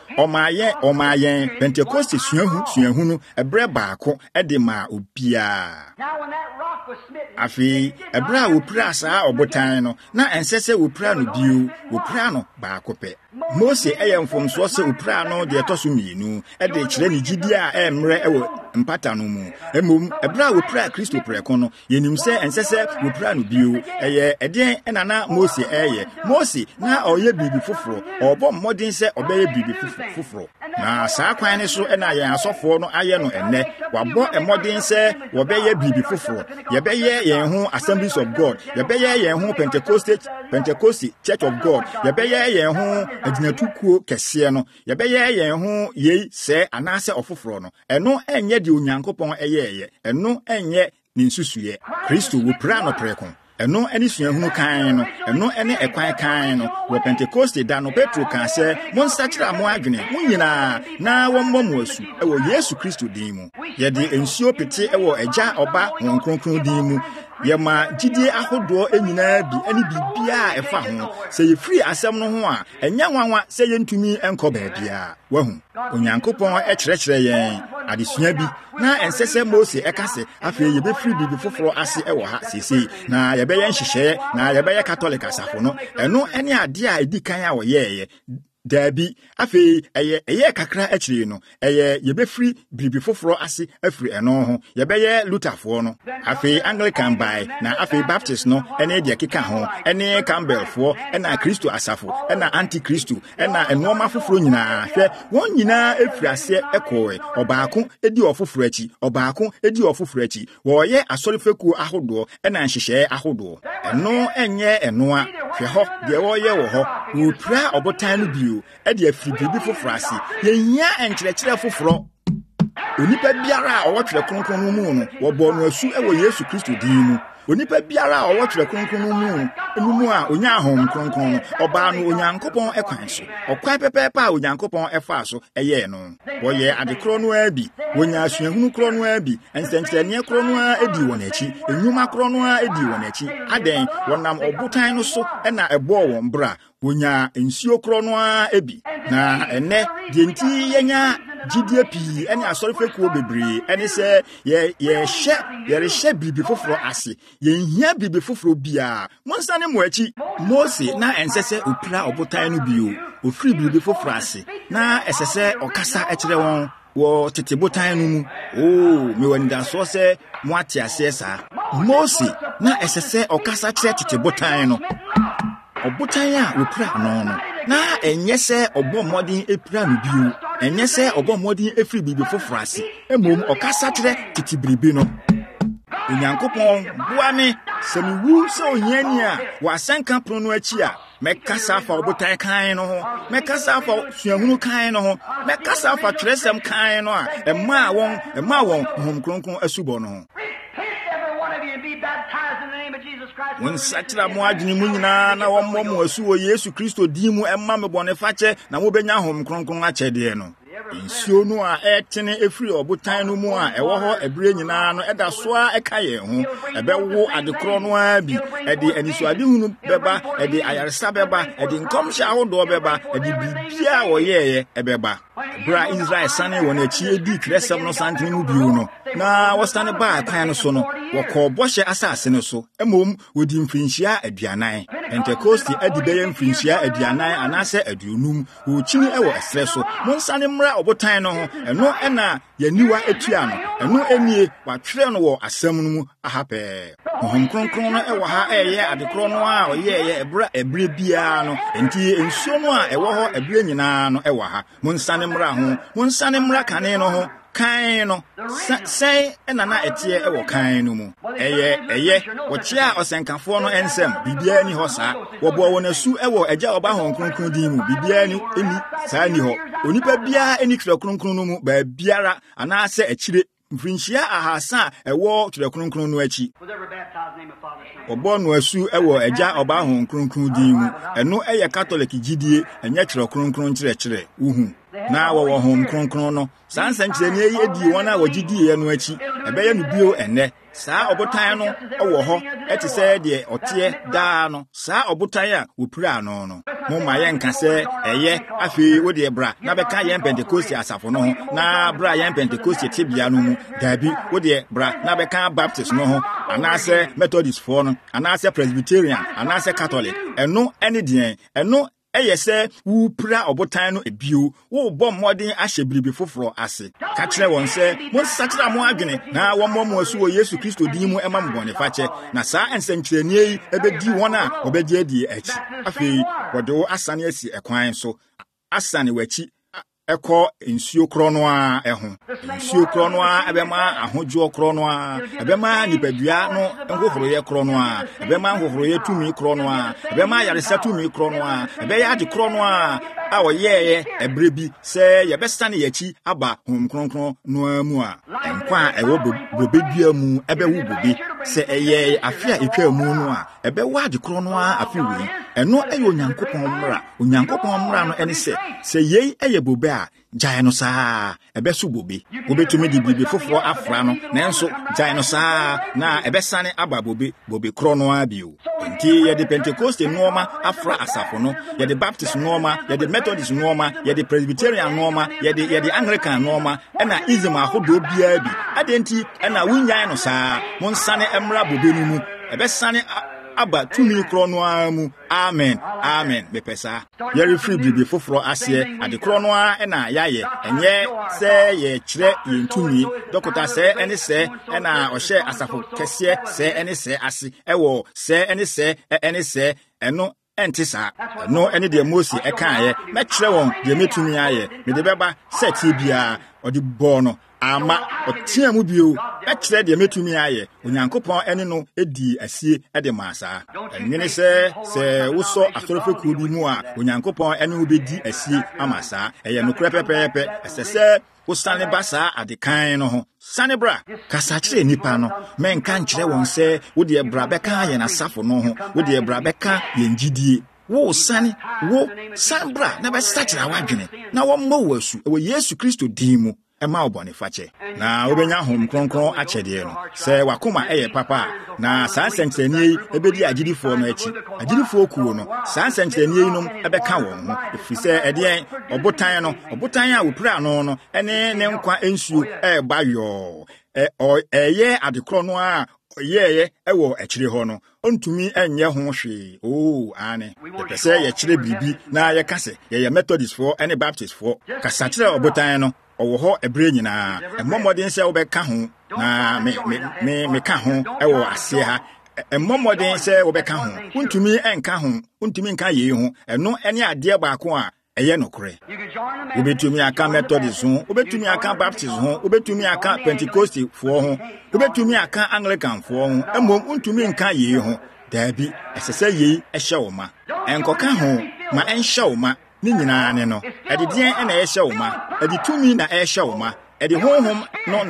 ɔma yɛn Pentecost suahunu ɛbrɛ baako ɛde ma obiaa afei ɛbrɛ a wopira saa ɔbotan no na ɛnsɛ sɛ wopira no bio wopira no baako pɛ Mose ɛyɛ mfomsoɔ sɛ wopira no deɛ ɛtɔ so mmienu ɛde kyerɛ ne gyidi a ɛmmerɛ ɛwɔ mpata no mu mmom ɛbrɛ a wopira Kristo prɛko no yɛnim sɛ ɛnsɛ sɛ wopira no bio ɛyɛ ɛdeɛn ɛna na Mose ɛyɛ Mose na ɔyɛ biribi foforo ɔbɔ mmɔden sɛ ɔbɛyɛ biribi foforo na saa kwan ne so ɛna yɛn asɔfoɔ no ayɛ no ɛnnɛ wabɔ mmɔden sɛ wɔbɛyɛ biribi foforo yɛbɛyɛ yɛn ho Assemblies of God yɛbɛyɛ yɛn ho Pentecost Church of God yɛbɛyɛ yɛn ho adinatukuo kɛseɛ no yɛbɛyɛ yɛn ho yei sɛ anaasɛ ɔfoforo no ɛno ɛnyɛ de Onyankopɔn ɛyɛɛyɛ ɛno ɛnyɛ ne nsusuye Kristo wo pra no preko ɛno ɛne suahunu kan no ɛno ɛne ɛkwan kan no wɔ Pentecost da no Petro kan sɛ monsakira mo adwene mo nyinaa na wɔmmɔ mo asu ɛwɔ Yesu Kristo din mu yɛde nsuo pete ɛwɔ Agya Ɔba Honhom Kronkron din mu yɛma gyidie ahodoɔ nyinaa bi ɛne bibia ɛfa ho sɛ yɛfiri asɛm no ho a ɛnya nwanwa sɛ yɛntumi ɛnkɔ baabia wahu Onyankopɔn ɛkyerɛkyerɛ yɛn adesua bi na ɛnsɛ sɛ Mose ɛka sɛ afei yɛbɛfiri bibi foforo ase ɛwɔ ha sesei na yɛbɛyɛ nhyehyɛ na yɛbɛyɛ Catholic asafo no ɛno ɛne ade a ɛdi kan a wɔyɛɛyɛ Dabi afei ɛyɛ kakra akyiri no yɛbɛfiri bibi foforo ase afiri ɛno ho yɛbɛyɛ Lutherfoɔ no afei Anglican by na afei Baptist no ɛne deɛ keka ho ɛne Campbellfoɔ ɛna Kristo asafo ɛna Antikristo ɛna ɛnoɔma foforo nyinaa hwɛ wɔn nyinaa efiri ase ɛkɔɛ ɔbaako edi ɔfoforo akyi ɔbaako edi ɔfoforo akyi wɔyɛ asɔrefekuo ahodoɔ ɛna nhyehyɛ ahodoɔ ɛno ɛnyɛ ɛnoa hwɛ hɔ deɛ wɔyɛ wɔ hɔ wɔpira ɔbotan no bio ɛde afiri bibi foforo ase yɛnya enkyerɛkyerɛ foforo onipa biara a ɔwɔ twerɛ kronkron no mu no wɔbɔ no asu ɛwɔ Yesu Kristo din mu onipa biara a ɔwɔ twerɛ kronkron no mu a onya ahom kronkron no ɔbaa no Onyankopɔn ɛkwan so ɔkwan pɛpɛɛpɛ a Onyankopɔn ɛfa so ɛyɛ no wɔyɛ adekoro no abi wonya asuahunu koro no abi nsɛnkyerɛnne koro no adi wɔn akyi enwuma koro no adi wɔn akyi aden wɔnam ɔbotan no so ɛna ɛbɔɔ wɔn bra wonya nsuo koro no abi na ɛnɛ deɛ nti yɛnya gyidie pii ɛne asɔrefekuo bebree ɛne sɛ yɛrehyɛ bibi foforo ase yɛnhia bibi foforo bia monsane mo akyi Mose na ɛnsɛ sɛ opira ɔbotan no bio ofiri bibi foforo ase na ɛsɛ sɛ ɔkasa ɛkyerɛ wɔn wɔ tete botan no mu me wandaso sɛ mo ate aseɛ saa Mose na ɛsɛ sɛ ɔkasa kyerɛ tete botan no ɔbotan a opira no na ɛnyɛ sɛ ɔbɔ mmɔden epira no bio ɛnyɛ sɛ ɔbɔ mmɔden efiri bibi foforo ase emom ɔkasa kyerɛ tete biribi no Onyankopɔn boa me sɛ mewu sɛ ohiani a wɔasɛnka pono no akyi a mɛkasa afa ɔbotan kan no ho mɛkasa afa suahunu kan no ho mɛkasa afa twerɛsɛm kan no a ɛma wɔn Honhom Kronkron asubɔ no ho Wonsakira mo adwene mu nyinaa na wɔmmɔ mo asu wɔ Yesu Kristo din mu ɛma me bɔne fakyɛ na mobɛnya Honhom Kronkron akyɛdeɛ no nsuo no a ɛtene efiri ɔbotan no mu a ɛwɔ hɔ ebire nyinaa no ɛda so a ɛka yɛn ho ɛbɛwo adekoro no abi ɛde anisuade hunu bɛba ɛde ayaresa bɛba ɛde nkɔmhyɛ ahodoɔ bɛba ɛde bibia wɔyɛɛyɛ ɛbɛba bra Israel sane wɔ n'akyi edi twerɛsɛm no santene mu bio no na wɔsane baa kwan no so no wɔkɔɔ bɔhyɛ asase no so emom wodi mfinhyia aduanan Pentecost adi bɛyɛ mfinhyia aduanan anaasɛ aduonum wɔkyini ɛwɔ ɛsrɛ so monsane mmra ɔbotan no ho ɛno ɛna yɛniwa etua no ɛno enie watwerɛ no wɔ asɛm no mu ahapɛɛ Honhom Kronkron no ɛwɔ ha ɛyɛ adekoro no a ɔyɛɛyɛ ɛbra biara no enti nsuo no a ɛwɔ hɔ ɛbra nyinaa no ɛwɔ ha monsane mmra ho monsane mmra kane no ho kan no sɛn ɛna na ɛteɛ ɛwɔ kan no mu ɛyɛ wɔkyea ɔsɛnkafoɔ no ɛnsɛm bibia ni hɔ saa wɔbɔ wɔn asu ɛwɔ Agya Ɔba Honhom Kronkron din mu bibia ni saa ni hɔ onipa biara ɛni twerɛ kronkron no mu baabiara anaasɛ akyire mfinhyia ahasa ɛwɔ twerɛ kronkron no akyi ɔbɔ no asu ɛwɔ Agya Ɔba Honhom Kronkron din mu ɛno ɛyɛ Catholic gyidie ɛnyɛ twerɛ kronkron kyerɛkyerɛ uhu na wɔwɔ Honhom Kronkron no saa nsɛnkyerɛnne yi edi wɔn a wɔgyidie no akyi ɛbɛyɛ no bio ɛnɛ saa ɔbotan no ɛwɔ hɔ ɛte sɛ deɛ ɔteɛ daa no saa ɔbotan a wɔpira no mo ma yɛnka sɛ ɛyɛ afei wo deɛ bra na bɛka yɛn Pentecost asafo no ho na bra yɛn Pentecost tebea no mu dabi wo deɛ bra na bɛka Baptist no ho anaasɛ Methodist foɔ no anaasɛ Presbyterian anaasɛ Catholic ɛno ɛne deɛ ɛno ɛyɛ sɛ wupira ɔbotan no ebio wo bɔ mmɔden ahyɛ biribi foforo ase ka kyerɛ wɔn sɛ monsakira mo adwene na wɔmmɔ mo asu wɔ Yesu Kristo din mu ɛma mo bɔne fakyɛ na saa nsɛnkyerɛnne yi ɛbɛdi wɔn a wɔbɛgye adi akyi afei wɔde wo asane asi ɛkwan so asane w'akyi ɛkɔ nsuo koro no a ɛho nsuo korɔ no a ɛbɛma ahodwo korɔ no a ɛbɛma nipadua no nhohoroyɛ korɔ no a ɛbɛma nhohoroyɛ tumi korɔ no a ɛbɛma yaresa tumi korɔ no a ɛbɛyɛ ade korɔ no a ɔyɛɛ ɛbrɛ bi sɛ yɛbɛsane yɛkyi aba Honhom Kronkron no mu a nkwa a ɛwɔ bobedua mu ɛbɛwo bobe sɛ ɛyɛ afi a etwa mu no a ɛbɛwɔ ade korɔ no a afi wei ɛno ɛyɛ Onyankopɔn mmara no ɛne sɛ yei ɛyɛ bobe a gyae no saa ɛbɛso bobe wobɛtumi de bibi foforɔ afra no nanso gyae no saa na ɛbɛsane aba bobe korɔ no a bio nti yɛde Pentecost nneɛma afra asafo no yɛde Baptist nneɛma yɛde Methodist nneɛma yɛde Presbyterian nneɛma yɛde Anglican nneɛma ɛna ism ahodoɔ biara bi adɛnti ɛna wunyan no saa monsane mmra bobe no mu ɛbɛsane aba tumi korɔ no mu amen bepesa yɛrefiri bibi foforɔ aseɛ ade korɔ no ɛna yɛayɛ ɛnyɛ sɛ yɛkyerɛ yɛn tumi dɔkota sɛ ɛne sɛ ɛna ɔhyɛ asafo kɛseɛ sɛ ɛne sɛ ase ɛwɔ sɛ ɛne sɛ ɛno ɛnte saa ɛno ɛne deɛ Mose ɛkaeɛ mɛkyerɛ wɔn deɛ mɛtumi ayɛ mede bɛba sɛ tie biara ɔde bɔɔ no ama ɔtea mu bio ɛkyerɛ deɛ mɛtumi ayɛ Onyankopɔn ɛne no ɛdi asie ɛde maa saa ɛnwene sɛ wosɔ asɔrefekuo bi mu a Onyankopɔn ɛne wo bɛdi asie ama saa ɛyɛ nokorɛ pɛpɛɛpɛ ɛsɛ sɛ wosane ba saa adekan no ho sane bra kasa kyerɛ nipa no menka nkyerɛ wɔn sɛ wodeɛ bra bɛka yɛn asafo no ho wodeɛ bra bɛka yɛn gyidie wo san bra na bɛsa kyerɛ wadwene na wɔmmɔ wo asu ɛwɔ Yesu Kristo din mu ɛma obɔne fakyɛ na wobɛnya Honhom Kronkron akyɛdeɛ no sɛ wakoma ɛyɛ papa na saa nsɛnkyerɛnne yi ɛbɛdi agyidifoɔ no akyi agyidifoɔ kuo no saa nsɛnkyerɛnne yi nom ɛbɛka wɔn ho ɛfiri sɛ ɛdeɛn ɔbotan a wopira ano no ɛne ne nkwa nsuo ɛɛba yɔɔ ɛyɛ adekorɔ no a ɔyɛɛyɛ ɛwɔ akyire hɔ no ɔntumi ɛnyɛ ho hwee ane yɛpɛ sɛ yɛkyerɛ biribi na yɛka sɛ yɛyɛ Methodistfoɔ ɛne Baptistfoɔ kasa kyerɛ ɔbotan no ɔwɔ hɔ ɛbrɛ nyinaa ɛmmɔmmɔden sɛ wobɛka ho na meka ho ɛwɔ aseɛ ha ɛmmɔmmɔden sɛ wobɛka ho wontumi nka yei ho ɛno ɛne adeɛ baako a ɛyɛ nokorɛ wobɛtumi aka Methodist ho wobɛtumi aka Baptist ho wobɛtumi aka Pentecostfoɔ ho wobɛtumi aka Anglicanfoɔ ho mmom wontumi nka yei ho daabi ɛsɛ sɛ yei ɛhyɛ wo ma ɛnkɔka ho ma ɛnhyɛ wo ma ne nyinaa ne no ɛde deɛn ɛna ɛhyɛ wo ma ɛde tumi na ɛhyɛ wo ma ɛde honhom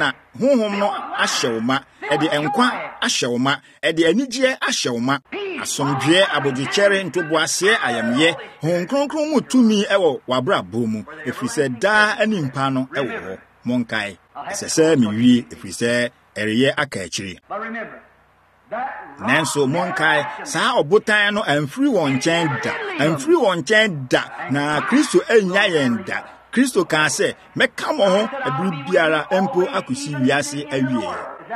no ahyɛ wo ma ɛde nkwa ahyɛ wo ma ɛde anigyeɛ ahyɛ wo ma asomdwoe abodwokyɛre ntoboaseɛ ayamyɛ Honhom Kronkron mu tumi ɛwɔ w'abrabɔ mu ɛfiri sɛ daa animpa no ɛwɔ hɔ monkae ɛsɛ sɛ mewie ɛfiri sɛ ɛreyɛ aka akyiri nanso monkae saa ɔbotan no amfiri wɔn nkyɛn da na Kristo anya yɛn da Kristo kaa sɛ mɛka mo ho abiri biara mpo akosi wiase awie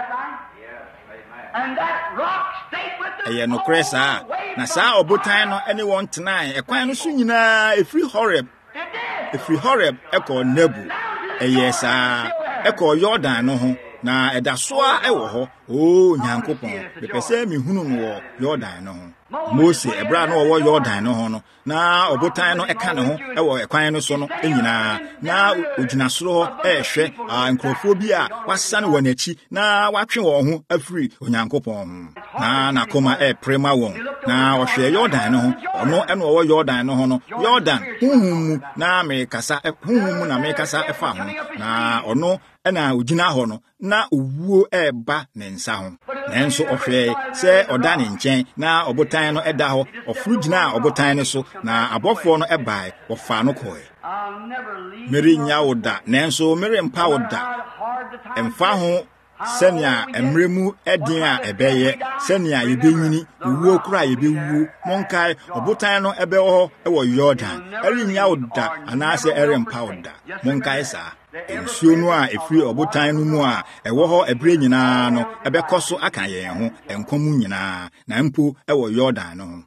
ɛyɛ nokorɛ saa na saa ɔbotan no ɛne wɔn tenae ɛkwan no so nyinaa ɛfiri Horeb ɛkɔ Nebo ɛyɛ saa ɛkɔ Yordan no ho na ɛda so a ɛwɔ hɔ Nyankopɔn bɛpɛ sɛ mehunu no wɔ Yordan no ho Mose ɛbra no ɔwɔ Yordan no ho no na ɔbotan no ɛka ne ho ɛwɔ ɛkwan no so no nyinaa na ogyina soro hɔ ɛhwɛ nkurɔfoɔ bi a wasane wɔn akyi na watwe wɔn ho afiri Onyankopɔn ho na nakoma ɛpere ma wɔn na ɔhwɛ Yordan no ho ɔno ɛna ɔwɔ Yordan no ho no Yordan honhom mu na mekasa ɛfa ho na ɔno ɛna ogyina hɔ no na owuo ɛɛba ne nsa ho nanso ɔhwɛ sɛ ɔda ne nkyɛn na ɔbotan no ɛda hɔ ɔforo gyina ɔbotan no so na abɔfoɔ no ɛbae wɔfaa no kɔɛ merenya wo da nanso merempa wo da ɛmfa ho sɛnea mmerɛ mu ɛden a ɛbɛyɛ sɛnea yɛbɛnyini owuo kora a yɛbɛwuo monkae ɔbotan no ɛbɛwɔ hɔ ɛwɔ Yordan ɛrenya wo da anaasɛ ɛrempa wo da monkae saa nsuo no a ɛfiri ɔbotan no mu a ɛwɔ hɔ ɛberɛ nyinaa no ɛbɛkɔ so aka yɛn ho ɛnkwa mu nyinaa na mpo ɛwɔ Yordan no ho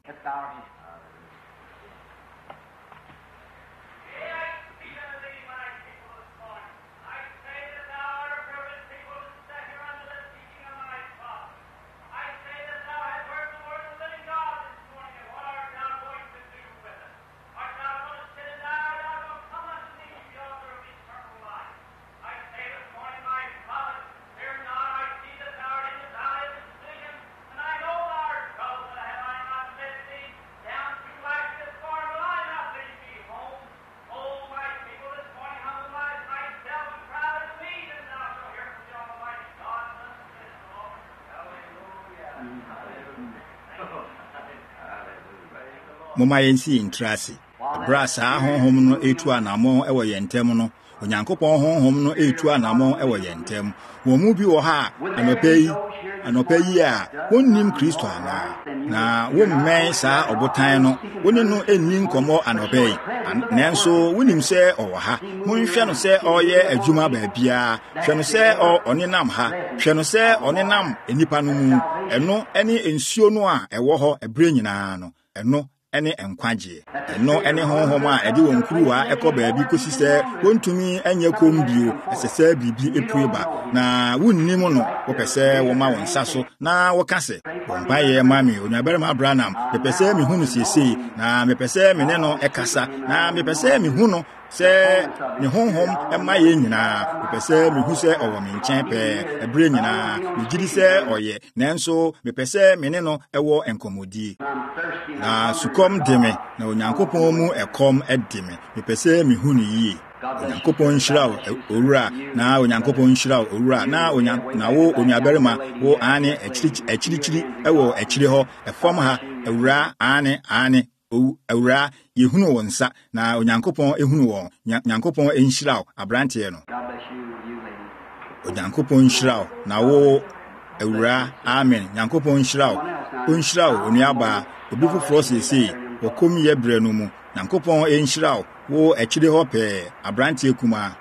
moma yensi intrasi brasa honhom no etu anamo ewo yentem no onyankopon honhom no etu anamo ewo yentem wo mu bi wo ha anopeyi a wonnim Kristo ana na wo mmɛn saa obotan no woni no enni nkomo anopeyi nanso wonim sɛ ɔwɔ ha monhwɛ no sɛ ɔyɛ adwuma baabia hwɛ no sɛ ɔnenam ha hwɛ no sɛ ɔnenam enipa no mu ɛno ɛne ensuo no a ɛwɔ hɔ ɛbrɛ nyinaa no ɛno ɛne enkwagye ɛno ɛne honhom a ɛde wɔn kuruwa ɛkɔ baabi kosi sɛ wontumi anya kombio ɛsɛsɛ bibi epueba na wonnim no wopɛ sɛ woma wɔn nsa so na wɔka sɛ wɔmpaye mami onuabarima Branham mepɛ sɛ mehu no siesei na mepɛ sɛ me ne no ɛkasa na mepɛ sɛ mehu no sɛ ne honhom ɛma yɛ nyinaa mepɛ sɛ mehu sɛ ɔwɔ me nkyɛn pɛɛ ɛbrɛ nyinaa megyidi sɛ ɔyɛ nanso mepɛ sɛ me ne no ɛwɔ nkɔmmɔdie na sukɔm de me na onyankopɔn mu ɛkɔm ɛde me mepɛ sɛ mehu no yie onyankopɔn nhyira wo owura na onyankopɔn nhyira wo owura na wo onuabarima wo ane akyirikyiri ɛwɔ akyiri hɔ ɛfam ha owura ane owura yehunu wo nsa na onyankopɔn ehunu wo nyankopɔn enhyira wo abrante no onyankopɔn nhyira wo na wo owura amen nyankopɔn nhyira wo onhyira wo onuaba obi foforo sesei wɔkom yɛ brɛ no mu nyankopɔn enhyira wo akyire hɔ pɛ abrante kuma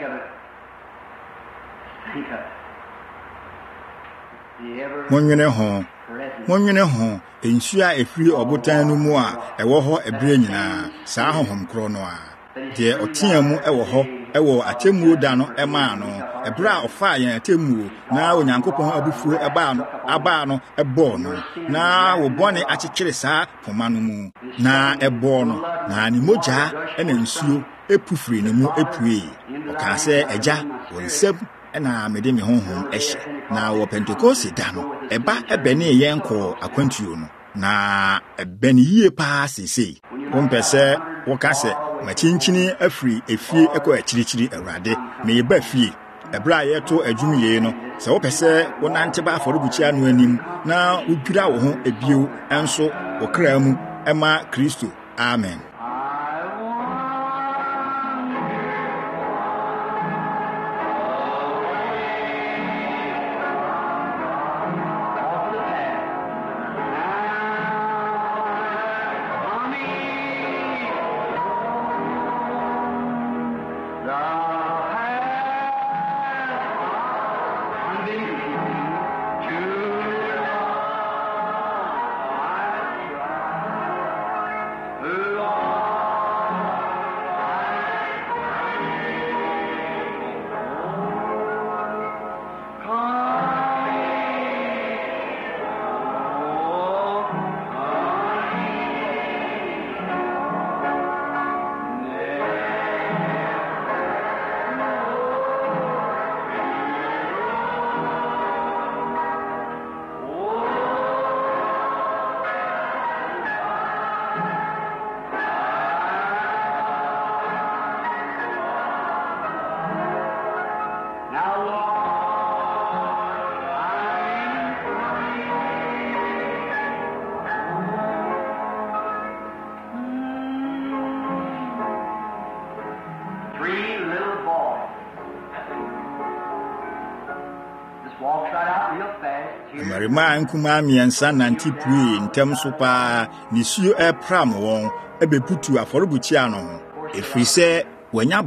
monwene ho ensu a efiri obotan no mu a ɛwɔ hɔ ɛbrɛ nyinaa saa honhom kro no a deɛ ɔtea mu ɛwɔ hɔ ɛwɔ atemmuo da no ɛmaa no ɛbrɛ a ɔfaa yɛn atemmuo na onyankopɔn abufuo abaa no ɛbɔɔ no na wɔbɔne akyekyere saa poma no mu na ɛbɔɔ no na ne mogya ɛna nsuo epufiri ne mu epue ɔkaa sɛ agya wɔ nsɛm ɛna mede me honhom ɛhyɛ na wɔ Pentecost da no ɛba ɛbɛne yɛn kɔ akwantuo no na ɛbɛne yie paa sesei wompɛ sɛ woka sɛ machinchini afiri efie ɛkɔ akyirikyiri awurade meyɛba fie ɛbrɛ a yɛto adwum yie no sɛ wopɛ sɛ wonante ba afɔrebukyia no anim na wodwira wo ho ebio ɛnso wo kra mu ɛma Kristo amen Marima nkuma miensa nanti pui ntem so pa nisuo epram won ebeputu afɔrebukyia no efiri sɛ wanya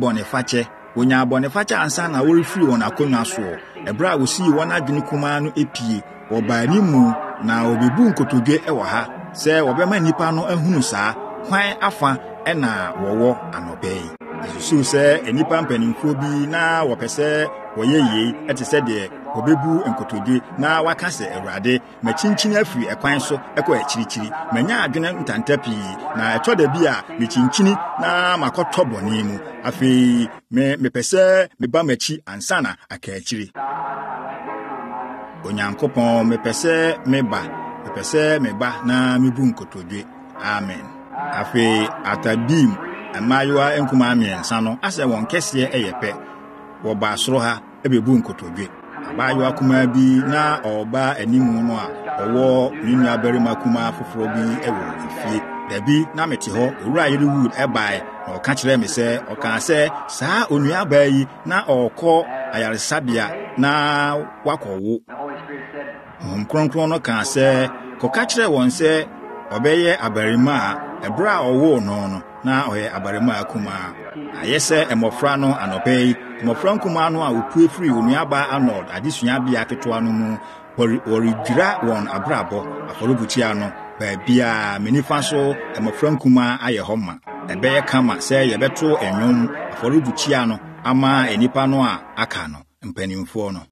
bɔnefakyɛ ansa na wɔrefiri wɔn akonnwa so ɛbra a wosi wɔn adwene kuma no epie wɔbaani mu na obebu nkotodwe ɛwɔ ha sɛ wɔbɛma nipa no ahunu saa kwan afa ɛna wɔwɔ anɔpɛ yi esusu sɛ enipa mpanimfo bi na wɔpɛ sɛ wɔyɛ yie ɛte sɛ deɛ obebu nkotodwe na waka sɛ awurade machinchini afiri ɛkwan so ɛkɔ akyirikyiri manya adwene ntanta pii na ɛtɔ da bi a machinchini na makɔtɔ bɔne mu afei mepɛ sɛ meba machi ansa na aka akyiri onyankopɔn mepɛ sɛ meba na mebu nkotodwe amen afei atabim amayewa nkuma miɛnsa no asɛ wɔn kɛseɛ ɛyɛ pɛ wɔba soro ha ɛbebu nkotodwe abayewa kuma bi na ɔba animu no a ɔwɔ ne nuabarima kuma foforɔ bi ɛwɔ efie dabi na mete ho owura Yerewood ebai na oka kire me se oka se saa onua baayi na okọ ayaresabia na wakowo kronkron no ka se koka kire won se obeye abarima ebra owo no na oye abarima kuma ayese emofra no anopei emofra kuma no a opuefiri onuaba Arnold adesua bia ketoa no mu oridira won abrabo aforobutia no baabia menifa so emofra kuma aye homa ebeye kama se yebeto enwom aforobutia no ama enipa no a aka no mpanimfo no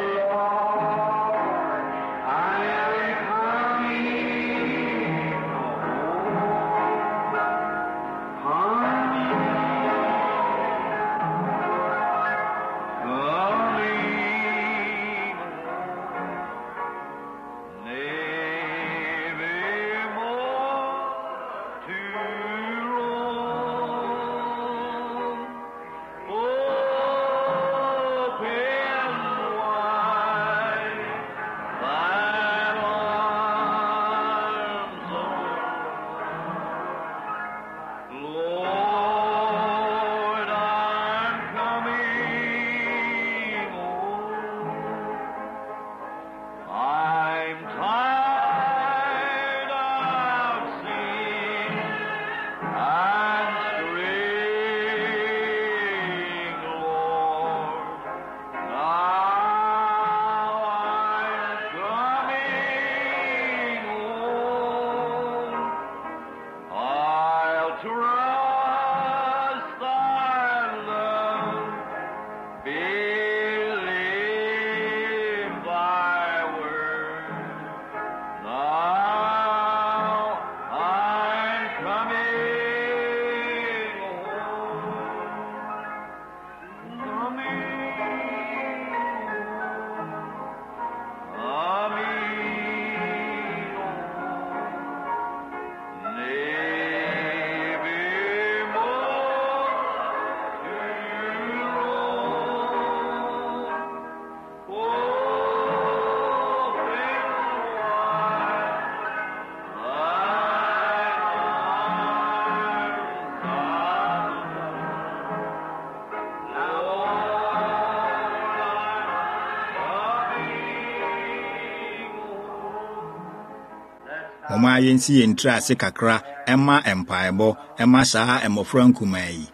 Oma yensi yentra se kakra ema empaebo ema saa emofra nkumai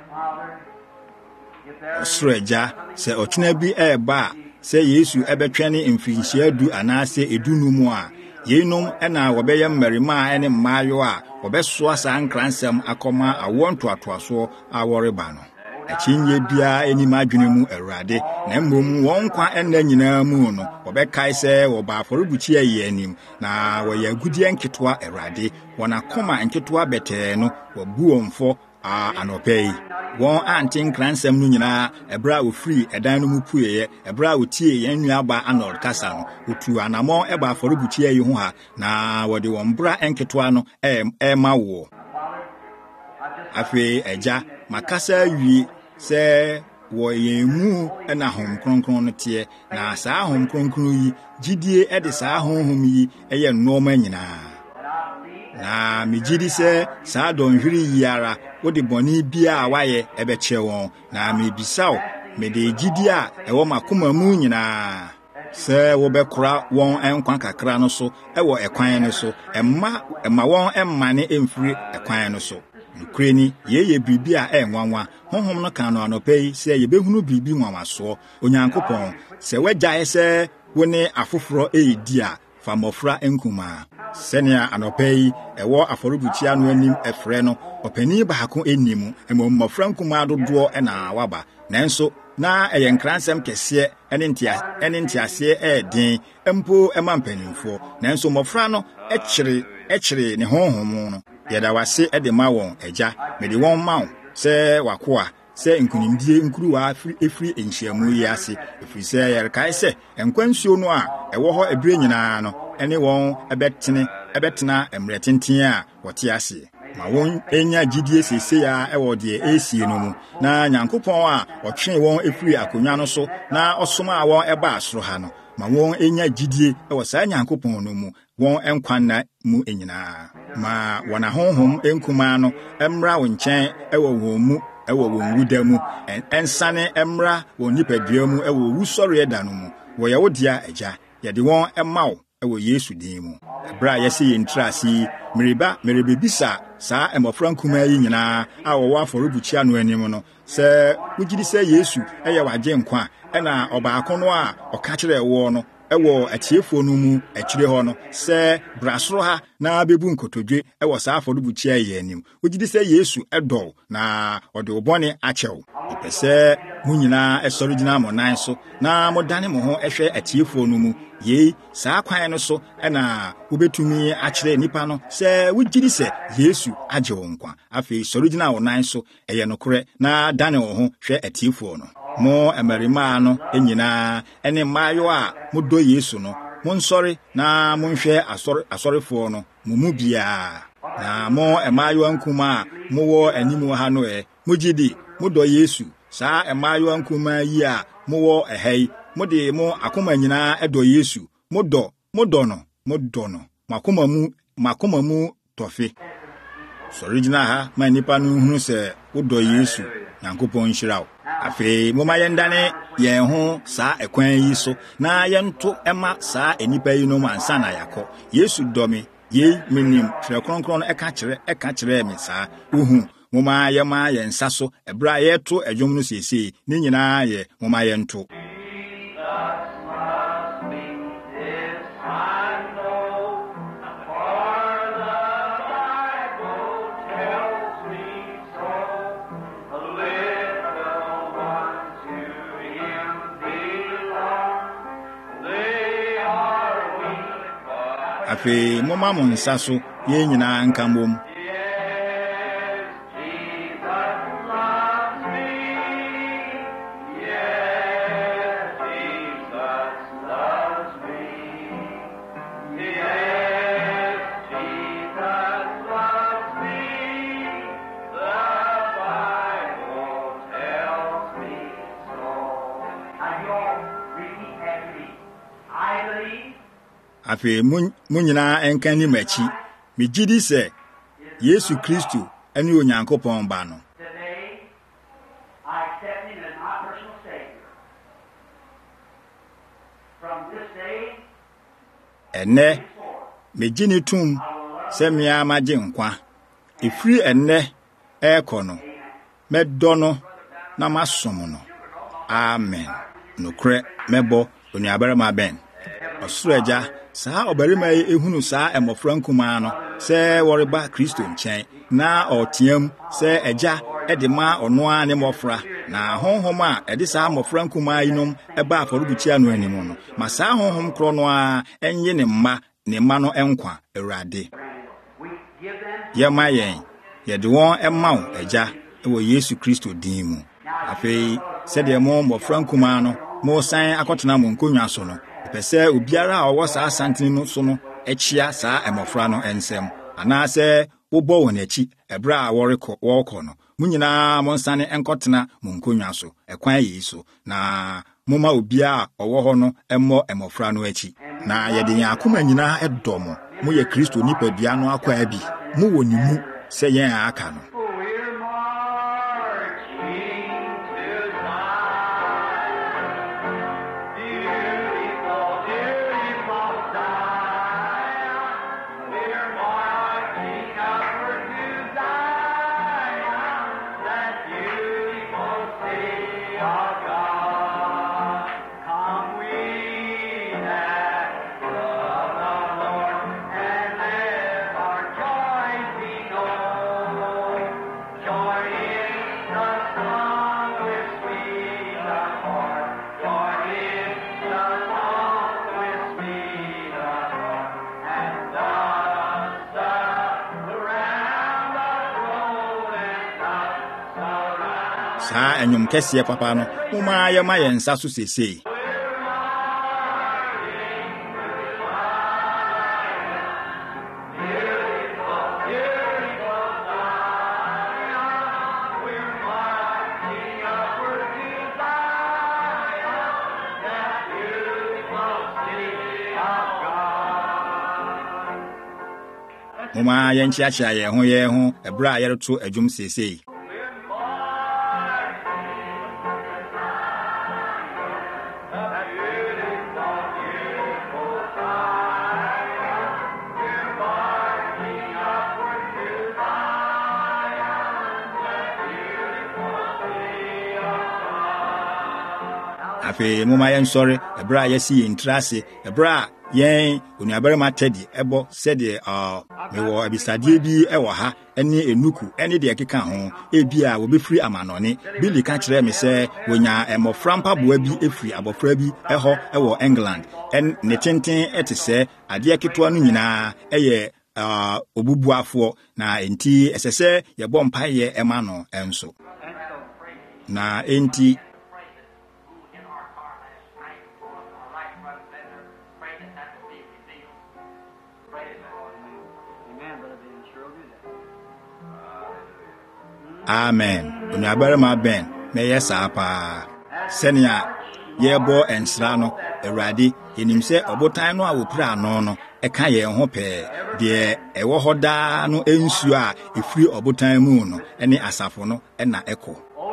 Osreja se otuna bi eba se Yesu ebetwene mfinhia du anase edunu mu a yenom ena wobeye mmarima ene mmaayo a wobesoa saa nkransem akoma awonto atoaso aworeba no achinye bia enima adwene mu Awurade na mmom won kwa enna nyina mu no wobɛkae sɛ wɔba afɔrebuchi ayi anim na wɔyɛ agudie nketoa Awurade wɔna koma nketoa bɛtɛɛ no wabu wɔmfo anɔpɛyi wɔn ante nkransɛm no nyinaa ɛbra ofiri ɛdan no mu pueyɛ ɛbra otie yɛn nuaba Arnold kasa no otu anamɔ ɛba afɔrebuchi ayi ho ha na wɔde wɔn bra nketoa no ɛma wo afi ɛgya makasa wi sɛ wɔyemu na hom kronkron no tie na saa hom kronkron yi gidie de saa honhom yi ɛyɛ nnɔɔma nyinaa na megidi sɛ saa dɔnhwere yi ara wode bɔne bia a wayɛ ɛbɛkyɛ wɔn na mebisaw mede gidie a ɛwɔ makoma mu nyinaa sɛ wobɛkora wɔn nkwa kakra no so ɛwɔ ɛkwan no so ɛma wɔn ɛmmane ɛmfiri ɛkwan no so Ukraine yeye bibi a enwanwa honhom no kan no anopei se yebehunu bibi nwanwaso onyankopon se wagyae se woni afoforo edi a famofra enkuma senia anopei ewo aforobuchia no anim efre no opani baako enimu mmofra enkuma dodo na waba nanso na eyenkransem kese ene ntiase edin empo emampanimfo nanso mmofra no ekyere ne honhom no yeda wase edema won eja mede won ma wo se wakoa se nkunimdie nkuruwa efiri enhyiamu yi ase efiri se yerekae se enkwansuo no a ewo ho ebire nyinaa no ene won ebetena emretenten a wote ase ma won enya gidie sese ya ewo de esie no mu na nyankopɔn a ɔtwe won efiri akonwa no so na ɔsoma won eba asoro ha no ma won enya gidie ewo saa nyankopɔn no mu won enkwanna mu enyina ma wana honhom enkuma no emra wo nkyɛn ɛwɔ wɔn mu ɛwɔ wɔn wuda mu ensane emra wɔn nipadua mu ɛwɔ wusɔre ɛda no mu wɔ yɛwo dia agya yɛde wɔn ɛma wo ɛwɔ Yesu din mu bra yɛse yɛntrasi merebebisa saa emofra nkuma yi nyina a wɔwɔ afɔrebukyia no anim no sɛ wugidi sɛ Yesu ɛyɛ wagye nkwa ɛna ɔbaako no a ɔka kyerɛ wɔ no ɛwɔ atiefo no mu akyire hɔ no sɛ brasoro ha na bebu nkotodwe ɛwɔ saa afɔrebukyia yi anim wugidi sɛ Yesu ɛdɔw na ɔde obɔne akyɛw ipɛ sɛ mu nyina ɛsɔre gyina mo nan so na mo dane mo ho ɛhwɛ atiefo no mu yei saa kwan no so ɛna wobetumi akyerɛ nipa no sɛ wugidi sɛ Yesu agye wo nkwa afei sɔre gyina wo nan so ɛyɛ nokore na dane wo ho hwɛ atiefo no mo emerima no enyina ene mayo a modɔ Yesu no mo nsɔre na mo nhwɛ asɔrefo no mu bia na mo emayo ankuma mo wɔ animu ha no mo gidi modɔ Yesu saa emayo ankuma yi a mo wɔ ɛhɛi mo de mo akoma nyina ɛdɔ Yesu modɔ no makoma mu tɔfe sɔre gyina ha ma nipa no hunu sɛ wodɔ Yesu Nyankopɔn nhyiraw afei moma yɛndane yɛn ho saa ɛkwan yi so na yɛnto ɛma saa enipa yi no mansa na yakɔ Yesu dɔme yei menim twerɛ kronkron no ɛka kyerɛ me saa uhu moma yɛma yɛn nsa so ɛbra yɛto adwom no siesie ne nyinaa yɛ moma yɛnto afei moma mo nsa so yɛn nyinaa nka mbom afei mu nyinaa enka ni machi megidi sɛ Yesu Kristo ɛne Onyankopɔn ba no ɛnɛ megini tum sɛ mea magye nkwa efiri ɛnɛ ɛkɔ no mɛdɔ no na masom no amen nokre mɛbɔ onuabarima ben ɔsoro agya saa obarima yi ehunu saa emofra nkuma no sɛ wɔreba Kristo nkyɛn na ɔteam sɛ agya ɛde ma ɔnoa ne mofra na honhom a ɛde saa mofra nkuma yi nom ɛba afɔrebukyia no anim no ma saa honhom kro no a ɛnye ne mma no ɛnkwa Awurade yɛma yɛn yɛde wɔn ɛma wo agya ɛwɔ Yesu Kristo din mu afei sɛdeɛ mo mofra nkuma no mo san akɔtena mo nkonnwa so no pɛsɛ obiara a ɔwɔ saa santene no so no ɛkyia saa emofra no ensɛm anaasɛ wobɔ wɔn akyi ɛbra a wɔrekɔ no mo nyinaa mo nsane ɛnkɔtena mo nkonnwa so ɛkwan yi so na moma obiara a ɔwɔ hɔ no ɛmmɔ emofra no akyi na yɛde yɛn akoma nyinaa ɛdɔ mo yɛ Kristo nipadua no akɔ abi mo wɔ ne mu sɛ yɛn a aka no saa enyum kɛseɛ papa no moma yɛma yɛn nsa so sesei Moma yenchiachia ye ho ebra yereto adwum sesei. Afe moma yen sorry ebra yesi intrase ebra yen onuabarema Teddy ebo sede me wo abisade bi ewo ha ene enuku ene de ekeka ho ebia wo befiri amanone Billy ka kire me se wonya emoframpa boa bi efiri abofra bi eho ewo England en ne tenten etese ade eketoa no nyina eye obubuafo na enti esese ye bɔ mpaye ema no enso na enti Amen. Onuabarema Ben me yesa pa. Senia yebo ensra no Awurade yenim se obotan no a wopira no no eka ye ho pe de ewo hoda no ensu a efiri obotan mu no ene asafo no na eko.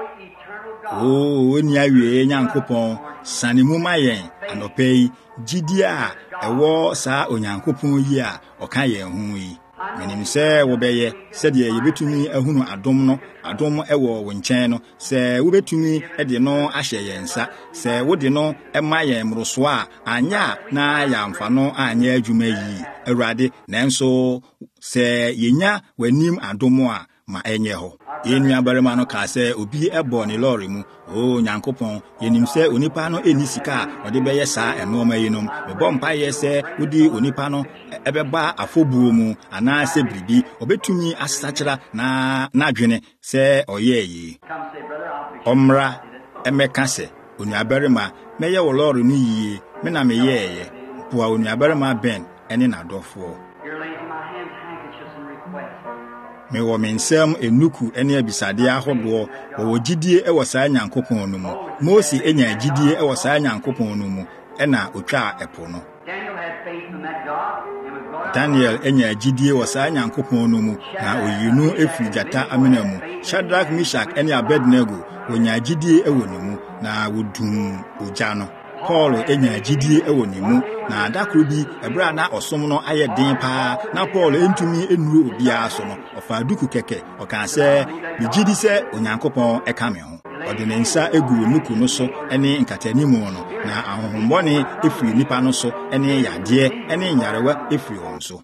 Oni awie Nyankopɔn sanemu mayen anopei gidi a ewo sa Onyankopɔn yi a oka ye ho yi. Menim se wobeye sede ye betumi ahunu adom ewo wo nkyɛn no se wobetumi de no ahye yensa se wode no ema yen mroso a anya na ya mfa no anya adwuma yi Awurade nanso se yenya wanim adom a ma enye ho yenu abarema no ka se obi ebo ne lorry mu Nyankopɔn yenim se onipa no eni sika ode beye saa enoma yinom mebɔ mpa ye se wodi onipa no ebeba afobuo mu ana se bribi obetumi asachira na adwene se oyeyi omra emeka se onuabarema meye wo lorry no yie me na meyeye boa onuabarema Ben ene na dofo me wo mensem enuku ene abisade ahodo wo gidie ewo saa Nyankopɔn no mu Mose enya gidie ewo saa Nyankopɔn no mu ena otwa epo no Daniel enya gidie wo saa Nyankopɔn no mu na oyinu efiri jata amena mu Shadrach Meshach ene Abednego wonya gidie ewo ne mu na wodum ogya no Paul enya gidie ewo ne mu na adakro bi ebra na osom no aye den pa na Paul entumi enuro obia so no ofa duku keke oka se bi gidi se Onyankopɔn eka me ho ode ne nsa egu nuku no so ene nkatanimu no na ahohombone efiri nipa no so ene yade ene nyarewa efiri won so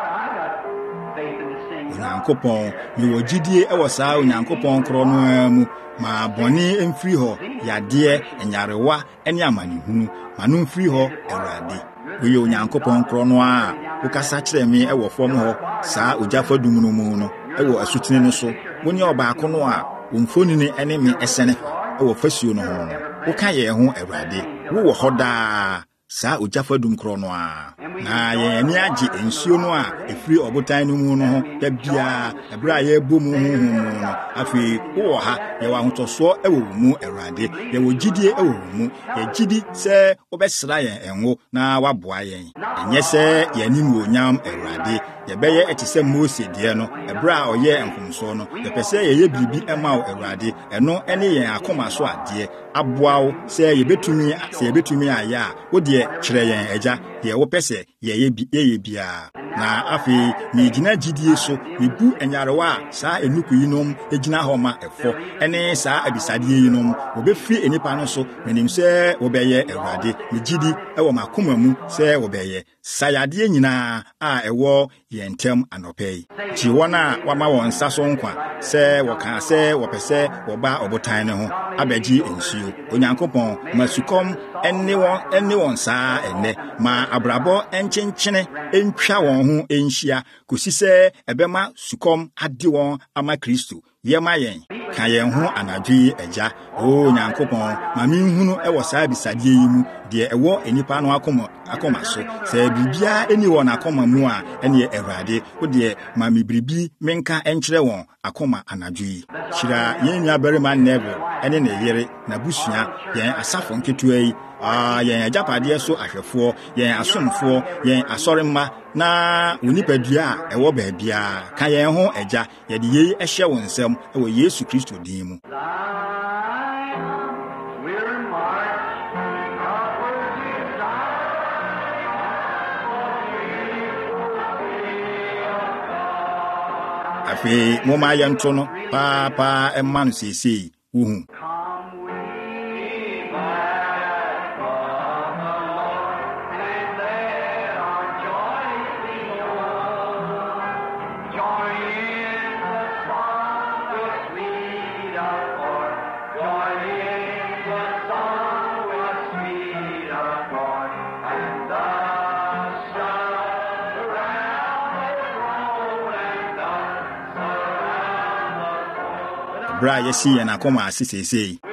Onyankopɔn mi wo gidie ewo saa Onyankopɔn kro no mu ma boni emfiri ho yade enyarewa ene amanehunu manu mfiri ho Awurade we Onyankopɔn kro no a wokasa kyerɛ me ewo fom ho saa ogyafa dum no mu no ewo asutene no so woni obaako no a womfoni ne ene me esene ewo fasuo no ho woka ye ho Awurade wo wo hoda saa ogyafa dum kro no a na ye ani agi ensuo no a efiri obotan no mu no ho da bia ebra ye bom ho no afi wo ha ye wa hotoso ewo mu Awurade ye wo gidie ewo mu ye gidi se obesra ye enwo na waboa ye enye se ye nim wonyam Awurade ye beye etise Mose de no ebra oye enkomso no ye pese ye biribi ema wo Awurade eno ene ye akoma so ade aboawo se ye betumi aya wo de kyerɛ yɛn agya ye wo pese ye bia na afi ni gina gidie so mebu enyarewa saa enuku yinom egina ho ma efo ene saa abisade yinom obefiri enipa no so menim se wobɛyɛ Awurade ni gidi ewo makoma mu se wobɛyɛ sayade nyina a ewo yentem anopei ti wona wama won saso nkwa se woka se wopese woba obotan ne ho abegi ensuo Onyankopɔn masukom enne won saa enne ma abrabo enkyenkyene entwa won ho enhia kosi se ebema sukom ade won ama Kristo yema yen ka yen ho anadwi agya Onyankopɔn ma minhunu ewo saa bisade yi mu de ewo enipa no akoma so se bibia eni won akoma mu a ene Awurade wo de ma me biribi menka enkyere won akoma anadwo yi kyira yen nua barima Neville ene ne yere na busua yen asafo nketua yi yen ajapade so ahwefo yen asomfo yen asoremma na onipadua a ewo baabia ka yen ho agya ye de yi ehye won nsam ewo Yesu Kristo din mu. Afi moma yanto no papa emman sisi uhu bra yesi na koma asisese